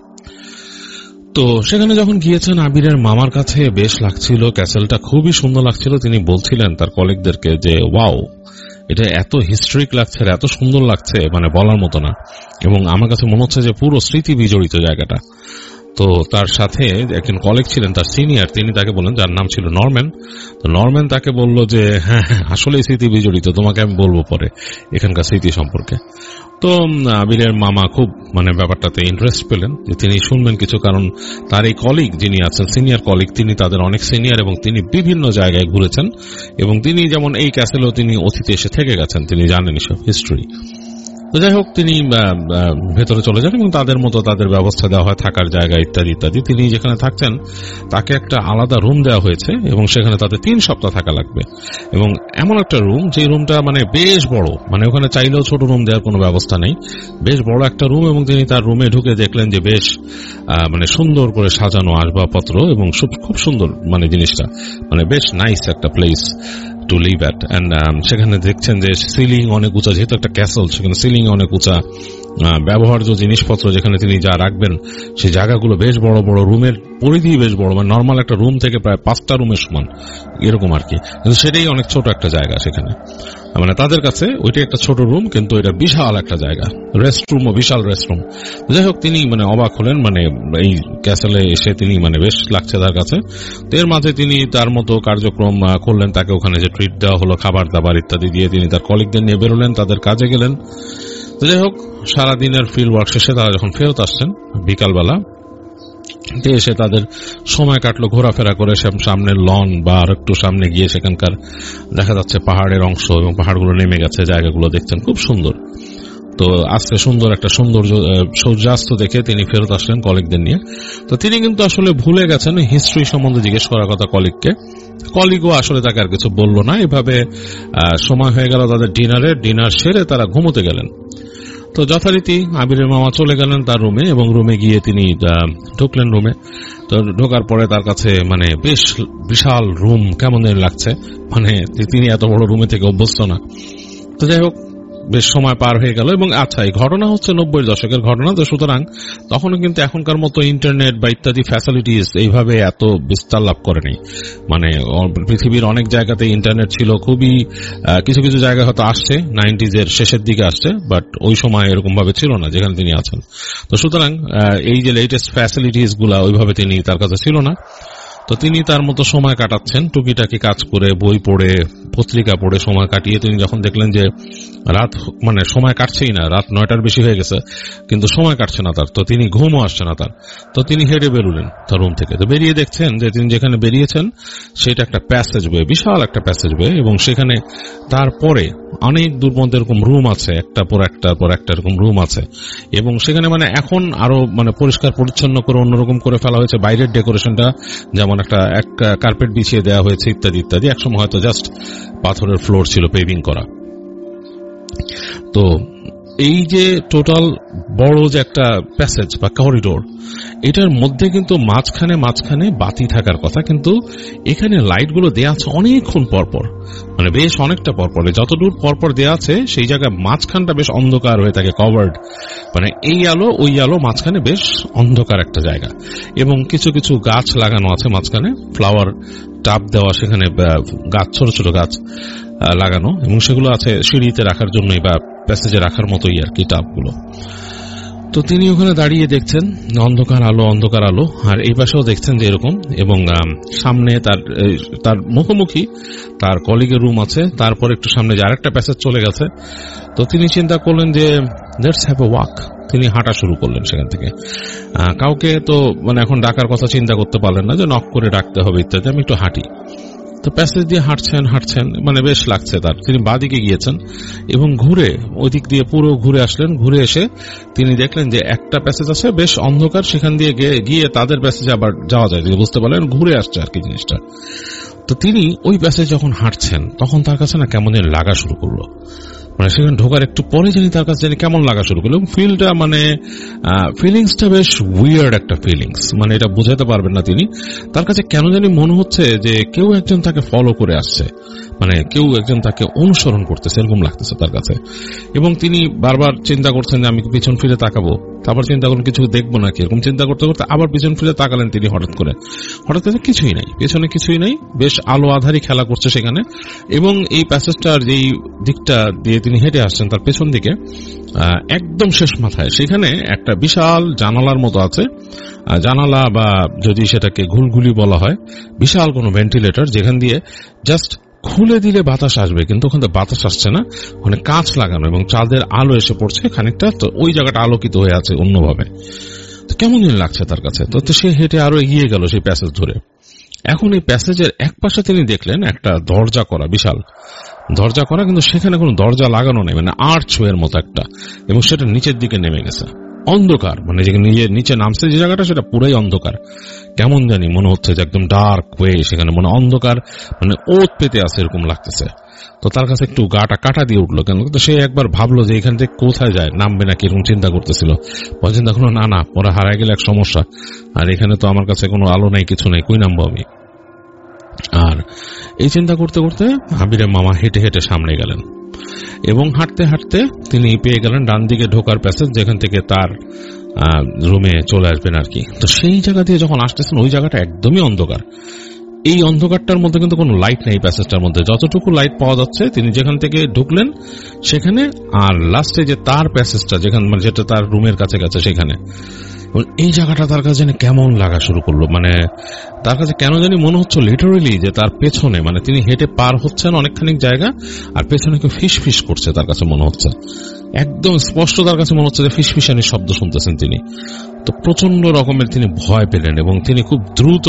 A: তো সেখানে যখন গিয়েছেন, আবিরের মামার কাছে বেশ লাগছিল, ক্যাসেলটা খুবই সুন্দর লাগছিল। তিনি বলছিলেন তার কলিগদেরকে যে ওয়াও, এটা এত হিস্ট্রিক লাগছে, এত সুন্দর লাগছে, মানে বলার মতো না, এবং আমার কাছে মনে হচ্ছে যে পুরো স্মৃতি বিজড়িত জায়গাটা। তো তার সাথে একজন কলিগ ছিলেন, তার সিনিয়র, তিনি তাকে বললেন, যার নাম ছিল নরম্যান। তো নরম্যান তাকে বলল যে হ্যাঁ, আসলে স্মৃতি বিজড়িত, তোমাকে আমি বলবো পরে এখানকার স্মৃতি সম্পর্কে। তো আবিরের মামা খুব মানে ব্যাপারটাতে ইন্টারেস্ট পেলেন যে তিনি শুনবেন কিছু, কারণ তার এই কলিগ যিনি আছেন, সিনিয়র কলিগ, তিনি তাদের অনেক সিনিয়র, এবং তিনি বিভিন্ন জায়গায় ঘুরেছেন, এবং তিনি যেমন এই ক্যাসেলেও তিনি অতীতে এসে থেকে গেছেন, তিনি জানেন সব হিস্ট্রি। তো যাই হোক, তিনি ভেতরে চলে যান এবং তাদের মতো তাদের ব্যবস্থা দেওয়া হয়, থাকার জায়গা ইত্যাদি ইত্যাদি। তিনি যেখানে থাকছেন তাকে একটা আলাদা রুম দেওয়া হয়েছে, এবং সেখানে তাদের 3 সপ্তাহ থাকা লাগবে, এবং এমন একটা রুম যে রুমটা মানে বেশ বড়, মানে ওখানে চাইলেও ছোট রুম দেওয়ার কোনো ব্যবস্থা নেই, বেশ বড় একটা রুম। এবং তিনি তার রুমে ঢুকে দেখলেন যে বেশ মানে সুন্দর করে সাজানো আসবাবপত্র, এবং খুব সুন্দর, মানে জিনিসটা মানে বেশ নাইস একটা place to live at. And সেখানে দেখছেন যে সিলিং অনেক উঁচা, যেহেতু একটা ক্যাসেল, সেখানে সিলিং অনেক উঁচা, ব্যবহার্য জিনিসপত্র যেখানে তিনি যা রাখবেন সেই জায়গাগুলো বেশ বড় বড়, রুমের পরিধি বেশ বড়, মানে নর্মাল একটা রুম থেকে প্রায় 5টা রুমের সমান এরকম আর কি, কিন্তু সেটাই অনেক ছোট একটা জায়গা সেখানে, মানে তাদের কাছে ওইটা একটা ছোট রুম, কিন্তু এটা বিশাল একটা জায়গা, রেস্টরুমও বিশাল রেস্টরুম। যাই হোক, তিনি মানে অবাক হলেন, মানে এই ক্যাসেলে এসে তিনি মানে বেশ লাগছে তার কাছে। তো এর মাঝে তিনি তার মতো কার্যক্রম করলেন, তাকে ওখানে যে ট্রিট দেওয়া হলো, খাবার দাবার ইত্যাদি দিয়ে তিনি তার কলিগদের নিয়ে বেরোলেন, তাদের কাজে গেলেন। তো যাই হোক, সারাদিনের ফিল্ড ওয়ার্ক শেষে তারা যখন ফেরত আসছেন বিকালবেলা, এসে তাদের সময় কাটলো ঘোরাফেরা করে, সামনের লন বা আর একটু সামনে গিয়ে সেখানকার দেখা যাচ্ছে পাহাড়ের অংশ, এবং পাহাড়গুলো নেমে গেছে, জায়গাগুলো দেখছেন খুব সুন্দর। তো আজকে সুন্দর একটা সুন্দর সূর্যাস্ত দেখে তিনি ফেরত আসলেন কলিগদের নিয়ে। তো তিনি কিন্তু আসলে ভুলে গেছেন হিস্ট্রি সম্বন্ধে জিজ্ঞেস করার কথা কলিগকে। কলিগও আসলে তাকে আর কিছু বলল না। এভাবে সময় হয়ে গেল তাদের ডিনার সেরে তারা ঘুমোতে গেলেন। তো যথারীতি আবিরের মামা চলে গেলেন তার রুমে, এবং রুমে গিয়ে তিনি ঢুকলেন রুমে। তো ঢোকার পরে তার কাছে মানে বেশ বিশাল রুম কেমন লাগছে, মানে তিনি এত বড় রুমে থেকে অভ্যস্ত না। তো যাই হোক, বেশ সময় পার হয়ে গেল, এবং আচ্ছা, এই ঘটনা হচ্ছে 90-এর দশকের ঘটনা, তো সুতরাং তখনও কিন্তু এখনকার মতো ইন্টারনেট বা ইত্যাদি ফ্যাসিলিটিস এইভাবে এত বিস্তার লাভ করেনি। মানে পৃথিবীর অনেক জায়গাতে ইন্টারনেট ছিল, খুবই কিছু কিছু জায়গায় হয়তো আসছে 90s-এর শেষের দিকে আসছে, বাট ওই সময় এরকম ভাবে ছিল না যেখানে তিনি আছেন। তো সুতরাং এই যে লেটেস্ট ফ্যাসিলিটিস গুলা ওইভাবে তার কাছে ছিল না। তো তিনি তার মতো সময় কাটাচ্ছেন, টুকিটাকি কাজ করে, বই পড়ে, পত্রিকা পড়ে সময় কাটিয়ে তিনি যখন দেখলেন যে রাত মানে সময় কাটছেই না, রাত 9টার বেশি হয়ে গেছে, কিন্তু সময় কাটছে না তার, তো তিনি ঘুমও আসছে না তার, তো তিনি হেঁটে বেরোলেন তার রুম থেকে। তো বেরিয়ে দেখছেন যে তিনি যেখানে বেরিয়েছেন সেটা একটা প্যাসেজ ওয়ে, বিশাল একটা প্যাসেজ ওয়ে, এবং সেখানে তারপরে অনেক দূর মধ্যে এরকম রুম আছে, একটার পর একটা এরকম রুম আছে, এবং সেখানে মানে এখন আরো মানে পরিষ্কার পরিচ্ছন্ন করে অন্যরকম করে ফেলা হয়েছে। বাইরের ডেকোরেশনটা যেমন একটা কার্পেট বিছিয়ে দেওয়া হয়েছে ইত্যাদি ইত্যাদি, একসময় হয়তো জাস্ট পাথরের ফ্লোর ছিল পেভিং করা। তো এই যে টোটাল বড় যে একটা প্যাসেজ বা করিডোর, এটার মধ্যে কিন্তু মাঝখানে বাতি থাকার কথা, কিন্তু এখানে লাইটগুলো দেয়া আছে অনেকক্ষণ পরপর, মানে বেশ অনেকটা পরপর, যতদূর পরপর দেয়া আছে সেই জায়গায় মাঝখানটা বেশ অন্ধকার হয়ে থাকে, কভার্ড, মানে এই আলো ওই আলো, মাঝখানে বেশ অন্ধকার একটা জায়গা, এবং কিছু কিছু গাছ লাগানো আছে মাঝখানে, ফ্লাওয়ার টাব দেওয়া, সেখানে গাছ, ছোট ছোট গাছ লাগানো, এবং সেগুলো আছে সিঁড়িতে রাখার জন্যই বা প্যাসেজে রাখার মতোই আর কি টাবগুলো। তো তিনি ওখানে দাঁড়িয়ে দেখছেন অন্ধকার আলো, আর এই পাশেও দেখছেন যে এরকম, এবং সামনে তার মুখোমুখি তার কলিগের রুম আছে, তারপর একটু সামনে যে আরেকটা প্যাসেজ চলে গেছে। তো তিনি চিন্তা করলেন যে লেটস হ্যাভ এ ওয়াক। তিনি হাঁটা শুরু করলেন সেখান থেকে। কাউকে তো মানে এখন ডাকার কথা চিন্তা করতে পারলেন না যে নক করে ডাকতে হবে ইত্যাদি, আমি একটু হাঁটি। তো প্যাসেজ দিয়ে হাঁটছেন, মানে বেশ লাগছে তার। তিনি বাঁদিকে গিয়েছেন এবং ঘুরে ওই দিক দিয়ে পুরো ঘুরে আসলেন। ঘুরে এসে তিনি দেখলেন যে একটা প্যাসেজ আছে বেশ অন্ধকার, সেখান দিয়ে গিয়ে তাদের প্যাসেজে আবার যাওয়া যায়, বুঝতে পারলেন ঘুরে আসছে আর কি জিনিসটা। তো তিনি ওই প্যাসেজ যখন হাঁটছেন তখন তার কাছে না কেমন যেন লাগা শুরু করলো, মানে সেখানে ঢোকার একটু পরে জানি তার কাছে জানি কেমন লাগা শুরু করলো, এবং ফিলটা মানে ফিলিংসটা বেশ উইয়ার্ড একটা ফিলিংস, মানে এটা বোঝাতে পারবেন না তিনি। তার কাছে কেন জানি মনে হচ্ছে যে কেউ একজন তাকে ফলো করে আসছে, মানে কেউ একজন তাকে অনুসরণ করতেছে, এরকম লাগতেছে তার কাছে। এবং তিনি বারবার চিন্তা করছেন যে আমি পিছন ফিরে তাকাবো, তারপর চিন্তা করলেন কিছু দেখবো নাকি, এরকম চিন্তা করতে করতে আবার পিছন ফিরে তাকালেন তিনি। হঠাৎ করে কিছুই নাই, পেছনে কিছুই নাই, বেশ আলো আধারি খেলা করছে সেখানে। এবং এই প্যাসেজটার যেই দিকটা দিয়ে তিনি হেঁটে আসছেন তার পেছন দিকে একদম শেষ মাথায় সেখানে একটা বিশাল জানালার মতো আছে, জানালা বা যদি সেটাকে ঘুলঘুলি বলা হয়, বিশাল কোনো ভেন্টিলেটর, যেখান দিয়ে জাস্ট খুলে দিলে বাতাস আসবে, কিন্তু ওখানে বাতাস আসছে না, ওখানে কাঁচ লাগানো এবং চাঁদের আলো এসে পড়ছে খানিকটা, তো ওই জায়গাটা আলোকিত হয়ে আছে অন্যভাবে। তো কেমন যেন লাগছে তার কাছে। তো সে হেঁটে আরো এগিয়ে গেল সেই প্যাসেজ ধরে। এখন এই প্যাসেজের এক পাশে তিনি দেখলেন একটা দরজা করা, বিশাল দরজা করা, কিন্তু সেখানে কোনো দরজা লাগানো নেই, মানে আর্চওয়ের মতো একটা, এবং সেটা নিচের দিকে নেমে গেছে, অন্ধকার, মানে নিচে নামছে যে জায়গাটা সেটা পুরাই অন্ধকার। কেমন জানি মনে হচ্ছে যে একদম ডার্ক ওয়ে, সেখানে মনে অন্ধকার, মানে ওত পেতে আছে এরকম লাগতেছে। তো তার কাছে একটু গাটা কাটা দিয়ে উঠলো, কেন তো সে একবার ভাবলো যে এখান থেকে কোথায় যায়, নামবে নাকি, এরকম চিন্তা করতেছিল। চিন্তা করলো না ওরা হারায় গেলে এক সমস্যা, আর এখানে তো আমার কাছে কোনো আলো নাই, কিছু নেই, কই নামবো আমি। আর এই চিন্তা করতে করতে আবিরের মামা হেঁটে হেঁটে সামনে গেলেন, এবং হাঁটতে হাঁটতে তিনি পেয়ে গেলেন ডান দিকে ঢোকার প্যাসেজ, যেখান থেকে তার রুমে চলে আসবেন আর কি। তো সেই জায়গা দিয়ে যখন আসতেছেন ওই জায়গাটা একদমই অন্ধকার। এই অন্ধকারটার মধ্যে কিন্তু কোনো লাইট নেই প্যাসেজটার মধ্যে, যতটুকু লাইট পাওয়া যাচ্ছে তিনি যেখান থেকে ঢুকলেন সেখানে, আর লাস্টে যে তার প্যাসেজটা যেখানে মানে যেটা তার রুমের কাছে গেছে সেখানে। এই জায়গাটা তার কাছে জানি কেমন লাগা শুরু করলো, মানে তার কাছে কেন জানি মনে হচ্ছে লিটারেলি যে তার পেছনে, মানে তিনি হেঁটে পার হচ্ছেন অনেকখানি জায়গা, আর পেছনে কেউ ফিস ফিস করছে, তার কাছে মনে হচ্ছে একদম স্পষ্ট, তার কাছে মনে হচ্ছে যে ফিসফিসানির শব্দ শুনতেছেন তিনি। তো প্রচন্ড রকমের তিনি ভয় পেলেন, এবং তিনি খুব দ্রুত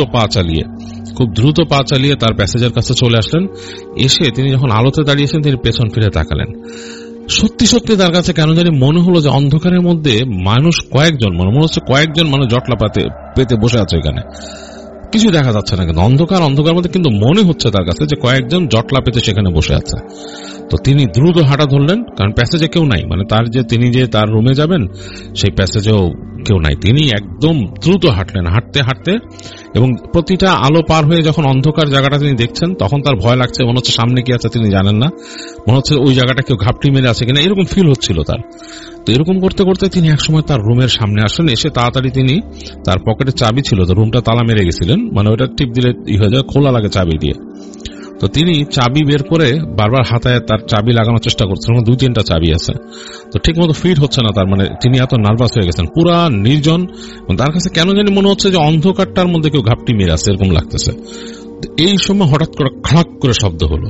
A: পা চালিয়ে তার প্যাসেজের কাছে চলে আসলেন। এসে তিনি যখন আলোতে দাঁড়িয়েছেন তিনি পেছন ফিরে তাকালেন। সত্যি সত্যি তার কাছে কেন জানি মনে হলো যে অন্ধকারের মধ্যে মানুষ কয়েকজন, মনে হচ্ছে কয়েকজন মানুষ জটলা পেতে বসে আছে এখানে, কিছু দেখা যাচ্ছে না, কিন্তু অন্ধকার মধ্যে কিন্তু মনে হচ্ছে তার কাছে যে কয়েকজন জটলা পেতে সেখানে বসে আছে। তো তিনি দ্রুত হাঁটা ধরলেন, কারণ প্যাসেজে কেউ নাই, মানে তিনি যে তার রুমে যাবেন সেই প্যাসেজেও কেউ নাই। তিনি একদম দ্রুত হাঁটলেন, হাঁটতে হাঁটতে, এবং প্রতিটা আলো পার হয়ে যখন অন্ধকার জায়গাটা তিনি দেখছেন তখন তার ভয় লাগছে, মনে হচ্ছে সামনে কি আছে তিনি জানেন না, মনে হচ্ছে ওই জায়গাটা কেউ ঘাপটি মেরে আছে কিনা, এরকম ফিল হচ্ছিল তার। তো এরকম করতে করতে তিনি একসময় তার রুমের সামনে আসলেন। এসে তাড়াতাড়ি তিনি, তার পকেটে চাবি ছিল, তো রুমটা তালা মেরে গেছিলেন, মানে ওটা টিপ দিলে হয়ে যায়, খোলা লাগে চাবি দিয়ে। তো তো তিনি চাবি বের করে বারবার হাতায় তার চাবি লাগানোর চেষ্টা করছেন, 2-3টা চাবি আছে, তো ঠিক মতো ফিট হচ্ছে না। তার মানে তিনি এত নার্ভাস হয়ে গেছেন, পুরা নির্জন, তার কাছে কেন জানি মনে হচ্ছে যে অন্ধকারটার মধ্যে কেউ ঘাপটি মেরে আছে, এরকম লাগতেছে। এই সময় হঠাৎ করে খড়াক করে শব্দ হলো,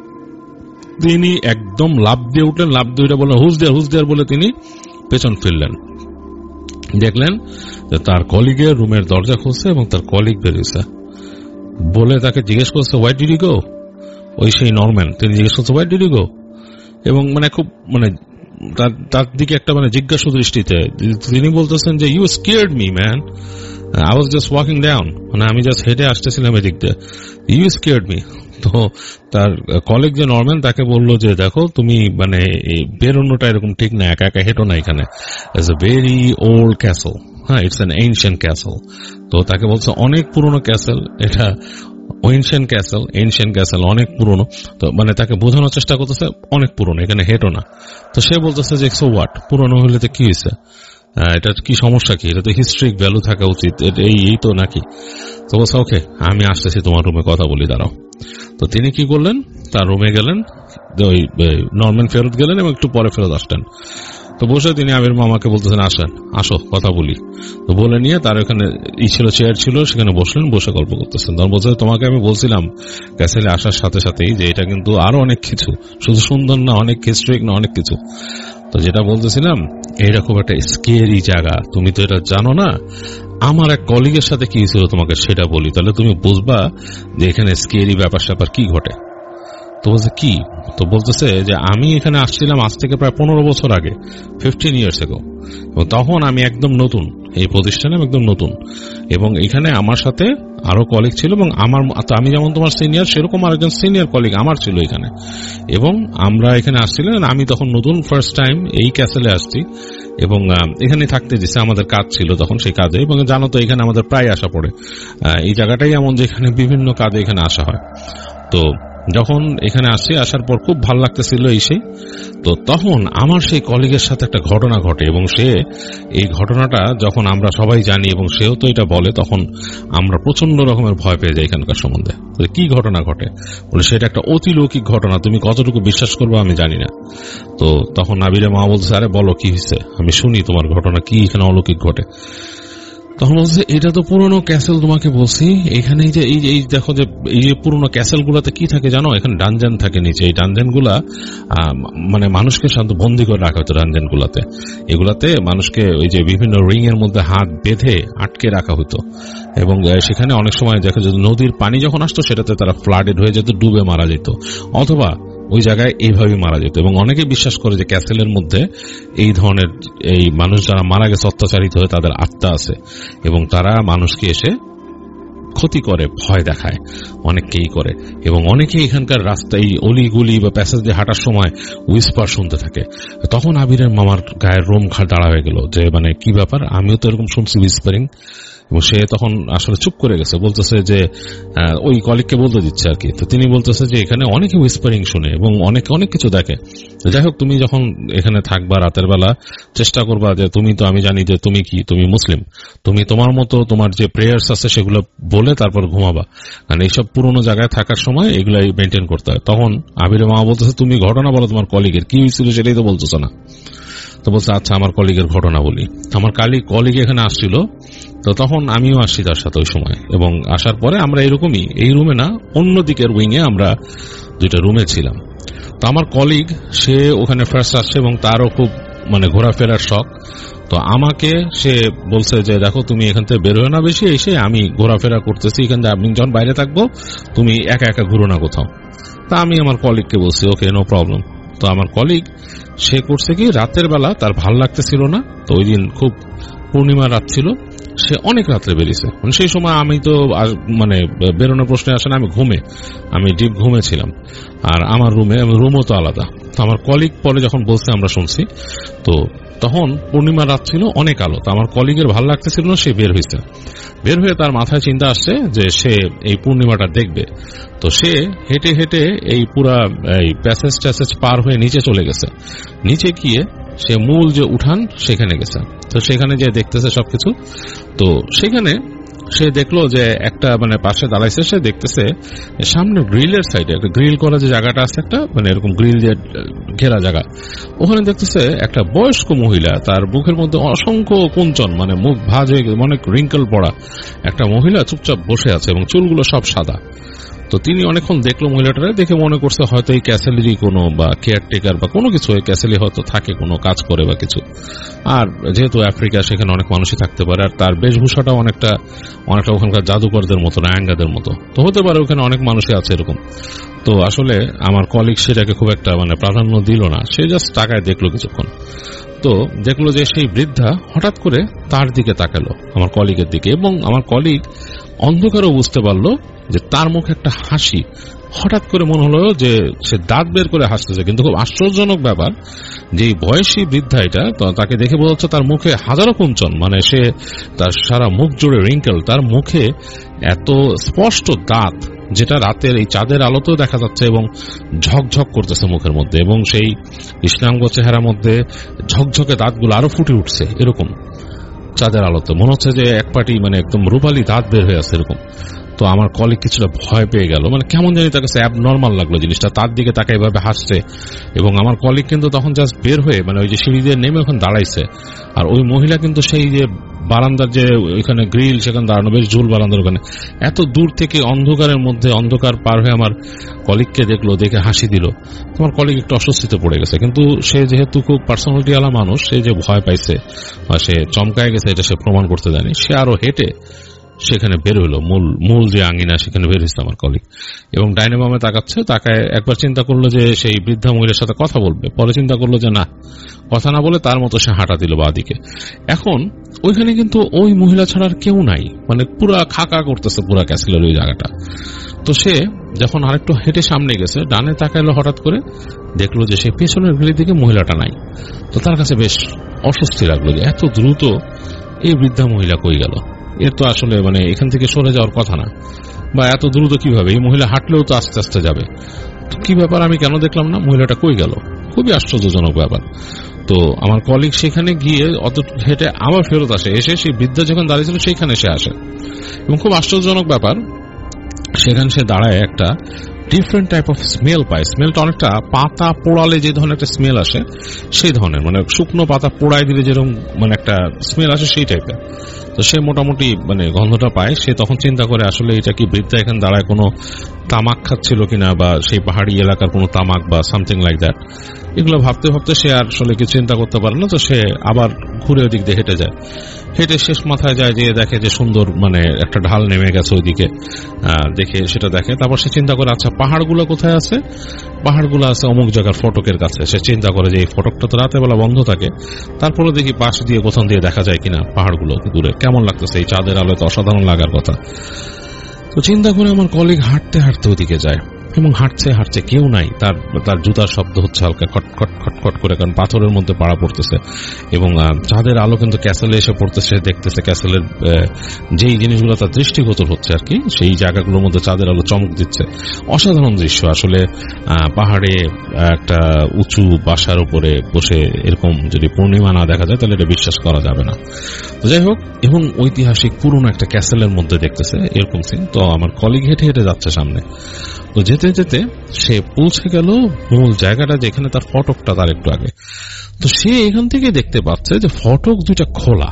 A: তিনি একদম লাফ দিয়ে উঠলেন, লাফ দিয়ে বললেন হুজ দেয়ার বলে তিনি পেছন ফিরলেন। দেখলেন যে তার কলিগের রুমের দরজা খুলছে এবং তার কলিগ বেরিয়েছে, বলে তাকে জিজ্ঞেস করছে হোয়াই ডিড ইউ গো, ওই সেই নরম্যান, তিনি জিজ্ঞেস করছে হোয়াই ডিড ইউ গো, এবং মানে খুব মানে তার দিকে একটা মানে জিজ্ঞাসা দৃষ্টিতে তিনি বলতেছেন যে you scared me man, I was just walking down, মানে আমি জাস্ট হেঁটে আসতেছিলাম এদিক দিয়ে, ইউ স্কেয়ার্ড মি। তো তার কলিগ যে নরম্যান তাকে বললো যে দেখো তুমি মানে বেরোনোটা এরকম ঠিক না, একা একা হেঁটো না, এখানে it's a very old castle, হ্যাঁ ইটস অ্যান এনশিয়েন্ট ক্যাসেল। তো তাকে বলছে অনেক পুরনো ক্যাসেল এটা, এনশিয়েন্ট ক্যাসেল অনেক পুরনো। তো মানে তাকে বোঝানোর চেষ্টা করতেছে অনেক পুরনো, এখানে হেঁটো না। তো সে বলতেছে যে সো হোয়াট, পুরনো হইলে তো কি হয়েছে, এটা কি সমস্যা কি, এটা তো হিস্ট্রিক ভ্যালু থাকা উচিত, এই তো নাকি। তো বলছে ওকে আমি আসতেছি তোমার রুমে কথা বলি, দাঁড়াও। তো তিনি কি করলেন, তার রুমে গেলেন, ওই নরম্যান ফেরত গেলেন এবং একটু পরে ফেরত আসলেন। তো বসে তিনি আবির মামাকে বলতেছেন আসেন, আসো কথা বলি। তো বলে নিয়ে তার ওখানে চেয়ার ছিল, সেখানে বসলেন, বসে গল্প করতেছেন। তখন বলছে তোমাকে আমি বলছিলাম ক্যাসেলে আসার সাথে সাথেই যে এটা কিন্তু আরো অনেক কিছু, শুধু সুন্দর না, অনেক হিস্ট্রিক না, অনেক কিছু। তো যেটা বলতেছিলাম এটা খুব একটা স্কেরি জায়গা, তুমি তো এটা জানো না। আমার এক কলিগের সাথে কি ছিল তোমাকে সেটা বলি, তাহলে তুমি বুঝবা যে এখানে স্কেরি ব্যাপার স্যাপার কি ঘটে। তো বলছে কি, তো বলতেছে যে আমি এখানে আসছিলাম আজ থেকে প্রায় 15 বছর আগে, 15 years ago, এবং তখন আমি একদম নতুন এই প্রতিষ্ঠানে, একদম নতুন, এবং এখানে আমার সাথে আরো কলিগ ছিল, এবং আমি যেমন তোমার সিনিয়র সেরকম আরেকজন সিনিয়র কলিগ আমার ছিল এখানে, এবং আমরা এখানে আসছিলাম, আমি তখন নতুন ফার্স্ট টাইম এই ক্যাসেলে আসছি, এবং এখানে থাকতে দিচ্ছে, আমাদের কাজ ছিল তখন সেই কাজে, এবং জানো তো এখানে আমাদের প্রায় আসা পড়ে, এই জায়গাটাই এমন যেখানে বিভিন্ন কাজে এখানে আসা হয়। তো যখন এখানে আসি, আসার পর খুব ভালো লাগতেছিল এই সেই। তো তখন আমার সেই কলিগের সাথে একটা ঘটনা ঘটে, এবং সে এই ঘটনাটা যখন আমরা সবাই জানি এবং সেও তো এটা বলে, তখন আমরা প্রচন্ড রকমের ভয় পেয়ে যাই এখানকার সম্বন্ধে। কি ঘটনা ঘটে বলে সেটা একটা অতিলৌকিক ঘটনা, তুমি কতটুকু বিশ্বাস করবে আমি জানি না। তো তখন আবিরের মা বলছে আরে বলো কি হয়েছে, আমি শুনি তোমার ঘটনা কি, এখানে অলৌকিক ঘটে। তখন বলছে এটা তো পুরনো ক্যাসেল, তোমাকে বলছি এখানে যে এই দেখো যে এই যে পুরনো ক্যাসেল গুলাতে কি থাকে জানো, এখানে ডানজান থাকে নিচে, এই ডানজান গুলা মানে মানুষকে শান্ত বন্দী করে রাখা হতো ডানজান গুলাতে, এগুলাতে মানুষকে ওই যে বিভিন্ন রিং এর মধ্যে হাত বেঁধে আটকে রাখা হতো, এবং সেখানে অনেক সময় দেখা যেত নদীর পানি যখন আসতো সেটাতে তারা ফ্লাডেড হয়ে যেত, ডুবে মারা যেত, অথবা ওই জায়গায় এইভাবে মারা যেত। এবং অনেকে বিশ্বাস করে যে ক্যাসেলের মধ্যে এই ধরনের এই মানুষ যারা মারা গেছে অত্যাচারিত হয়ে তাদের আত্মা আছে, এবং তারা মানুষকে এসে ক্ষতি করে, ভয় দেখায়, অনেককেই করে, এবং অনেকেই এখানকার রাস্তায় অলিগুলি বা প্যাসেজ দিয়ে হাঁটার সময় উইসপার শুনতে থাকে। তখন আবিরের মামার গায়ের রোম দাঁড়া হয়ে গেল যে মানে কি ব্যাপার, আমিও তো এরকম শুনছি উইসপারিং। এবং সে তখন আসলে চুপ করে গেছে, বলতেছে যে ওই কলিগকে বলতে দিচ্ছে আর কি। তো তিনি বলতেছে যে এখানে অনেকে হুইসপারিং শুনে এবং অনেক কিছু দেখে। যাই হোক, তুমি যখন এখানে থাকবা রাতের বেলা চেষ্টা করবা যে তুমি তো, আমি জানি যে তুমি মুসলিম, তুমি তোমার মতো তোমার যে প্রেয়ার্স আছে সেগুলো বলে তারপর ঘুমাবা, কারণ এইসব পুরোনো জায়গায় থাকার সময় এগুলাই মেনটেন করতে হয়। তখন আবিরের মা বলতেছে তুমি ঘটনা বলো, তোমার কলিগের কি হয়েছিল সেটাই তো বলতেছ না। তো বলছে আচ্ছা আমার কলিগের ঘটনা বলি। আমার কলিগ এখানে আসছিল, তো তখন আমিও আসছি তার সাথে ওই সময়, এবং আসার পরে আমরা এরকমই এই রুমে না অন্য দিকের উইংয়ে আমরা দুইটা রুমে ছিলাম। তো আমার কলিগ সে ওখানে ফার্স্ট আসছে এবং তারও খুব মানে ঘোরাফেরার শখ। তো আমাকে সে বলছে যে দেখো তুমি এখান থেকে বের হয়ে না বেশি, এসে আমি ঘোরাফেরা করতেছি এখান থেকে, আপনি যখন বাইরে থাকবো তুমি একা একা ঘুরো না কোথাও। তা আমি আমার কলিগকে বলছি ওকে নো প্রবলেম। তো আমার কলিগ সে করছে কি, রাতের বেলা তার ভাল লাগতেছিল না, তো ওই দিন খুব পূর্ণিমা রাত ছিল, সে অনেক রাত্রে বেরিয়েছে। সেই সময় আমি তো মানে বেরোনোর প্রশ্নে আসে না, আমি ডিপ ঘুমেছিলাম, আর আমার রুমও তো আলাদা। তো আমার কলিগ পরে যখন বলছে আমরা শুনছি, তো তখন পূর্ণিমা রাত ছিল, অনেক আলো। তো আমার কলিগের ভালো লাগতেছিল না, সে বের হয়েছে। বের হয়ে তার মাথায় চিন্তা আসছে যে সে এই পূর্ণিমাটা দেখবে। তো সে হেঁটে হেঁটে এই পুরা এই প্যাসেজ পার হয়ে নিচে চলে গেছে। নিচে গিয়ে সে মূল যে উঠান সেখানে গেছে। তো সেখানে যে দেখতেছে সবকিছু, তো সেখানে সে দেখলো যে একটা মানে পাশে দাঁড়াইছে, সে দেখতেছে সামনে গ্রিলের সাইডে একটা গ্রিল করা যে জায়গাটা আছে, একটা মানে এরকম গ্রিল দিয়ে ঘেরা জায়গা, ওখানে দেখতেছে একটা বয়স্ক মহিলা, তার বুকের মধ্যে অসংখ্য কুঞ্চন, মানে মুখ ভাঁজে অনেক রিঙ্কেল পড়া একটা মহিলা চুপচাপ বসে আছে এবং চুলগুলো সব সাদা। তো তিনি অনেকক্ষণ দেখলো মহিলাটারে, দেখে মনে করছে হয়তো এই ক্যাসেলেরই কোনো বা কেয়ারটেকার বা কোনো কিছু, এই ক্যাসেলে হয়তো থাকে, কোনো কাজ করে বা কিছু। আর যেহেতু আফ্রিকা, সেখানে অনেক মানুষই থাকতে পারে, আর তার বেশভূষাটাও অনেকটা ওখানকার জাদুকরদের মতো, রায়াঙ্গাদের মতো, তো হতে পারে ওখানে অনেক মানুষই আছে এরকম। তো আসলে আমার কলিগ সেটাকে খুব একটা মানে প্রাধান্য দিল না, সে জাস্ট তাকায় দেখলো কিছুক্ষণ। তো দেখলো যে সেই বৃদ্ধা হঠাৎ করে তার দিকে তাকালো, আমার কলিগের দিকে, এবং আমার কলিগ অন্ধকারেও বুঝতে পারলো যে তার মুখে একটা হাসি। হঠাৎ করে মনে হলো যে সে দাঁত বের করে হাসতেছে, কিন্তু খুব আশ্চর্যজনক ব্যাপার যে বয়সী বৃদ্ধা, এটা তাকে দেখে বোঝা যাচ্ছে তার মুখে হাজারো কুঞ্চন, মানে সে তার সারা মুখ জুড়ে রিঙ্কেল, তার মুখে এত স্পষ্ট দাঁত যেটা রাতের এই চাঁদের আলোতেও দেখা যাচ্ছে এবং ঝকঝক করতেছে মুখের মধ্যে, এবং সেই কৃষ্ণাঙ্গ চেহারার মধ্যে ঝকঝকে দাঁতগুলো আরো ফুটে উঠছে এরকম চাঁদের আলোতে, মনে হচ্ছে যে এক পাটি মানে একদম রূপালী দাঁত বের হয়ে আছে এরকম। তো আমার কলিগ কিছুটা ভয় পেয়ে গেল, মানে কেমন জানি তার কাছে অ্যাবনর্মাল লাগলো জিনিসটা, তার দিকে তাকে এভাবে হাসছে। এবং আমার কলিগ কিন্তু তখন জাস্ট বের হয়ে মানে ওই যে সিঁড়ি দিয়ে নেমে ওখানে দাঁড়াইছে, আর ওই মহিলা কিন্তু সেই যে বারান্দার যে ওইখানে গ্রিল, সেখানে দাঁড়ানো, বেশ ঝুল বারান্দার ওখানে, এত দূর থেকে অন্ধকারের মধ্যে অন্ধকার পার হয়ে আমার কলিগকে দেখলো, দেখে হাসি দিল। তোমার কলিগ একটু অস্বস্তিতে পড়ে গেছে, কিন্তু সে যেহেতু খুব পার্সোনালিটি আলা মানুষ, সে যে ভয় পাইছে বা সে চমকায় গেছে এটা সে প্রমাণ করতে দেয়নি, সে আরো হেঁটে সেখানে বের হইলো, মূল যে আঙ্গিনা সেখানে বের হয়েছে আমার কলিগ, এবং ডাইনে বামে তাকাচ্ছে। তাকায় একবার চিন্তা করলো যে সেই বৃদ্ধা মহিলার সাথে কথা বলবে, পরে চিন্তা করলো যে না, কথা না বলে তার মতো সে হাঁটা দিল বাদিকে। এখন ওইখানে কিন্তু ওই মহিলা ছাড়া আর কেউ নাই, মানে পুরা খাকা করতেছে পুরা ক্যাসেলের ওই জায়গাটা। তো সে যখন আরেকটু হেঁটে সামনে গেছে, ডানে তাকাইলো, হঠাৎ করে দেখলো যে সে পেছনের গলির দিকে মহিলাটা নাই। তো তার কাছে বেশ অস্বস্তি লাগলো যে এত দ্রুত এই বৃদ্ধা মহিলা কই গেল, এর তো আসলে মানে এখান থেকে সরে যাওয়ার কথা না, বা এত দ্রুত কিভাবে, এই মহিলা হাঁটলেও তো আস্তে আস্তে যাবে, তো কি ব্যাপার, আমি কেন দেখলাম না, মহিলাটা কই গেল, খুবই আশ্চর্যজনক ব্যাপার। তো আমার কলিগ সেখানে গিয়ে অত হেঁটে আবার ফেরত আসে, এসে সেই বৃদ্ধা যখন দাঁড়িয়েছিল সেইখানে সে আসে, এবং খুব আশ্চর্যজনক ব্যাপার, সেখানে সে দাঁড়ায় একটা ডিফারেন্ট টাইপ অফ স্মেল পায়। স্মেলটা অনেকটা পাতা পোড়ালে যে ধরনের একটা স্মেল আসে সেই ধরনের, মানে শুকনো পাতা পোড়ায় দিলে যেরকম মানে একটা স্মেল আসে সেই টাইপের। তো সে মোটামুটি মানে গন্ধটা পায়। সে তখন চিন্তা করে আসলে এটা কি বৃদ্ধা এখানে দাঁড়ায় কোনো তামাক খাচ্ছিল কিনা, বা সেই পাহাড়ি এলাকার কোনো তামাক বা সামথিং লাইক দ্যাট। এগুলো ভাবতে ভাবতে সে আর আসলে কিছু চিন্তা করতে পারে না। তো সে আবার ঘুরে ওই দিক দিয়ে হেঁটে যায়, হেঁটে শেষ মাথায় যায়, যে দেখে যে সুন্দর মানে একটা ঢাল নেমে গেছে ওইদিকে, দেখে সেটা দেখে। তারপর সে চিন্তা করে আচ্ছা পাহাড়গুলো কোথায় আছে, পাহাড়গুলো আছে অমুক জায়গার ফটকের কাছে। সে চিন্তা করে যে এই ফটকটা তো রাতের বেলা বন্ধ থাকে, তারপরে দেখি পাশ দিয়ে কোথাও দিয়ে দেখা যায় কিনা পাহাড়গুলো দূরে, কেমন লাগতেছে এই চাঁদের আলোয়, তো অসাধারণ লাগার কথা। তো চিন্তা করে আমার কলিগ হাঁটতে হাঁটতে ওদিকে যায়, এবং হাঁটছে হাঁটছে কেউ নাই। তার জুতার শব্দ হচ্ছে হালকা খটখট খটখট করে, কারণ পাথরের মধ্যে পাড়া পড়তেছে, এবং চাঁদের আলো কিন্তু ক্যাসেলে এসে পড়তেছে। দেখতেছে ক্যাসেলের যেই জিনিসগুলো তার দৃষ্টিগোচর হচ্ছে আর কি, সেই জায়গাগুলোর মধ্যে চাঁদের আলো চমক দিচ্ছে। অসাধারণ দৃশ্য আসলে। পাহাড়ে একটা উঁচু বাসার উপরে বসে এরকম যদি পূর্ণিমা না দেখা যায় তাহলে এটা বিশ্বাস করা যাবে না। যাই হোক, এবং ঐতিহাসিক পুরনো একটা ক্যাসেলের মধ্যে দেখতেছে এরকম সিন। তো আমার কলিগ হেঁটে হেঁটে যাচ্ছে সামনে। তো যেতে যেতে সে পৌঁছে গেল মূল জায়গাটা, যেখানে তার ফটকটা তার একটু আগে। তো সে এখান থেকে দেখতে পাচ্ছে যে ফটক দুইটা খোলা,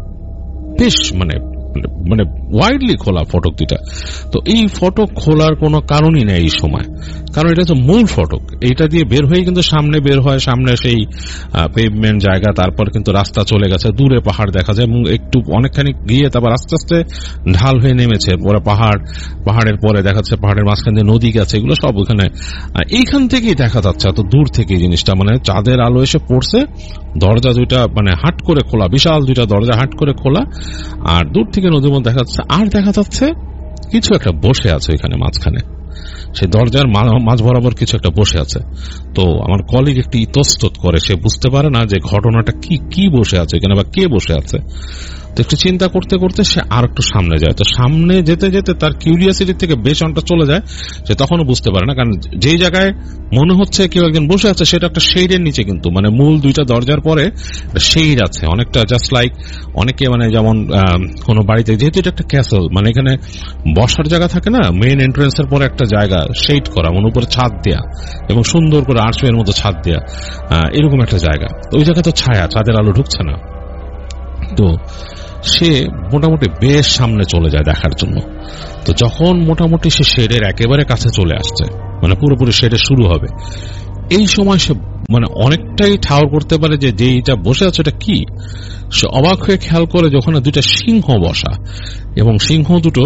A: বেশ মানে মানে ওয়াইডলি খোলা ফটক দুইটা। তো এই ফটক খোলার কোনো কারণই নেই এই সময়, কারণ এটা হচ্ছে মূল ফটক। এইটা দিয়ে বের হয়ে কিন্তু সামনে বের হয়, সামনে সেই পেভমেন্ট জায়গা, তারপর কিন্তু রাস্তা চলে গেছে, দূরে পাহাড় দেখা যায়, এবং একটু অনেকখানি গিয়ে তারপর আস্তে আস্তে ঢাল হয়ে নেমেছে পরে পাহাড়ের পরে দেখা যাচ্ছে পাহাড়ের মাঝখান দিয়ে নদী গেছে, এগুলো সব ওখানে এইখান থেকেই দেখা যাচ্ছে, এত দূর থেকে জিনিসটা মানে চাঁদের আলো এসে পড়ছে। দরজা দুইটা মানে হাট করে খোলা, বিশাল দুইটা দরজা হাট করে খোলা, আর দূর থেকে নদীর মধ্যে দেখা যাচ্ছে, আর দেখা যাচ্ছে কিছু একটা বসে আছে এখানে মাঝখানে, সেই দরজার মাঝ বরাবর কিছু একটা বসে আছে। তো আমার কলিগ একটু ইতস্তত করে, সে বুঝতে পারে না যে ঘটনাটা কি বসে আছে এখানে বা কে বসে আছে। তো একটু চিন্তা করতে করতে সে আর একটু সামনে যায়। তো সামনে যেতে যেতে তার কিউরিয়াসিটি থেকে বেশ অনেকটা চলে যায়। সে তখনও বুঝতে পারে না, কারণ যেই জায়গায় মনে হচ্ছে কেউ একজন বসে আছে সেটা একটা শেডের নিচে, কিন্তু মানে মূল দুইটা দরজার পরে শেড আছে অনেকটা, জাস্ট লাইক অনেকে মানে যেমন কোন বাড়িতে, যেহেতু এটা একটা ক্যাসেল, মানে এখানে বসার জায়গা থাকে না, মেইন এন্ট্রান্সের পরে একটা জায়গা শেড করা, মানে উপরে ছাদ দেয়া এবং সুন্দর করে আর্চওয়ের মতো ছাদ দেয়া, এরকম একটা জায়গা। ওই জায়গায় তো ছায়া, চাঁদের আলো ঢুকছে না। তো সে মোটামুটি বেশ সামনে চলে যায় দেখার জন্য। তো যখন মোটামুটি সে শেডের একেবারে কাছে চলে আসছে, মানে পুরোপুরি শেডে শুরু হবে, এই সময় সে মানে অনেকটাই ঠাউর করতে পারে যে যেইটা বসে আছে এটা কি। সে অবাক হয়ে খেয়াল করে যখন দুইটা সিংহ বসা, এবং সিংহ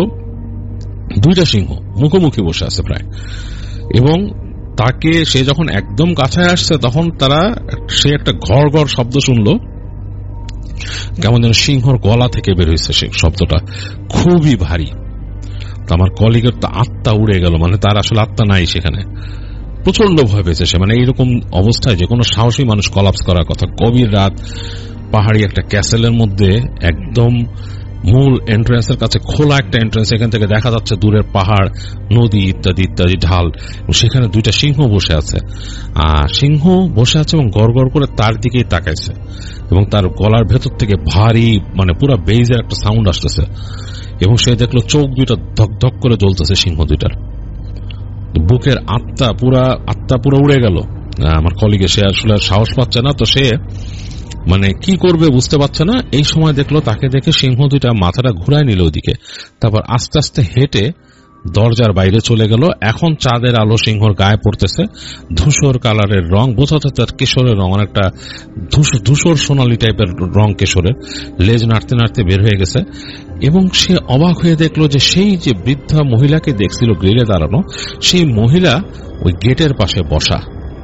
A: দুইটা সিংহ মুখোমুখি বসে আছে প্রায়, এবং তাকে সে যখন একদম কাছে আসছে তখন সে একটা ঘর ঘর শব্দ শুনলো, কেমন যেন সিংহর গলা থেকে বের হয়েছে। সে শব্দটা খুবই ভারী। তো আমার কলিগের তো আত্মা উড়ে গেল, মানে তার আসলে আত্মা নাই সেখানে। প্রচন্ড ভয় পেয়েছে সে, মানে এইরকম অবস্থায় যে কোনো সাহসী মানুষ কলাপস করার কথা। গভীর রাত, পাহাড়ি একটা ক্যাসেলের মধ্যে, একদম মূল এন্ট্রান্সের কাছে খোলা একটা এন্ট্রান্স, এখান থেকে দেখা যাচ্ছে দূরের পাহাড়, নদী ইত্যাদি ইত্যাদি ঢাল, সেখানে দুইটা সিংহ বসে আছে। সিংহ বসে আছে এবং গড় গড় করে তার দিকেই তাকাইছে, এবং তার গলার ভেতর থেকে ভারী মানে পুরো বেজের একটা সাউন্ড আসতেছে, এবং সে দেখলো চোখ দুইটা ধক ধক করে জ্বলতেছে সিংহ দুইটার। বুকের আত্মা পুরো উড়ে গেল আমার কলিগে। সে আসলে সাহস পাচ্ছে না, তো সে মানে কি করবে বুঝতে পারছে না। এই সময় দেখলো তাকে দেখে সিংহ দুইটা মাথাটা ঘুরায় নিল ওদিকে, তারপর আস্তে আস্তে হেঁটে দরজার বাইরে চলে গেল। এখন চাঁদের আলো সিংহর গায়ে পড়তেছে, ধূসর কালারের রং, বোঝা যাচ্ছে কেশরের রং, অনেকটা ধূসর সোনালী টাইপের রং কেশরের। লেজ নাড়তে নাড়তে বের হয়ে গেছে, এবং সে অবাক হয়ে দেখলো যে সেই যে বৃদ্ধা মহিলাকে দেখছিল গ্রিলে দাঁড়ানো, সেই মহিলা ওই গেটের পাশে বসা।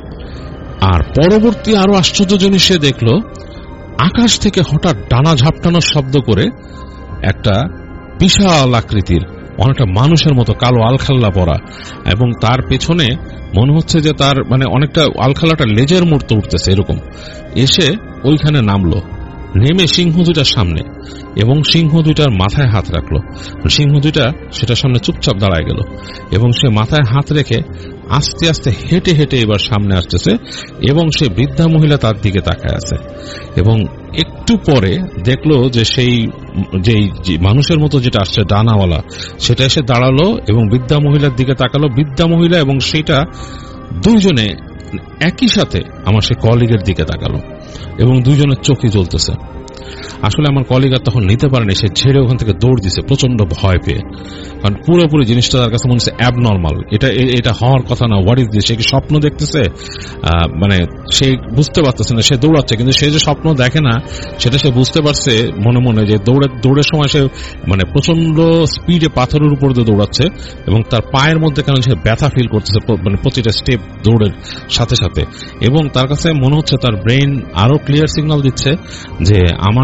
A: আর পরবর্তী আরো আশ্চর্য জিনিস সে দেখলো, আকাশ থেকে হঠাৎ ডানা ঝাপটানোর শব্দ করে একটা বিশাল আকৃতির, অনেকটা মানুষের মতো কালো আলখাল্লা পরা, এবং তার পেছনে মনে হচ্ছে যে তার মানে অনেকটা আলখাল্লাটা লেজের মূর্তি উঠতেছে এরকম, এসে ওইখানে নামলো। নেমে সিংহ দুইটার সামনে, এবং সিংহ দুইটার মাথায় হাত রাখলো। সিংহ দুইটা সেটার সামনে চুপচাপ দাঁড়ায় গেল, এবং সে মাথায় হাত রেখে আস্তে আস্তে হেঁটে হেঁটে এবার সামনে আসতেছে, এবং সে বৃদ্ধা মহিলা তার দিকে তাকায় আছে। এবং একটু পরে দেখলো যে সেই যেই মানুষের মতো যেটা আসছে ডানাওয়ালা, সেটা এসে দাঁড়ালো এবং বৃদ্ধা মহিলার দিকে তাকালো। বৃদ্ধা মহিলা এবং সেটা দুইজনে একই সাথে আমার সে কলিগের দিকে তাকালো, এবং দুইজনের চোখে জ্বলতেছে। আসলে আমার কলিগ আর তখন নিতে পারেনি, সে ছেড়ে ওখান থেকে দৌড় দিছে প্রচন্ড ভয় পেয়ে, কারণ পুরোপুরি জিনিসটা তার কাছে মনে হচ্ছে অ্যাবনর্মাল, এটা হওয়ার কথা না। What is this? সে কি স্বপ্ন দেখতেছে? মানে সে বুঝতে পারতেছে না। সে দৌড়াচ্ছে, কিন্তু সে যে স্বপ্ন দেখে না সেটা সে বুঝতে পারছে মনে মনে, যে দৌড়ের সময় সে মানে প্রচন্ড স্পিডে পাথরের উপর দিয়ে দৌড়াচ্ছে, এবং তার পায়ের মধ্যে কেন সে ব্যথা ফিল করতেছে মানে প্রতিটা স্টেপ দৌড়ের সাথে সাথে। এবং তার কাছে মনে হচ্ছে তার ব্রেন আরো ক্লিয়ার সিগন্যাল দিচ্ছে যে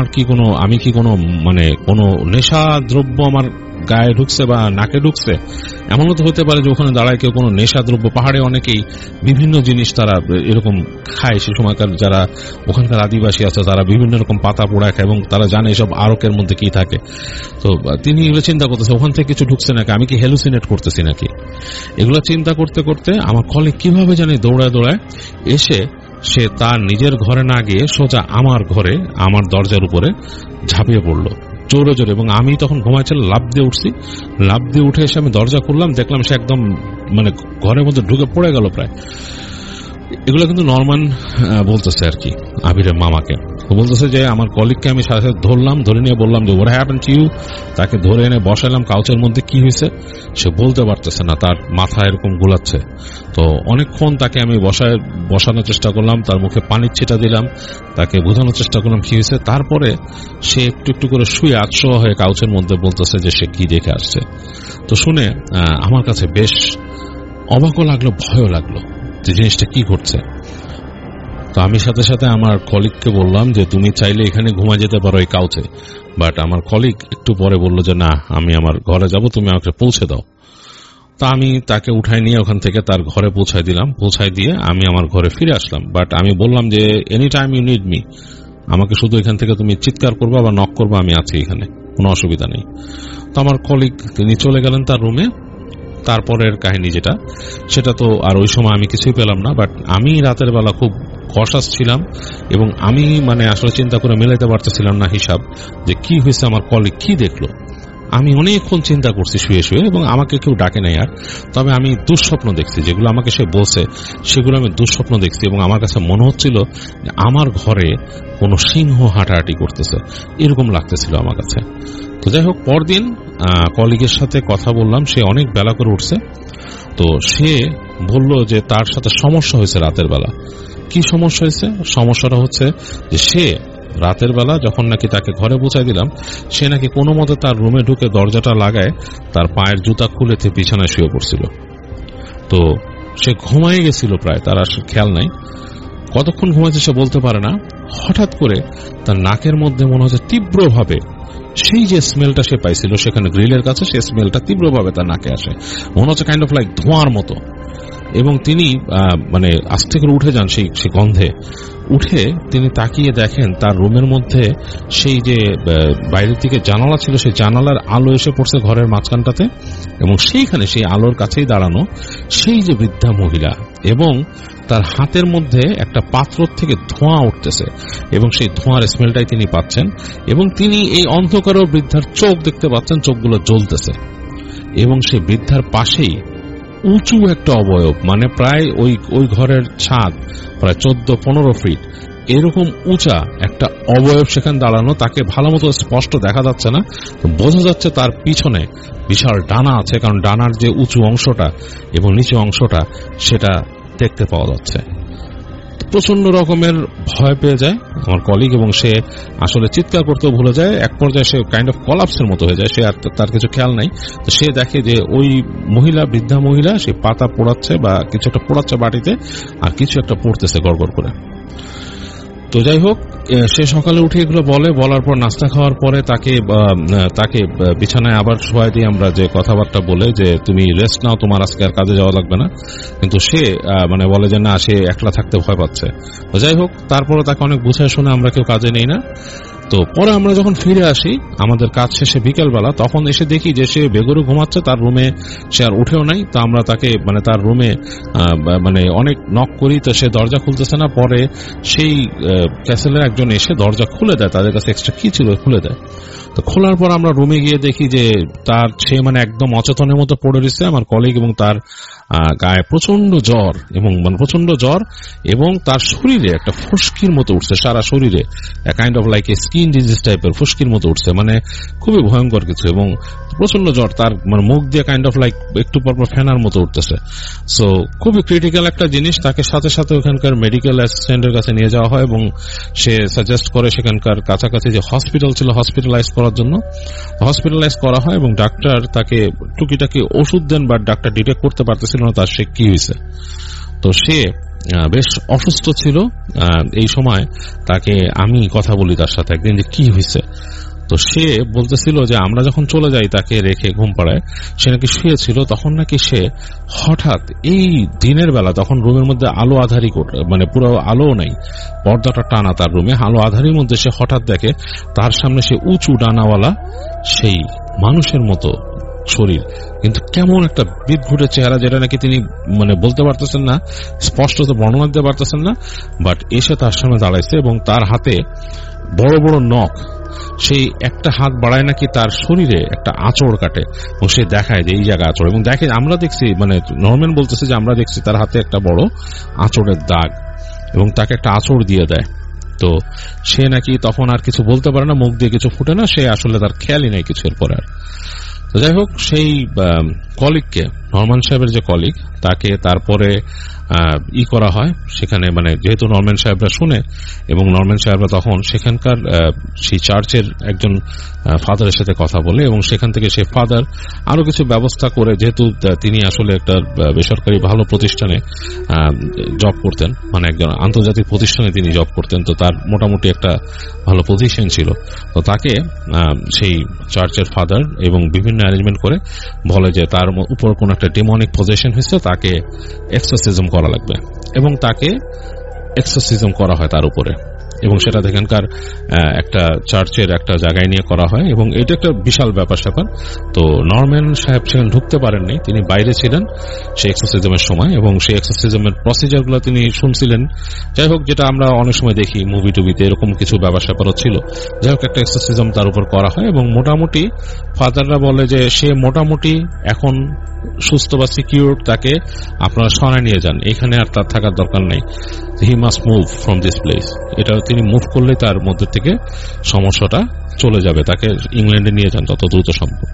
A: আমি কি কোনো মানে কোনো নেশা দ্রব্য আমার গায়ে ঢুকছে বা নাকে ঢুকছে। এমনও তো হতে পারে যে ওখানে দাঁড়ায় কেউ কোনো নেশা দ্রব্য, পাহাড়ে অনেকেই বিভিন্ন জিনিস তারা এরকম খায়, সে সময়কার যারা ওখানকার আদিবাসী আছে তারা বিভিন্ন রকম পাতা পোড়া খায়, এবং তারা জানে এসব আরকের মধ্যে কি থাকে। তো তিনি এগুলো চিন্তা করতেছে ওখান থেকে কিছু ঢুকছে নাকি, আমি কি হ্যালুসিনেট করতেছি নাকি। এগুলো চিন্তা করতে করতে আমার কলিগ কিভাবে জানি দৌড়ায় এসে সে তার নিজের ঘরে না গিয়ে সোজা আমার ঘরে, আমার দরজার উপরে ঝাঁপিয়ে পড়লো জোরে জোরে। এবং আমি তখন ঘুমাইছিলাম, লাফ দিয়ে উঠে এসে আমি দরজা খুললাম, দেখলাম সে একদম মানে ঘরের মধ্যে ঢুকে পড়ে গেল প্রায়। এগুলো কিন্তু নরমান বলতেছে আর কি আবিরের মামাকে। বলতেছে যে আমার কলিগকে আমি সাথে সাথে ধরে নিয়ে বললাম যে হোয়াট হ্যাপেন্ড টু ইউ। তাকে ধরে এনে বসালাম কাউচের মধ্যে, কি হয়েছে সে বলতে পারতেছে না, তার মাথা এরকম গুলাচ্ছে। তো অনেকক্ষণ তাকে আমি বসানোর চেষ্টা করলাম, তার মুখে পানির ছিটা দিলাম, তাকে বোঝানোর চেষ্টা করলাম কি হয়েছে। তারপরে সে একটু একটু করে শুয়ে আটশো হয়ে কাউচের মধ্যে বলতেছে যে সে কি দেখে আসছে। তো শুনে আমার কাছে বেশ অবাকও লাগলো, ভয়ও লাগলো যে জিনিসটা কি ঘটছে। তো আমি সাথে সাথে আমার কলিগকে বললাম যে তুমি চাইলে এখানে ঘুমা যেতে পারো এই কাউচে। বাট আমার কলিগ একটু পরে বলল যে না, আমি আমার ঘরে যাব, তুমি আমাকে পৌঁছে দাও। তা আমি তাকে উঠাই নিয়ে ওখান থেকে তার ঘরে পৌঁছায় দিয়ে আমি আমার ঘরে ফিরে আসলাম। বাট আমি বললাম যে any time you need me, আমাকে শুধু এখান থেকে তুমি চিৎকার করবা বা নক করবা, আমি আছি এখানে, কোনো অসুবিধা নেই। তো আমার কলিগ তিনি চলে গেলেন তার রুমে। তারপরের কাহিনী যেটা, সেটা তো আর ওই সময় আমি কিছুই পেলাম না। বাট আমি রাতের বেলা খুব কশাস ছিলাম এবং আমি আসলে চিন্তা করে মেলাতে পারতেছিলাম না হিসাব যে কি হয়েছে, আমার কলিগ কি দেখলো। আমি অনেকক্ষণ চিন্তা করছি শুয়ে শুয়ে, এবং আমাকে কেউ ডাকে নাই আর। তবে আমি দুঃস্বপ্ন দেখছি, যেগুলো আমাকে সে বলছে সেগুলো আমি দুঃস্বপ্ন দেখছি, এবং আমার কাছে মনে হচ্ছিল যে আমার ঘরে কোনো সিংহ হাঁটাহাঁটি করতেছে, এরকম লাগতেছিল আমার কাছে। তো যাই হোক, পরদিন কলিগের সাথে কথা বললাম, সে অনেক বেলা করে উঠছে। তো সে বলল যে তার সাথে সমস্যা হয়েছে রাতের বেলা। কি সমস্যা হয়েছে? সমস্যাটা হচ্ছে যে সে রাতের বেলা যখন নাকি তাকে ঘরে পৌঁছায় দিলাম, সে নাকি কোনো মতে তার রুমে ঢুকে দরজাটা লাগায় তার পায়ের জুতা খুলে বিছানায় শুয়ে পড়ছিল। তো সে ঘুমাই গেছিল প্রায়, তার আর খেয়াল নাই কতক্ষণ ঘুমাইছে সে বলতে পারে না। হঠাৎ করে তার নাকের মধ্যে মনে হচ্ছে তীব্রভাবে সেই যে স্মেলটা সে পাইছিল সেখানে গ্রিলের কাছে, সেই স্মেলটা তীব্রভাবে তার নাকে আসে, মনে হচ্ছে কাইন্ড অফ লাইক ধোঁয়ার মতো। এবং তিনি আস্তে করে উঠে যান সেই গন্ধে। উঠে তিনি তাকিয়ে দেখেন তার রুমের মধ্যে সেই যে বাইরের দিকে জানালা ছিল, সেই জানালার আলো এসে পড়ছে ঘরের মাঝখানটাতে, এবং সেইখানে সেই আলোর কাছেই দাঁড়ানো সেই যে বৃদ্ধা মহিলা, এবং তার হাতের মধ্যে একটা পাত্র থেকে ধোঁয়া উঠতেছে, এবং সেই ধোঁয়ার স্মেলটাই তিনি পাচ্ছেন। এবং তিনি এই অন্ধকার বৃদ্ধার চোখ দেখতে পাচ্ছেন, চোখগুলো জ্বলতেছে। এবং সেই বৃদ্ধার পাশেই উঁচু একটা অবয়ব, প্রায় ওই ঘরের ছাদ প্রায় 14-15 ফিট এরকম উঁচা একটা অবয়ব সেখানে দাঁড়ানো। তাকে ভালো মতো স্পষ্ট দেখা যাচ্ছে না, বোঝা যাচ্ছে তার পিছনে বিশাল ডানা আছে, কারণ ডানার যে উঁচু অংশটা এবং নিচু অংশটা সেটা দেখতে পাওয়া যাচ্ছে। প্রচন্ড রকমের ভয় পেয়ে যায় আমার কলিগ, এবং সে আসলে চিৎকার করতেও ভুলে যায়। এক পর্যায়ে সে কাইন্ড অফ কলাপসের মতো হয়ে যায়, সে আর তার কিছু খেয়াল নাই। তো সে দেখে যে ওই বৃদ্ধা মহিলা সে পাতা পোড়াচ্ছে বা কিছু একটা পোড়াচ্ছে বাটিতে, আর কিছু একটা পড়তেছে গড়গড় করে। তো যাই হোক, সে সকালে উঠে এগুলো বলার পর নাস্তা খাওয়ার পরে তাকে বিছানায় আবার শোয়াই দিই আমরা, যে কথাবার্তা বলে যে তুমি রেস্ট নাও, তোমার আজকে আর কাজে যাওয়া লাগবে না। কিন্তু সে বলে যে না, সে একলা থাকতে ভয় পাচ্ছে। যাই হোক, তারপরে তাকে অনেক বুঝায় শুনে আমরা কেউ কাজে নেই না। তো পরে আমরা যখন ফিরে আসি আমাদের কাজ শেষে বিকেলবেলা, তখন এসে দেখি যে সে বেঘরে ঘুমাচ্ছে, তার রুমে সে আর উঠেও নাই। তো আমরা তাকে তার রুমে অনেক নক করি, তো সে দরজা খুলতেছে না। পরে সেই ক্যাসেলের একজন এসে দরজা খুলে দেয়, তাদের কাছে এক্সট্রা কি ছিল খুলে দেয়। তো খোলার পর আমরা রুমে গিয়ে দেখি যে সে একদম অচেতনের মতো পড়ে রয়েছে। আমার কলিগ এবং তার গায়ে প্রচন্ড জ্বর, এবং তার শরীরে একটা ফুসকির মতো উঠছে, সারা শরীরে kind of like a skin disease টাইপের ফুসকির মতো উঠছে, খুবই ভয়ঙ্কর কিছু। এবং প্রচন্ড জ্বর, তার মুখ দিয়ে কাইন্ড অফ লাইক একটু পর ফেনার মতো উঠতেছে। সো খুবই ক্রিটিক্যাল একটা জিনিস। তাকে সাথে সাথে ওখানকার মেডিকেল অ্যাসিস্ট্যান্টের কাছে নিয়ে যাওয়া হয়, এবং সে সাজেস্ট করে সেখানকার কাছাকাছি যে হসপিটাল ছিল হসপিটালাইজ করার জন্য। হসপিটালাইজ করা হয় এবং ডাক্তার তাকে টুকিটাকি ওষুধ দেন, বাট ডাক্তার ডিটেক্ট করতে পারতেছিল না তার সে কি হয়েছে। তো সে বেশ অসুস্থ ছিল। এই সময় তাকে আমি কথা বলি তার সাথে একদিন যে কি হয়েছে। তো সে বলতেছিল যে আমরা যখন চলে যাই তাকে রেখে ঘুম পাড়ায়, সে নাকি শুয়েছিল, তখন নাকি সে হঠাৎ এই দিনের বেলা, তখন রুমের মধ্যে আলো আধারি পুরো আলো নাই, পর্দাটা টানা তার রুমে, আলো আধারির মধ্যে সে হঠাৎ দেখে তার সামনে সে উঁচু ডানাওয়ালা সেই মানুষের মতো শরীর, কিন্তু কেমন একটা বিদঘুটে চেহারা, যেটা নাকি তিনি বলতে পারতেছেন না, স্পষ্টত বর্ণনা দিতে পারতেছেন না। বাট এসে তার সামনে দাঁড়াইছে এবং তার হাতে বড় বড় নখ, সেই একটা হাত বাড়ায় নাকি তার শরীরে একটা আঁচড় কাটে, এবং সে দেখায় যে এই জায়গায় আঁচড়। এবং দেখে আমরা দেখছি, নরম্যান বলতেছে যে আমরা দেখছি তার হাতে একটা বড় আঁচড়ের দাগ, এবং তাকে একটা আঁচড় দিয়ে দেয়। তো সে নাকি তখন আর কিছু বলতে পারে না, মুখ দিয়ে কিছু ফুটে না, সে আসলে তার খেয়ালই নাই কিছু এরপর আর। তো যাই হোক, সেই কলিগকে, নরম্যান সাহেবের যে কলিগ, তাকে তারপরে করা হয় সেখানে, যেহেতু নরম্যান সাহেবরা শুনে, এবং নরম্যান সাহেবরা তখন সেখানকার সেই চার্চের একজন ফাদারের সাথে কথা বলে, এবং সেখান থেকে সেই ফাদার আরো কিছু ব্যবস্থা করে, যেহেতু তিনি আসলে একটা বেসরকারি ভালো প্রতিষ্ঠানে জব করতেন, একজন আন্তর্জাতিক প্রতিষ্ঠানে তিনি জব করতেন, তো তার মোটামুটি একটা ভালো পজিশন ছিল। তো তাকে সেই চার্চের ফাদার এবং বিভিন্ন অ্যারেঞ্জমেন্ট করে বলে যে তার উপর কোন একটা ডেমনিক পজেশন হয়েছে, তাকে এক্সোরসিজম করা লাগবে, এবং তাকে এক্সোরসিজম করা হয় তার উপরে। এবং সেটা এখানকার একটা চার্চের একটা জায়গায় নিয়ে করা হয় এবং এটা একটা বিশাল ব্যাপার স্যাপার। তো নরম্যান সাহেব সেখানে ঢুকতে পারেননি, তিনি বাইরে ছিলেন সেই এক্সোরসিজমের সময় এবং সেই এক্সোরসিজমের প্রসিজারগুলো তিনি শুনছিলেন। যাই হোক, যেটা আমরা অনেক সময় দেখি মুভি টুভিতে, এরকম কিছু ব্যাপার স্যাপারও ছিল। যাই হোক, একটা এক্সোরসিজম তার উপর করা হয় এবং মোটামুটি ফাদাররা বলে যে সে মোটামুটি এখন সুস্থ বা সিকিউর, তাকে আপনারা সরায় নিয়ে যান, এখানে আর তার থাকার দরকার নেই, he must move from this place. এটা তিনি মুভ করলে তার মধ্যে থেকে সমস্যাটা চলে যাবে, তাকে ইংল্যান্ডে নিয়ে যান তত দ্রুত সম্ভব।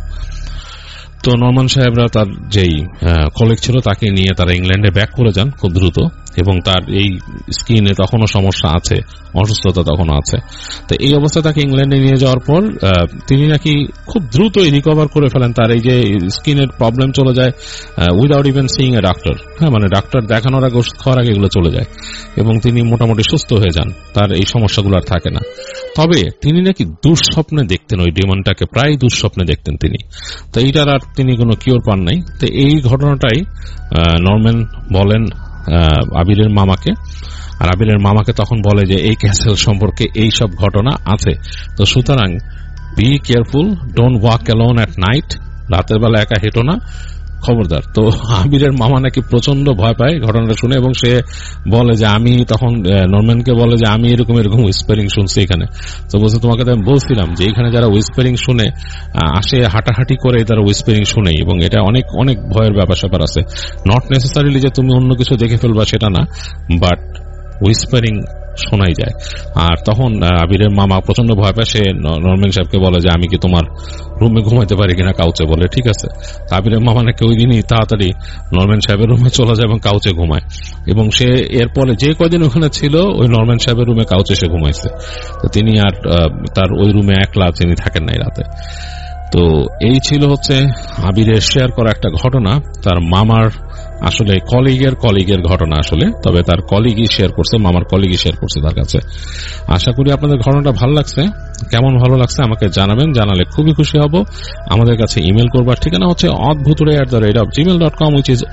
A: তো নরমান সাহেবরা তার যেই কলিগ ছিল তাকে নিয়ে তারা ইংল্যান্ডে ব্যাক করে যান খুব দ্রুত, এবং তার এই স্কিনে তখনও সমস্যা আছে, অসুস্থতা তখনও আছে। তো এই অবস্থায় তাকে ইংল্যান্ডে নিয়ে যাওয়ার পর তিনি নাকি খুব দ্রুতই রিকভার করে ফেলেন, তার এই যে স্কিনের প্রবলেম চলে যায় without even seeing a doctor. হ্যাঁ, মানে ডাক্তার দেখানোর আগে, ওষুধ খাওয়ার আগে এগুলো চলে যায় এবং তিনি মোটামুটি সুস্থ হয়ে যান, তার এই সমস্যাগুলো আর থাকে না। তবে তিনি নাকি দুঃস্বপ্নে দেখতেন, ওই ডেমনটাকে প্রায় দুঃস্বপ্নে দেখতেন তিনি। তো এইটার আর তিনি কোনো কিওর পান নাই। তো এই ঘটনাটাই নরম্যান বলেন আবিরের মামাকে, আর আবিরের মামাকে তখন বলে যে এই ক্যাসেল সম্পর্কে এই সব ঘটনা আছে, তো সুতরাং be careful, don't walk alone at night, রাতের বেলা একা হেঁটো না, খবরদার। তো আবিরের মামা নাকি প্রচন্ড ভয় পায় ঘটনাটা শুনে, এবং সে বলে যে আমি তখন নরম্যানকে বলে যে আমি এরকম এরকম উইসপারিং শুনছি এখানে। তো বলছে তোমাকে তো আমি বলছিলাম যে এখানে যারা উইসপারিং শুনে আসে, হাঁটাহাঁটি করে তারা উইসপারিং শুনে, এবং এটা অনেক অনেক ভয়ের ব্যাপার স্যাপার আছে। নট নেসেসারিলি যে তুমি অন্য কিছু দেখে ফেলবা সেটা না, বাট উইসপারিং শোনাই যায়। আর তখন আবিরের মামা প্রচন্ড ভয় পায়, সে নরম্যান সাহেবকে বলে যে আমি কি তোমার রুমে ঘুমাইতে পারি কিনা কাউচে, বলে ঠিক আছে। আবিরের মামা নাকি ওই দিনই তাড়াতাড়ি নরম্যান সাহেবের রুমে চলে যায় এবং কাউচে ঘুমায়, এবং সে এরপরে যে কয়দিন ওখানে ছিল ওই নরম্যান সাহেবের রুমে কাউচে সে ঘুমাইছে। তো তিনি আর তার ওই রুমে একলা তিনি থাকেন নাই রাতে। তো এই ছিল হচ্ছে আবিরের শেয়ার করা একটা ঘটনা, তার মামার আসলে কলিগের ঘটনা আসলে, তবে তার কলিগই শেয়ার করছে, মামার কলিগই শেয়ার করছে তার কাছে। আশা করি আপনাদের ঘটনাটা ভালো লাগছে। কেমন ভালো লাগছে আমাকে জানাবেন, জানালে খুবই খুশি হব। আমাদের কাছে ইমেল করবার ঠিকানা হচ্ছে odbhuture@gmail.com, which is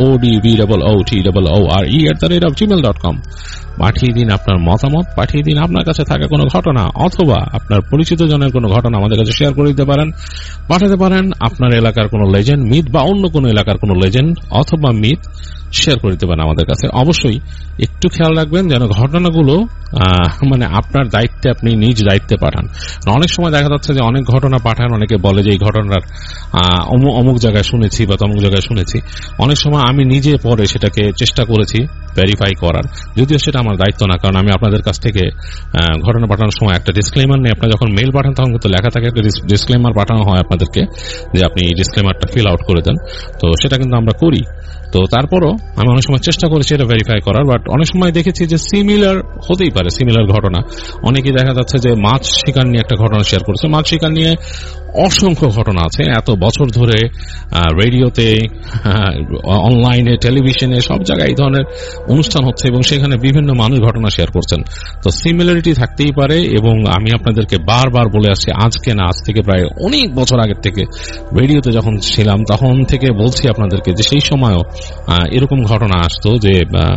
A: odbhoore@gmail.com। পাঠিয়ে দিন আপনার মতামত, পাঠিয়ে দিন আপনার কাছে থাকা কোনো ঘটনা, অথবা আপনার পরিচিত জনের কোনো ঘটনা আমাদের কাছে শেয়ার করে দিতে পারেন। পাঠাতে পারেন আপনার এলাকার কোনো লেজেন্ড, মিথ, বা অন্য কোনো এলাকার কোনো লেজেন্ড অথবা মিথ শেয়ার করে দিতে পারেন আমাদের কাছে। অবশ্যই একটু খেয়াল রাখবেন যেন ঘটনাগুলো মানে আপনার দায়িত্বে, আপনি নিজ দায়িত্বে পাঠান। অনেক সময় দেখা যাচ্ছে যে অনেক ঘটনা পাঠান, অনেকে বলে যে এই ঘটনার অমুক জায়গায় শুনেছি বা তমুক জায়গায় শুনেছি। অনেক সময় আমি নিজে পরে সেটাকে চেষ্টা করেছি ভেরিফাই করার, যদিও সেটা আমার দায়িত্ব না, কারণ আমি আপনাদের কাছ থেকে ঘটনা পাঠানোর সময় একটা ডিসক্লেমার নেই। আপনারা যখন মেইল পাঠান তখন কিন্তু লেখা থাকে একটা ডিসক্লেমার পাঠানো হয় আপনাদেরকে, যে আপনি ডিসক্লেমারটা ফিল আউট করে দেন। তো সেটা কিন্তু আমরা করি। তো তারপরও আমি অনেক সময় চেষ্টা করেছি এটা ভেরিফাই করার, বাট অনেক সময় দেখেছি যে সিমিলার হতেই পারে, সিমিলার ঘটনা। অনেকেই দেখা যাচ্ছে যে মাছ শিকার নিয়ে একটা ঘটনা শেয়ার করছে। মাছ শিকার নিয়ে অসংখ্য ঘটনা আছে, এত বছর ধরে রেডিওতে, অনলাইনে, টেলিভিশনে, সব জায়গায় এই ধরনের অনুষ্ঠান হচ্ছে এবং সেখানে বিভিন্ন মানুষ ঘটনা শেয়ার করছেন। তো সিমিলারিটি থাকতেই পারে, এবং আমি আপনাদেরকে বারবার বলে আসছি, আজকে না, আজ থেকে প্রায় অনেক বছর আগের থেকে, রেডিওতে যখন ছিলাম তখন থেকে বলছি আপনাদেরকে যে সেই সময়ও এরকম ঘটনা আসতো, যে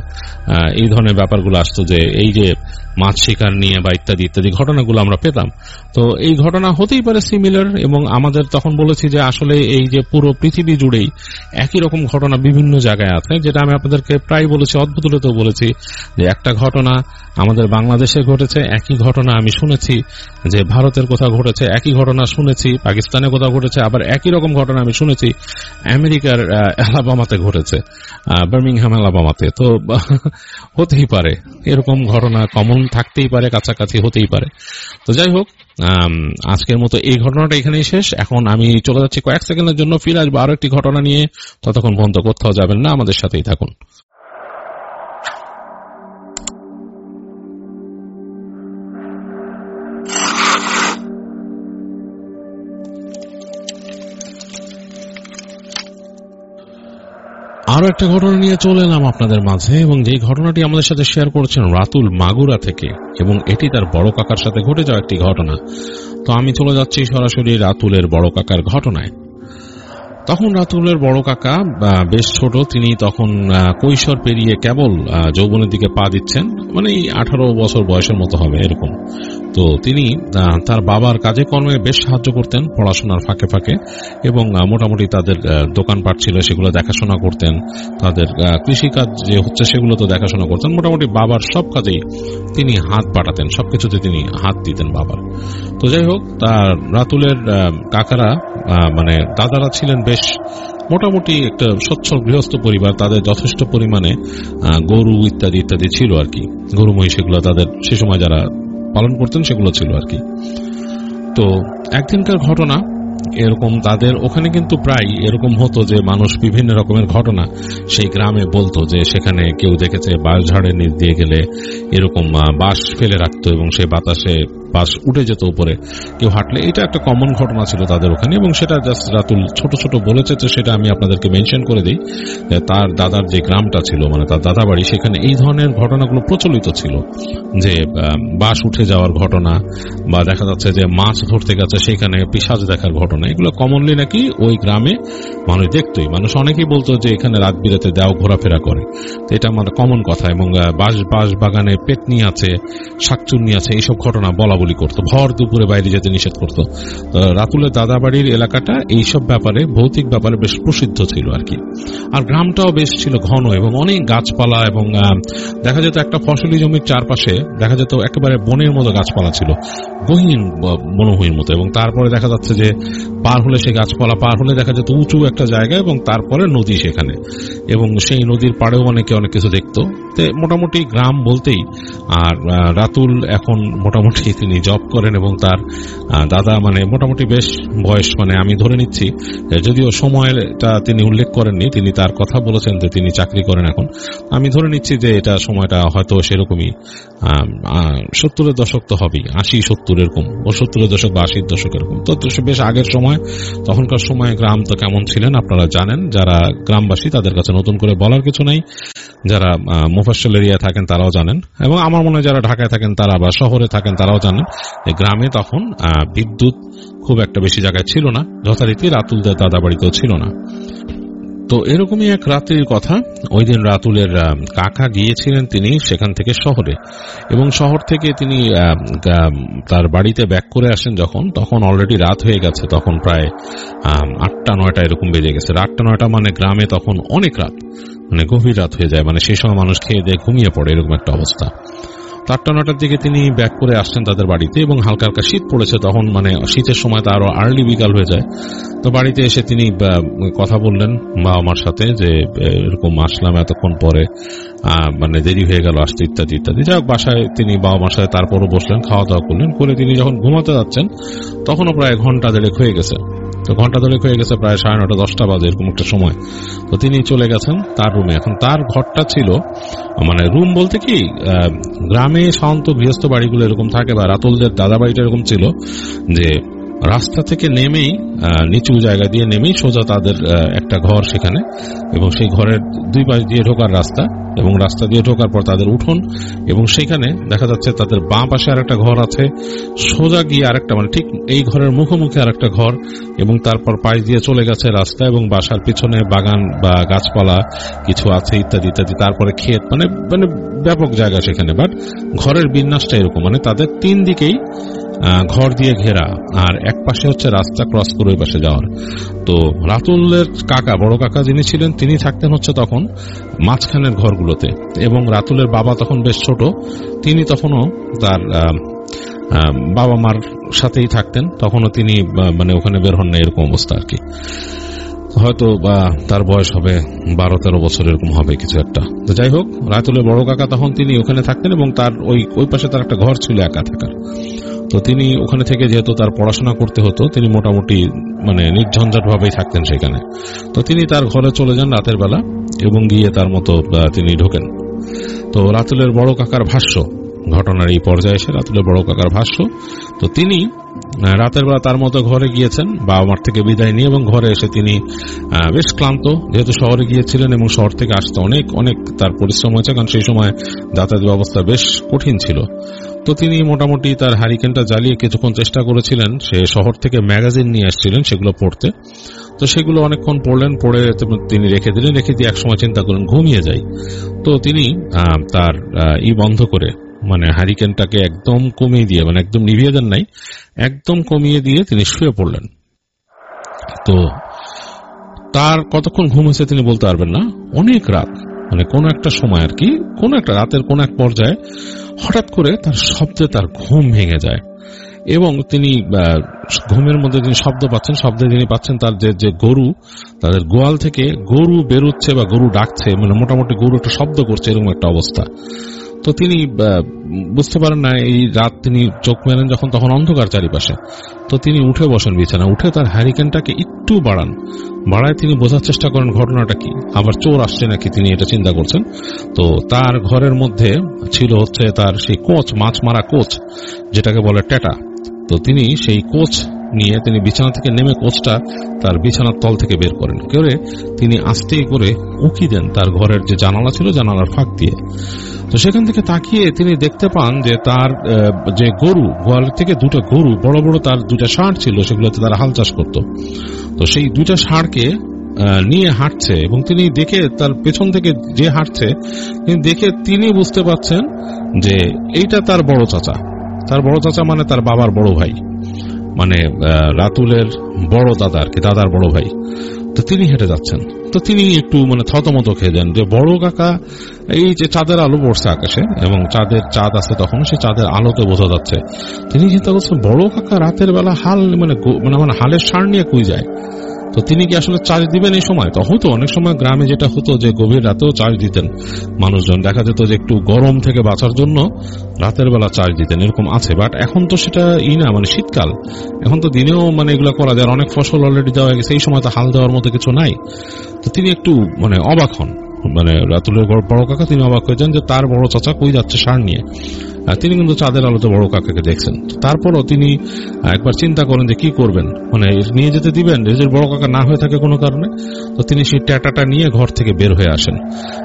A: এই ধরনের ব্যাপারগুলো আসতো, যে এই যে মাছ শিকার নিয়ে বা ইত্যাদি ইত্যাদি ঘটনাগুলো আমরা পেতাম। তো এই ঘটনা হতেই পারে সিমিলার, এবং আমাদের তখন বলেছি যে আসলে এই যে পুরো পৃথিবী জুড়েই একই রকম ঘটনা বিভিন্ন জায়গায় আছে, যেটা আমি আপনাদেরকে প্রায় বলেছি, অদ্ভুতলেতেও বলেছি, যে একটা ঘটনা আমাদের বাংলাদেশে ঘটেছে, একই ঘটনা আমি শুনেছি যে ভারতের কোথাও ঘটেছে, একই ঘটনা শুনেছি পাকিস্তানে কোথাও ঘটেছে, আবার একই রকম ঘটনা আমি শুনেছি আমেরিকার অ্যালাবামাতে ঘটেছে, বার্মিংহাম অ্যালাবামাতে। তো হতেই পারে এরকম ঘটনা, কমন থাকতেই পারে, কাছাকাছি হতেই পারে। তো যাই হোক, আজকের মতো এই ঘটনাটা এখানেই শেষ। এখন আমি চলে যাচ্ছি কয়েক সেকেন্ডের জন্য, ফিরে আসবো আরো একটি ঘটনা নিয়ে। ততক্ষণ পর্যন্ত কোথাও যাবেন না, আমাদের সাথেই থাকুন। আরো একটা ঘটনা নিয়ে চলে এলাম আপনাদের মাঝে, এবং যে ঘটনাটি আমাদের সাথে শেয়ার করেছেন রাতুল মাগুরা থেকে, এবং এটি তার বড় কাকার সাথে ঘটে যাওয়া একটি ঘটনা। তো আমি চলে যাচ্ছি সরাসরি রাতুলের বড় কাকার ঘটনায়। তখন রাতুলের বড় কাকা বেশ ছোট, তিনি তখন কৈশোর পেরিয়ে কেবল যৌবনের দিকে পা দিচ্ছেন, মানে 18 বছর বয়সের মতো হবে এরকম। তো তিনি তার বাবার কাজে কর্মে বেশ সাহায্য করতেন পড়াশোনার ফাঁকে ফাঁকে, এবং মোটামুটি তাদের দোকানপাট ছিল সেগুলো দেখাশোনা করতেন, তাদের কৃষিকাজ যে হচ্ছে সেগুলো তো দেখাশোনা করতেন। মোটামুটি বাবার সব কাজেই তিনি হাত পাঠাতেন, সবকিছুতে তিনি হাত দিতেন বাবার। তো যাই হোক, তার রাতুলের কাকারা মানে দাদারা ছিলেন বেশ মোটামুটি একটা সচ্ছল গৃহস্থ পরিবার, তাদের যথেষ্ট পরিমাণে গরু ইত্যাদি ইত্যাদি ছিল আর কি, গরু মহিষ সেগুলো তাদের সে সময় যারা পালন করতেন সেগুলো ছিল আর কি। তো একদিনকার ঘটনা এরকম, তাদের ওখানে কিন্তু প্রায় এরকম হতো যে মানুষ বিভিন্ন রকমের ঘটনা সেই গ্রামে বলতো, যে সেখানে কেউ দেখেছে বাঁশ ঝাড়ের নিচ দিয়ে গেলে এরকম বাঁশ ফেলে রাখতো এবং সেই বাতাসে বাঁশ উঠে যেত উপরে কেউ হাঁটলে। এটা একটা কমন ঘটনা ছিল তাদের ওখানে, এবং সেটা জাস্ট রাতুল ছোট ছোট বলেছে, তো সেটা আমি আপনাদেরকে মেনশন করে দিই। তার দাদার যে গ্রামটা ছিল, মানে তার দাদা বাড়ি, সেখানে এই ধরনের ঘটনাগুলো প্রচলিত ছিল, যে বাঁশ উঠে যাওয়ার ঘটনা, বা দেখা যাচ্ছে যে মাছ ধরতে গেছে সেখানে পিশাচ দেখার ঘটনা, এগুলো কমনলি নাকি ওই গ্রামে মানুষ দেখতই। মানুষ অনেকেই বলতো যে এখানে রাত বিরাতে দেও ঘোরাফেরা করে, তো এটা আমাদের কমন কথা। এবং বাঁশ বাগানে পেতনি আছে, শাকচুন্নি আছে, এইসব ঘটনা বলা বলি করতো, ভর দুপুরে বাইরে যেতে নিষেধ করতো। রাতুলের দাদা বাড়ির এলাকাটা এইসব ব্যাপারে, ভৌতিক ব্যাপারে বেশ প্রসিদ্ধ ছিল আর কি। আর গ্রামটাও বেশ ছিল ঘন এবং অনেক গাছপালা, এবং দেখা যেত একটা ফসলি জমির চারপাশে দেখা যেত একেবারে বনের মতো গাছপালা ছিল, গহীন বনভূমির মতো। এবং তারপরে দেখা যাচ্ছে যে পার হলে সেই গাছপালা পার হলে দেখা যেত উঁচু একটা জায়গা, এবং তারপরে নদী সেখানে, এবং সেই নদীর পাড়েও অনেকে অনেক কিছু দেখতো। মোটামুটি গ্রাম বলতেই। আর রাতুল এখন মোটামুটি তিনি জব করেন, এবং তার দাদা মানে মোটামুটি বেশ বয়স, মানে আমি ধরে নিচ্ছি, যদিও সময়টা তিনি উল্লেখ করেননি, তিনি তার কথা বলেছেন যে তিনি চাকরি করেন এখন, আমি ধরে নিচ্ছি যে এটা সময়টা হয়তো সেরকমই 70-এর দশক তো হবেই, 80-70 এরকম, ও 70-এর দশক বা 80-র দশক এরকম। তো বেশ আগের সময়, তখনকার সময় গ্রাম তো কেমন ছিলেন আপনারা জানেন, যারা গ্রামবাসী তাদের কাছে নতুন করে বলার কিছু নাই, যারা মুফাসসল এরিয়া থাকেন তারাও জানেন, এবং আমার মনে হয় যারা ঢাকায় থাকেন তারা বা শহরে থাকেন তারাও জানেন, গ্রামে তখন বিদ্যুৎ খুব একটা বেশি জায়গায় ছিল না, যথারীতি রাতুলদের দাদা বাড়িতেও ছিল না। তো এরকমই এক রাত্রির কথা, ওই দিন রাতুলের কাকা গিয়েছিলেন তিনি সেখান থেকে শহরে, এবং শহর থেকে তিনি তার বাড়িতে ব্যাক করে আসেন যখন, তখন অলরেডি রাত হয়ে গেছে, তখন প্রায় 8টা-9টা এরকম বেজে গেছে। 8টা-9টা মানে গ্রামে তখন অনেক রাত, মানে গভীর রাত হয়ে যায়, মানে সেই সময় মানুষ খেয়ে দিয়ে ঘুমিয়ে পড়ে, এরকম একটা অবস্থা। 8টা-9টার দিকে তিনি ব্যাক করে আসছেন তাদের বাড়িতে, এবং হালকা হালকা শীত পড়েছে তখন, মানে শীতের সময় তো আরো আর্লি বিকাল হয়ে যায়। তো বাড়িতে এসে তিনি কথা বললেন বাবা মার সাথে, যে এরকম আসলাম এতক্ষণ পরে, মানে দেরি হয়ে গেল আসতে ইত্যাদি ইত্যাদি। যাই হোক, বাসায় তিনি বাবা মার সাথে তারপরও বসলেন, খাওয়া দাওয়া করলেন, করে তিনি যখন ঘুমাতে যাচ্ছেন তখনও প্রায় ঘন্টা দেড়েক হয়ে গেছে। তো ঘন্টা ধরে হয়ে গেছে প্রায় 9:30-10টা বাজে এরকম একটা সময়। তো তিনি চলে গেছেন তার রুমে। এখন তার ঘরটা ছিল, মানে রুম বলতে কি, গ্রামে সাধারণত গৃহস্থ বাড়িগুলো এরকম থাকে, বা রাতুলদের দাদা বাড়িটা এরকম ছিল যে রাস্তা থেকে নেমেই, নিচু জায়গা দিয়ে নেমেই সোজা তাদের একটা ঘর সেখানে, এবং সেই ঘরের দুই পাশ দিয়ে ঢোকার রাস্তা, এবং রাস্তা দিয়ে ঢোকার পর তাদের উঠোন, এবং সেখানে দেখা যাচ্ছে তাদের বাঁ পাশে আরেকটা ঘর আছে, সোজা গিয়ে আরেকটা, মানে ঠিক এই ঘরের মুখোমুখি আরেকটা ঘর, এবং তারপর পাশ দিয়ে চলে গেছে রাস্তা, এবং বাসার পিছনে বাগান বা গাছপালা কিছু আছে ইত্যাদি ইত্যাদি, তারপরে ক্ষেত, মানে মানে ব্যাপক জায়গা সেখানে। বাট ঘরের বিন্যাসটা এরকম, মানে তাদের 3 দিকেই ঘর দিয়ে ঘেরা, আর এক পাশে হচ্ছে রাস্তা ক্রস করে ওই পাশে যাওয়ার। তো রাতুলের কাকা, বড় কাকা যিনি ছিলেন, তিনি থাকতেন হচ্ছে তখন মাঝখানের ঘরগুলোতে, এবং রাতুলের বাবা তখন বেশ ছোট, তিনি তখনও তার বাবা মার সাথেই থাকতেন, তখনও তিনি মানে ওখানে বের হন না, এরকম অবস্থা আর কি। হয়তো তার বয়স হবে 12-13 বছর এরকম হবে কিছু একটা। তো যাই হোক, রাতুলের বড় কাকা তখন তিনি ওখানে থাকতেন, এবং তার ওই পাশে তার একটা ঘর ছিল একা থাকার। তো তিনি ওখানে থেকে, যেহেতু তার পড়াশোনা করতে হতো, তিনি মোটামুটি মানে নির্ঝঞ্ঝাট ভাবেই থাকতেন সেখানে। তো তিনি তার ঘরে চলে যান রাতের বেলা, এবং গিয়ে তার মতো তিনি ঢোকেন। তো রাতুলের বড় কাকার ভাষ্য, ঘটনার এই পর্যায়ে এসে রাতুলের বড় কাকার ভাষ্য, তো তিনি রাতের বেলা তার মতো ঘরে গিয়েছেন বাবা মার থেকে বিদায় নিয়ে, এবং ঘরে এসে তিনি বেশ ক্লান্ত, যেহেতু শহরে গিয়েছিলেন এবং শহর থেকে আসতে অনেক অনেক তার পরিশ্রম হয়েছে, কারণ সেই সময় যাতায়াত ব্যবস্থা বেশ কঠিন ছিল। তো তিনি মোটামুটি তার হারিকেনটা জ্বালিয়ে কিছুক্ষণ চেষ্টা করেছিলেন, সে শহর থেকে ম্যাগাজিন নিয়ে আসছিলেন সেগুলো পড়তে। তো সেগুলো অনেকক্ষণ পড়লেন, পড়ে তিনি রেখে দিলেন, রেখে দিয়ে একসময় চিন্তা করলেন ঘুমিয়ে যাই। তো তিনি তার বন্ধ করে, মানে হারিকেনটাকে একদম কমিয়ে দিয়ে, মানে একদম নিভিয়ে দেন নাই, একদম কমিয়ে দিয়ে তিনি শুয়ে পড়লেন। তো তার কতক্ষণ ঘুম হয়েছে তিনি বলতে পারবেন না, অনেক রাত, মানে কোন একটা সময় আর কি, কোন একটা রাতের কোন এক পর্যায়ে হঠাৎ করে তার শব্দে তার ঘুম ভেঙে যায় এবং তিনি ঘুমের মধ্যে তিনি শব্দ পাচ্ছেন, শব্দে তিনি পাচ্ছেন তার যে গরু, তাদের গোয়াল থেকে গরু বেরোচ্ছে বা গরু ডাকছে, মানে মোটামুটি গরু একটা শব্দ করছে, এরকম একটা অবস্থা। তো তিনি বুঝতে পারেন না, এই রাত তিনি চোখ মেলেন যখন, তখন অন্ধকার চারিপাশে। তো তিনি উঠে বসেন বিছানা, উঠে তার হ্যারিকেনটাকে একটু বাড়ায় তিনি বোঝার চেষ্টা করেন ঘটনাটা কি, আবার চোর আসছে নাকি, তিনি এটা চিন্তা করছেন। তো তার ঘরের মধ্যে ছিল হচ্ছে তার সেই কোচ, মাছ মারা কোচ যেটাকে বলে টেটা। তো তিনি সেই কোচ নিয়ে তিনি বিছানা থেকে নেমে কোচটা তার বিছানার তল থেকে বের করেন, করে তিনি আস্তে করে উকি দেন তার ঘরের যে জানালা ছিল, জানালার ফাঁক দিয়ে। তো সেখান থেকে তাকিয়ে তিনি দেখতে পান যে তার যে গরু, গোয়াল থেকে দুটো গরু, বড় বড় তার দুটা ষাঁড় ছিল, সেগুলোতে তারা হাল চাষ করত। তো সেই দুটা ষাঁড়কে নিয়ে হাঁটছে এবং তিনি দেখে তার পেছন থেকে যে হাঁটছে তিনি দেখে তিনি বুঝতে পাচ্ছেন যে এইটা তার বড় চাচা। তার বড় চাচা মানে তার বাবার বড় ভাই, মানে রাতুলের বড় দাদা আর কি, দাদার বড় ভাই। তো তিনি হেঁটে যাচ্ছেন। তো তিনি একটু মানে থতমত খেয়ে যান যে বড় কাকা, এই যে চাঁদের আলো পড়ছে আকাশে এবং চাঁদ আছে তখন, সেই চাঁদের আলোতে বোঝা যাচ্ছে। তিনি চিন্তা করছেন বড় কাকা রাতের বেলা হাল মানে হালের ষাঁড় নিয়ে কুই যায়। তো তিনি কি আসলে চার্জ দিবেন এই সময়? তো হতো অনেক সময় গ্রামে যেটা হতো যে গভীর রাতেও চার্জ দিতেন মানুষজন, দেখা যেত যে একটু গরম থেকে বাঁচার জন্য রাতের বেলা চার্জ দিতেন, এরকম আছে। বাট এখন তো সেটা না, মানে শীতকাল, এখন তো দিনেও মানে এগুলো করা যায়, অনেক ফসল অলরেডি দেওয়া হয়ে গেছে, এই সময় তো হাল দেওয়ার মতো কিছু নাই। তো তিনি একটু মানে অবাক হন, মানে রাতুলের বড় কাকা তিনি অবাক হয়ে যান যে তার বড় চাচা কই যাচ্ছে ষাঁড় নিয়ে। তিনি কিন্তু চাঁদের আলোতে বড় কাকাকে দেখছেন। তারপরও তিনি একবার চিন্তা করেন যে কি করবেন, মানে নিয়ে যেতে দিবেন যদি বড় কাকা না হয়ে থাকে কোনো কারণে। তো তিনি সেই ট্যাটাটা নিয়ে ঘর থেকে বের হয়ে আসেন,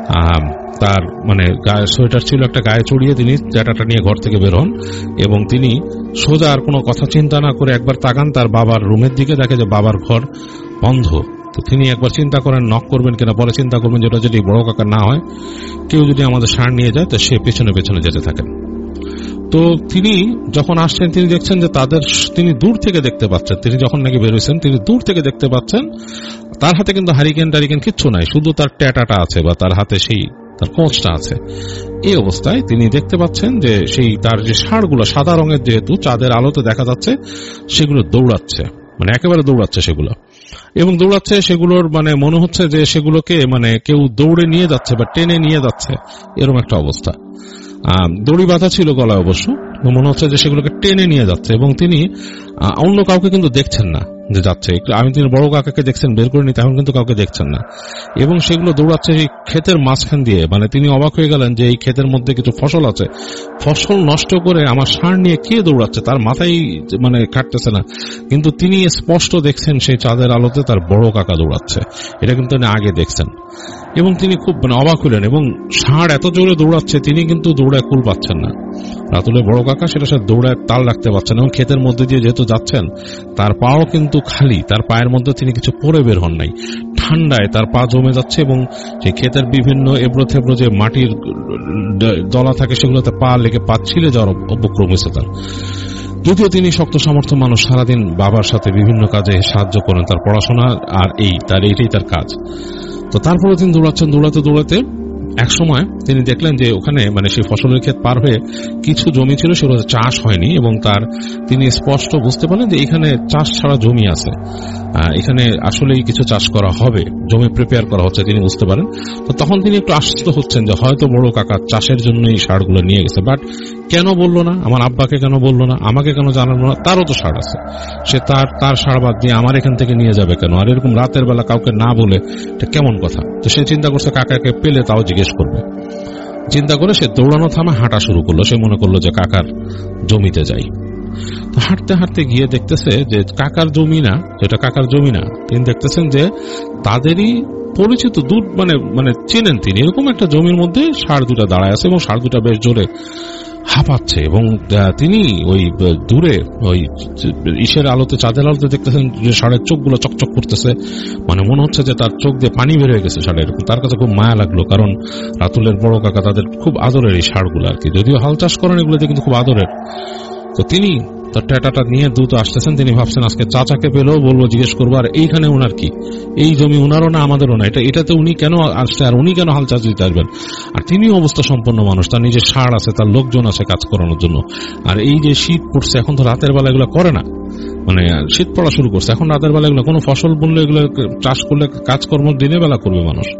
A: তার মানে গায়ে সোয়েটার ছিল একটা, গায়ে চড়িয়ে তিনি ট্যাটাটা নিয়ে ঘর থেকে বের হন এবং তিনি সোজা আর কোনো কথা চিন্তা না করে একবার তাকান তার বাবার রুমের দিকে, দেখে যে বাবার ঘর বন্ধ। তো তিনি একবার চিন্তা করেন নক করবেন কিনা, পরে চিন্তা করবেন যেটা যদি বড় কাকা না হয়, কেউ যদি আমাদের ষাঁড় নিয়ে যায় তো সে পেছনে পেছনে যেতে থাকেন। তো তিনি যখন আসছেন তিনি দেখছেন যে তিনি দূর থেকে দেখতে পাচ্ছেন, তিনি যখন নাকি বেরোয়েছেন তিনি দূর থেকে দেখতে পাচ্ছেন তার হাতে কিন্তু হারিকেন কিচ্ছু নাই, শুধু তার ট্যাটাটা আছে বা তার হাতে সেই তার কোঁচটা আছে। এই অবস্থায় তিনি দেখতে পাচ্ছেন যে সেই তার যে ষাঁড়গুলো সাদা রঙের, যেহেতু চাঁদের আলোতে দেখা যাচ্ছে, সেগুলো দৌড়াচ্ছে, মানে একেবারে দৌড়াচ্ছে সেগুলো, এবং দৌড়াচ্ছে সেগুলোর মানে মনে হচ্ছে যে সেগুলোকে মানে কেউ দৌড়ে নিয়ে যাচ্ছে বা টেনে নিয়ে যাচ্ছে, এরকম একটা অবস্থা। দড়ি বাঁধা ছিল গলায় অবশ্য, মনে হচ্ছে যে সেগুলোকে টেনে নিয়ে যাচ্ছে এবং তিনি অন্য কাউকে কিন্তু দেখছেন না যে যাচ্ছে। তিনি বড় কাকাকে দেখছেন বের করে নিতে, এখন কিন্তু কাউকে দেখছেন না। এবং সেগুলো দৌড়াচ্ছে এই ক্ষেতের মাঝখান দিয়ে, মানে তিনি অবাক হয়ে গেলেন যে এই ক্ষেতের মধ্যে কিছু ফসল আছে, ফসল নষ্ট করে আমার ষাঁড় নিয়ে কে দৌড়াচ্ছে তার মাথায় মানে কাটতেছে না, কিন্তু তিনি স্পষ্ট দেখছেন সেই চাঁদের আলোতে তার বড় কাকা দৌড়াচ্ছে, এটা কিন্তু তিনি আগে দেখছেন। এবং তিনি খুব মানে অবাক হলেন, এবং ষাঁড় এত জোরে দৌড়াচ্ছে তিনি কিন্তু দৌড়ায় কুল পাচ্ছেন না। রাতুলের বড় কাকা সেটা সে দৌড়ায় তাল রাখতে পারছেন, এবং ক্ষেতের মধ্যে দিয়ে যেহেতু যাচ্ছেন তার পাও কিন্তু খালি, তার পায়ের মধ্যে তিনি কিছু পরে বের হন নাই, ঠান্ডায় তার পা জমে যাচ্ছে এবং সেই ক্ষেতের বিভিন্ন এবড়ো থেবড়ো যে মাটির দলা থাকে সেগুলোতে পা লেগে পা ছিলে যাওয়ার উপক্রম হয়েছে তার। যদিও তিনি শক্ত সামর্থ্য মানুষ, সারাদিন বাবার সাথে বিভিন্ন কাজে সাহায্য করেন, তার পড়াশোনা আর এইটাই তার কাজ। তো তারপরে তিনি দৌড়াতে এক সময় তিনি দেখলেন যে ওখানে মানে সেই ফসলের ক্ষেত পার হয়ে কিছু জমি ছিল সেগুলো চাষ হয়নি, এবং তিনি স্পষ্ট বুঝতে পারলেন যে এখানে চাষ ছাড়া জমি আছে, এখানে আসলেই কিছু চাষ করা হবে, জমি প্রিপেয়ার করা হচ্ছে তিনি বুঝতে পারেন। তো তখন তিনি একটু আশ্বস্ত হচ্ছেন যে হয়তো বড় কাকা চাষের জন্য এই ষাঁড়গুলো নিয়ে গেছে, বাট কেন বললো না, আমার আব্বাকে কেন বললো না, আমাকে কেন জানালো না, তারও তো ষাঁড় আছে, সে তার ষাঁড় বাদ দিয়ে আমার এখান থেকে নিয়ে যাবে কেন, আর এরকম রাতের বেলা কাউকে না বলে এটা কেমন কথা। তো সে চিন্তা করছে কাকাকে পেলে তাও জিজ্ঞেস করবে, চিন্তা করে সে দৌড়ানো থামা হাঁটা শুরু করলো। সে মনে করলো যে কাকার জমিতে যাই। তো হাঁটতে হাঁটতে গিয়ে দেখতেছে যে কাকার জমি না, যেটা কাকার জমি না, তিনি দেখতেছেন যে তাদেরই পরিচিত দূর মানে চেনেন তিনি, এরকম একটা জমির মধ্যে ষাঁড় দুটা দাঁড়ায় আছে এবং ষাঁড় দুটা বেশ জোরে হাঁপাচ্ছে এবং তিনি ওই দূরে ওই ইসের আলোতে, চাঁদের আলোতে দেখতেছেন যে ষাঁড়ের চোখগুলো চকচক করতেছে, মানে মনে হচ্ছে যে তার চোখ দিয়ে পানি বের হয়ে গেছে ষাঁড়ের। তার কাছে খুব মায়া লাগলো, কারণ রাতুলের বড় কাকা তাদের খুব আদরের এই ষাঁড়গুলো আর কি, যদিও হাল চাষ করেন এগুলোতে কিন্তু খুব আদরের। তো তিনি তার ট্যাটাটা নিয়ে দ্রুত আসতেছেন। তিনি ভাবছেন আজকে চাচাকে পেলেও বলবো, জিজ্ঞেস করবো আর এইখানে ওনার কি, এই জমি ওনারও না আমাদেরও না, এটাতে উনি কেন আসছে আর উনি কেন হাল চাষ দিতে আসবেন। আর তিনিও অবস্থা সম্পন্ন মানুষ, তার নিজের ষাঁড় আছে, তার লোকজন আছে কাজ করানোর জন্য। আর এই যে শীত পড়ছে, এখন তো রাতের বেলা এগুলো করে না, মানে শীত পড়া শুরু করছে, এখন রাতের বেলা এগুলো কোনো ফসল বুনলে এগুলো চাষ করলে কাজকর্ম দিনের বেলা করবে মানুষ,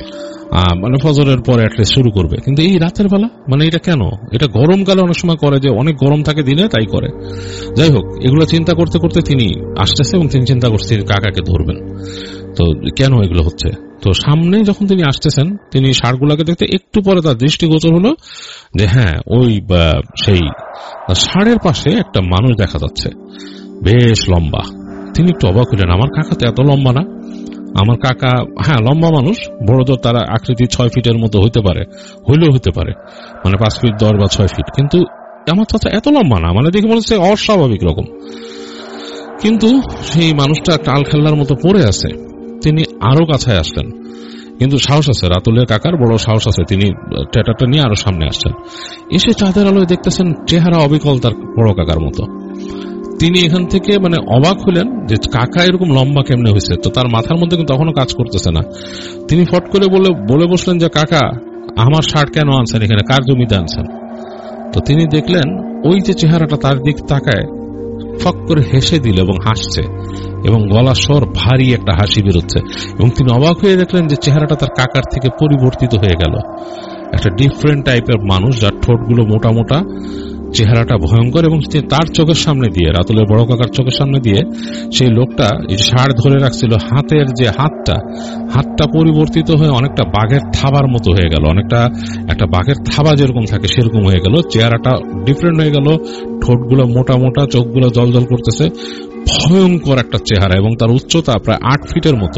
A: মানে ফজরের পরে অ্যাটলিস্ট শুরু করবে, কিন্তু এই রাতের বেলা মানে এটা কেন? এটা গরমকালে অনেক সময় করে, যে অনেক গরম থাকে দিনে, তাই করে। যাই হোক, এগুলো চিন্তা করতে করতে তিনি আসতেছে এবং তিনি চিন্তা করছেন কাকাকে ধরবেন, তো কেন এগুলো হচ্ছে। তো সামনে যখন তিনি আসতেছেন, তিনি ষাঁড়গুলাকে দেখতে একটু পরে তার দৃষ্টিগোচর হলো যে হ্যাঁ, ওই সেই ষাঁড়ের পাশে একটা মানুষ দেখা যাচ্ছে, বেশ লম্বা। তিনি একটু অবাক হলেন, আমার কাকা তো এত লম্বা না। আমার কাকা হ্যাঁ লম্বা মানুষ, বড়জোর তারা আকৃতি 6 ফিটের মতো হইতে পারে, হইলেও হইতে পারে, মানে 5 ফিট 10 বা 6 ফিট, কিন্তু আমার চাচা এত লম্বা না, মানে দেখে মনে হচ্ছে অস্বাভাবিক রকম। কিন্তু সেই মানুষটা টাল খেলনার মতো পড়ে আছে। তিনি আরো কাছে আসলেন, কিন্তু সাহস আছে, রাতুলের কাকার বড় সাহস আছে, তিনি ট্যাটারটা নিয়ে আরো সামনে আসছেন। এসে চাঁদের আলোয় দেখতেছেন চেহারা অবিকল তার বড় কাকার মতো। তিনি এখান থেকে মানে অবাক হলেন যে কাকা এরকম লম্বা কেমনে হয়েছে। তো তার মাথার মধ্যে কিন্তু তখনও কাজ করতেছে না। তিনি ফট করে বলে বসলেন যে কাকা, আমার ষাঁড় কেন আনছেন এখানে, কার জমিতে আনছেন? তো তিনি দেখলেন ওই যে চেহারাটা তার দিক তাকায়, ফক করে হেসে দিল এবং হাসছে, এবং গলা স্বর ভারী একটা হাসি বেরোচ্ছে, এবং তিনি অবাক হয়ে দেখলেন যে চেহারাটা তার কাকার থেকে পরিবর্তিত হয়ে গেল। একটা ডিফারেন্ট টাইপের মানুষ, যার ঠোঁটগুলো মোটা মোটা, চেহারাটা ভয়ঙ্কর, এবং তার চোখের সামনে দিয়ে, রাতুলের বড় কাকার চোখের সামনে দিয়ে সেই লোকটা এই ষাঁড় ধরে রাখছিল, হাতের যে হাতটা পরিবর্তিত হয়ে অনেকটা বাঘের থাবার মতো হয়ে গেল, অনেকটা একটা বাঘের থাবা যেরকম থাকে সেরকম হয়ে গেল। চেহারাটা ডিফারেন্ট হয়ে গেল, ঠোঁটগুলো মোটা মোটা, চোখগুলো জলজল করতেছে, ভয়ঙ্কর একটা চেহারা, এবং তার উচ্চতা প্রায় 8 ফিটের মতো।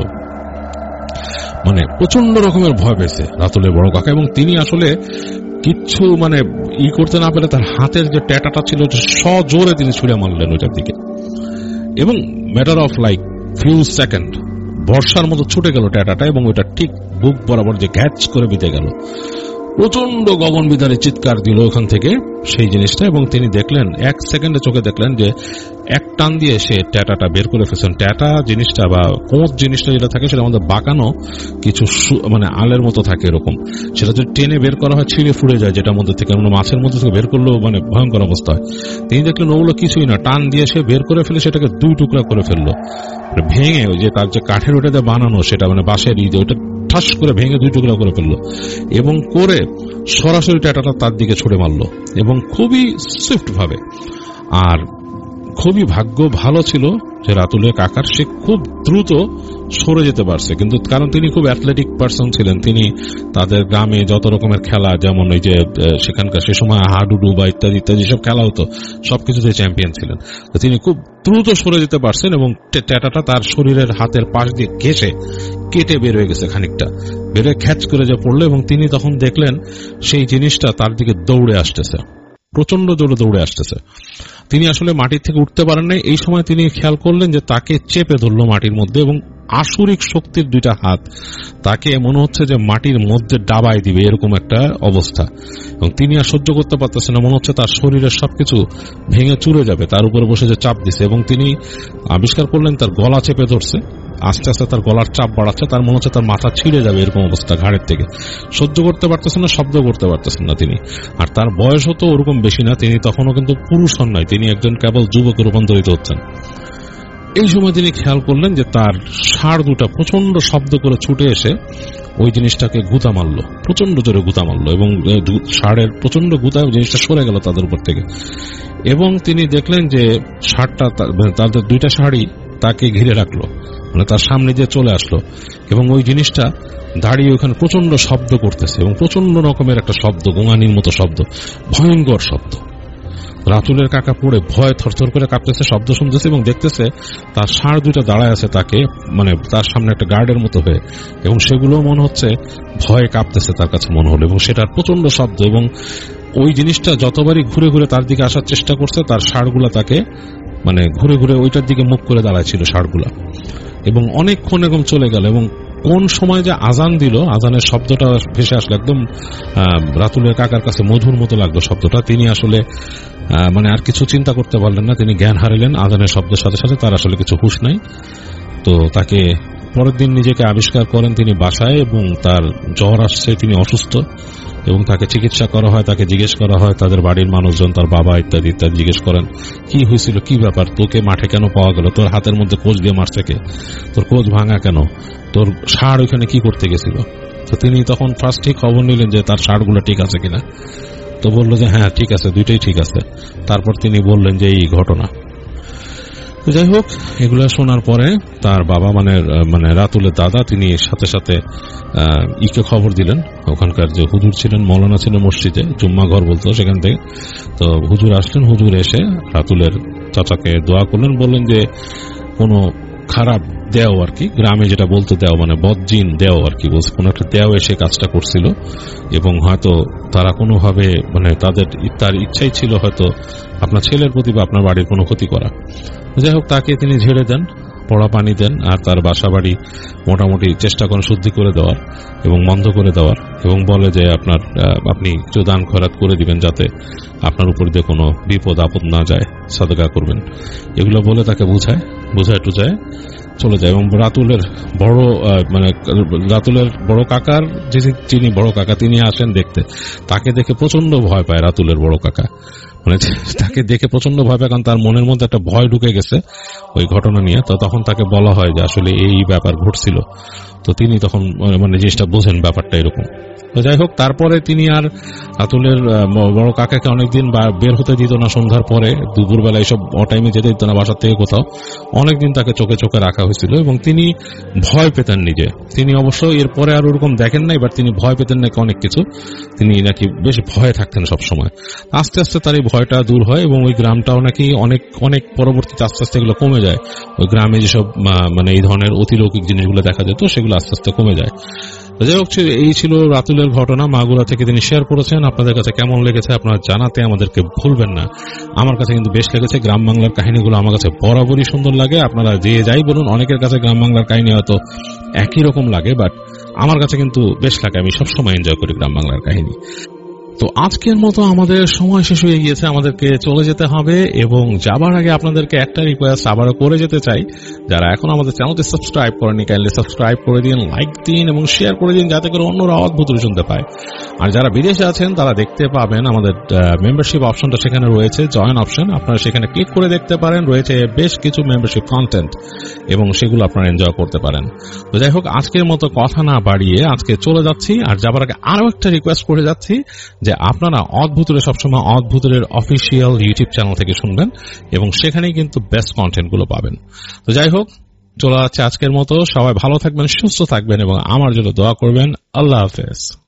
A: মানে প্রচন্ড রকমের ভয় পেয়েছে রাতুলের বড় কাকা, এবং তিনি আসলে কিচ্ছু মানে করতে না পেরে তার হাতের যে ট্যাটাটা ছিল সজোরে তিনি ছুঁড়ে মারলেন ওইটার দিকে, এবং matter of like few second বর্ষার মতো ছুটে গেল ট্যাটাটা, এবং ওইটা ঠিক বুক বরাবর যে গ্যাচ করে বিঁধে গেল। প্রচন্ড গগন বিদারে চিৎকার দিল ওখান থেকে সেই জিনিসটা, এবং তিনি দেখলেন 1 সেকেন্ডে চোখে দেখলেন যে এক টান দিয়ে সে ট্যাটাটা বের করে ফেলছেন। ট্যাটা জিনিসটা বা কোঁচ জিনিসটা যেটা থাকে সেটা আমাদের বাঁকানো কিছু মানে আলের মতো থাকে এরকম, সেটা যদি টেনে বের করা হয় ছিঁড়ে ফুড়ে যায়, যেটার মধ্যে থেকে আমরা মাছের মধ্যে থেকে বের করলেও মানে ভয়ঙ্কর অবস্থা হয়। তিনি দেখলেন ওগুলো কিছুই না, টান দিয়ে সে বের করে ফেলে সেটাকে 2 টুকরা করে ফেললো, ভেঙে ওই যে তার যে কাঠের ওটাতে বানানো সেটা মানে বাঁশের ওইটা ঠাস করে ভেঙে 2 টুকরা করে ফেললো, এবং করে সরাসরি ট্যাটাটা তার দিকে ছুড়ে মারলো, এবং খুবই সুইফট ভাবে। আর খুবই ভাগ্য ভালো ছিল যে রাতুলের কাকার, সে খুব দ্রুত সরে যেতে পারছে, কিন্তু কারণ তিনি খুব অ্যাথলেটিক পার্সন ছিলেন, তিনি তাদের গ্রামে যত রকমের খেলা, যেমন ওই যে সেখানকার সে সময় হাডুডু বা ইত্যাদি ইত্যাদি সব খেলা হতো, সবকিছুতে চ্যাম্পিয়ন ছিলেন। তো তিনি খুব দ্রুত সরে যেতে পারছেন, এবং ট্যাটাটা তার শরীরের হাতের পাশ দিয়ে ঘেঁষে কেটে বের হয়ে গেছে, খানিকটা বের হয়ে খ্যাচ করে যা পড়লো, এবং তিনি তখন দেখলেন সেই জিনিসটা তার দিকে দৌড়ে আসতেছে, প্রচন্ড জোরে দৌড়ে আসতেছে। তিনি আসলে মাটির থেকে উঠতে পারেন নাই। এই সময় তিনি খেয়াল করলেন যে তাকে চেপে ধরলো মাটির মধ্যে, এবং আসুরিক শক্তির 2টা হাত তাকে মনে হচ্ছে যে মাটির মধ্যে ডাবায় দিবে, এরকম একটা অবস্থা, এবং তিনি আর সহ্য করতে পারতেছেন না, মনে হচ্ছে তার শরীরের সবকিছু ভেঙে চুরে যাবে, তার উপরে বসে যে চাপ দিছে, এবং তিনি আবিষ্কার করলেন তার গলা চেপে ধরছে, আস্তে আস্তে তার গলার চাপ বাড়াচ্ছে, তার মনে হচ্ছে তার মাথা ছিঁড়ে যাবে এরকম অবস্থা, ঘাড়ের থেকে সহ্য করতে পারতেছেন না, শব্দ করতে পারতেছেন না তিনি। আর তার বয়সও তো ওরকম বেশি না, তিনি তখনও কিন্তু পুরুষ হন নাই, তিনি একজন কেবল যুবকে রূপান্তরিত হচ্ছেন। এই সময় তিনি খেয়াল করলেন যে তার ষাঁড় 2টা প্রচন্ড শব্দ করে ছুটে এসে ওই জিনিসটাকে গুঁতা মারলো, প্রচন্ড জোরে গুঁতা মারলো, এবং ষাঁড়ের প্রচন্ড গুঁতা জিনিসটা সরে গেল তাদের উপর থেকে, এবং তিনি দেখলেন যে ষাঁড়টা তাদের 2টা ষাঁড়ই তাকে ঘিরে রাখলো, মানে তার সামনে দিয়ে চলে আসলো, এবং ওই জিনিসটা দাঁড়িয়ে ওখানে প্রচন্ড শব্দ করতেছে, এবং প্রচন্ড রকমের একটা শব্দ, গোঙানির মতো শব্দ, ভয়ঙ্কর শব্দ। রাতুলের কাকা পড়ে ভয় থরথর করে কাঁপতেছে, শব্দ শুনতেছে, এবং দেখতেছে তার ষাঁড় 2টা দাঁড়ায় আছে তাকে মানে তার সামনে একটা গার্ডের মতো হয়ে, এবং সেগুলো মনে হচ্ছে ভয়ে কাঁপতেছে তার কাছে মনে হলো, এবং সেটার প্রচন্ড শব্দ, এবং ওই জিনিসটা যতবারই ঘুরে ঘুরে তার দিকে আসার চেষ্টা করছে, তার ষাঁড়গুলা তাকে মানে ঘুরে ঘুরে ওইটার দিকে মুখ করে দাঁড়াচ্ছিল ষাঁড়গুলা, এবং অনেকক্ষণ এরকম চলে গেল। এবং কোন সময় যে আজান দিল, আজানের শব্দটা ভেসে আসলো একদম রাতুলের কাকার কাছে মধুর মতো লাগলো শব্দটা। তিনি আসলে মানে আর কিছু চিন্তা করতে পারলেন না, তিনি জ্ঞান হারালেন আজানের শব্দের সাথে সাথে। তার আসলে কিছু হুঁশ নাই। তো তাকে পরের দিন নিজেকে আবিষ্কার করেন তিনি বাসায়, এবং তার জ্বর আসছে, তিনি অসুস্থ, এবং তাকে চিকিৎসা করা হয়। তাকে জিজ্ঞেস করা হয়, তাদের বাড়ির মানুষজন, তার বাবা ইত্যাদি ইত্যাদি জিজ্ঞেস করেন কি হয়েছিল, কি ব্যাপার, তোকে মাঠে কেন পাওয়া গেল, তোর হাতের মধ্যে কোচ দিয়ে মারছে কে, তোর কোচ ভাঙা কেন, তোর ষাঁড় ওইখানে কি করতে গেছিল। তো তিনি তখন ফার্স্টে খবর নিলেন যে তার ষাঁড়গুলো ঠিক আছে কিনা। তো বললো যে হ্যাঁ ঠিক আছে, দুইটাই ঠিক আছে। তারপর তিনি বললেন যে এই ঘটনা। যাই হোক, এগুলো শোনার পরে তার বাবা মানে রাতুলের দাদা, তিনি সাথে সাথে ইকে খবর দিলেন। ওখানকার যে হুজুর ছিলেন, মৌলানা ছিলেন মসজিদে, জুম্মা ঘর বলতো সেখান থেকে। তো হুজুর আসলেন, হুজুর এসে রাতুলের চাচাকে দোয়া করলেন, বললেন যে কোনো খারাপ দেও আর কি, গ্রামে যেটা বলতো দেও মানে বদজিন দেও আর কি, বলছে কোনো একটা দেও এসে কাজটা করছিল, এবং হয়তো তারা কোনোভাবে মানে তার ইচ্ছাই ছিল হয়তো আপনার ছেলের প্রতি বা আপনার বাড়ির কোনো ক্ষতি করা। যাই হোক, তাকে তিনি ঝেড়ে দেন, পড়া পানি দেন, আর তার বাসা বাড়ি মোটামুটি চেষ্টা করেন শুদ্ধি করে দেওয়ার এবং বন্ধ করে দেওয়ার, এবং বলে যে আপনি কিছু দান খয়রাত করে দিবেন যাতে আপনার উপর দিয়ে কোনো বিপদ আপদ না যায়, সাদকা করবেন, এগুলো বলে তাকে বুঝায় টুজায় চলে যায়। এবং রাতুলের বড় কাকার যিনি বড় কাকা, তিনি আসেন দেখতে। তাকে দেখে প্রচন্ড ভয় পায় রাতুলের বড় কাকা, মানে তাকে দেখে প্রচন্ড ভয় পায়, কারণ তার মনের মধ্যে একটা ভয় ঢুকে গেছে ওই ঘটনা নিয়ে। তো তখন তাকে বলা হয় যে আসলে এই ব্যাপার ঘটছিল। তো তিনি তখন মানে জিনিসটা বোঝেন ব্যাপারটা এরকম। তো যাই হোক, তারপরে তিনি আর রাতুলের বড় কাকাকে অনেকদিন বের হতে দিত না, সন্ধ্যার পরে দুপুরবেলা এইসব অটাইমে যেতে দিত না বাসার থেকে কোথাও। অনেকদিন তাকে চোখে চোখে রাখা হয়েছিল, এবং তিনি ভয় পেতেন নিজে। তিনি অবশ্য এরপরে আর ওরকম দেখেন নাই, বাট তিনি ভয় পেতেন নাকি অনেক কিছু, তিনি নাকি বেশ ভয়ে থাকতেন সবসময়। আস্তে আস্তে তার এই ভয়টা দূর হয়, এবং ওই গ্রামটাও নাকি অনেক অনেক পরবর্তীতে আস্তে আস্তে এগুলো কমে যায়। ওই গ্রামে যেসব মানে এই ধরনের অতিলৌকিক জিনিসগুলো দেখা যেত সেগুলো আস্তে আস্তে কমে যায়। যাই হোক, এই ছিল রাতুলের ঘটনা, মাগুরা থেকে তিনি শেয়ার করেছেন। আপনাদের কাছে কেমন লেগেছে আপনারা জানাতে আমাদেরকে ভুলবেন না। আমার কাছে কিন্তু বেশ লেগেছে। গ্রাম বাংলার কাহিনীগুলো আমার কাছে বরাবরই সুন্দর লাগে। আপনারা যে যাই বলুন, অনেকের কাছে গ্রাম বাংলার কাহিনী হয়তো একই রকম লাগে, বাট আমার কাছে কিন্তু বেশ লাগে। আমি সবসময় এনজয় করি গ্রাম বাংলার কাহিনী। তো আজকের মতো আমাদের সময় শেষ হয়ে গিয়েছে, আমাদেরকে চলে যেতে হবে। এবং যাবার আগে আপনাদেরকে একটা রিকোয়েস্ট আবারও করে যেতে চাই, যারা এখন আমাদের চ্যানেলটি সাবস্ক্রাইব করেনি, কাইন্ডলি সাবস্ক্রাইব করে দিন, লাইক দিন এবং শেয়ার করে দিন, যাতে করে অন্যরা অদ্ভুত শুনতে পায়। আর যারা বিদেশে আছেন তারা দেখতে পাবেন আমাদের মেম্বারশিপ অপশনটা সেখানে রয়েছে, জয়েন অপশন, আপনারা সেখানে ক্লিক করে দেখতে পারেন। রয়েছে বেশ কিছু মেম্বারশিপ কন্টেন্ট, এবং সেগুলো আপনারা এনজয় করতে পারেন। তো যাই হোক, আজকের মতো কথা না বাড়িয়ে আজকে চলে যাচ্ছি। আর যাবার আগে আরো একটা রিকোয়েস্ট করে যাচ্ছি যে আপনারা অদ্ভুতের সবসময় অদ্ভুতের অফিসিয়াল ইউটিউব চ্যানেল থেকে শুনবেন, এবং সেখানেই কিন্তু বেস্ট কন্টেন্ট গুলো পাবেন। তো যাই হোক, চলে যাচ্ছে আজকের মতো। সবাই ভালো থাকবেন, সুস্থ থাকবেন, এবং আমার জন্য দোয়া করবেন। আল্লাহ হাফেজ।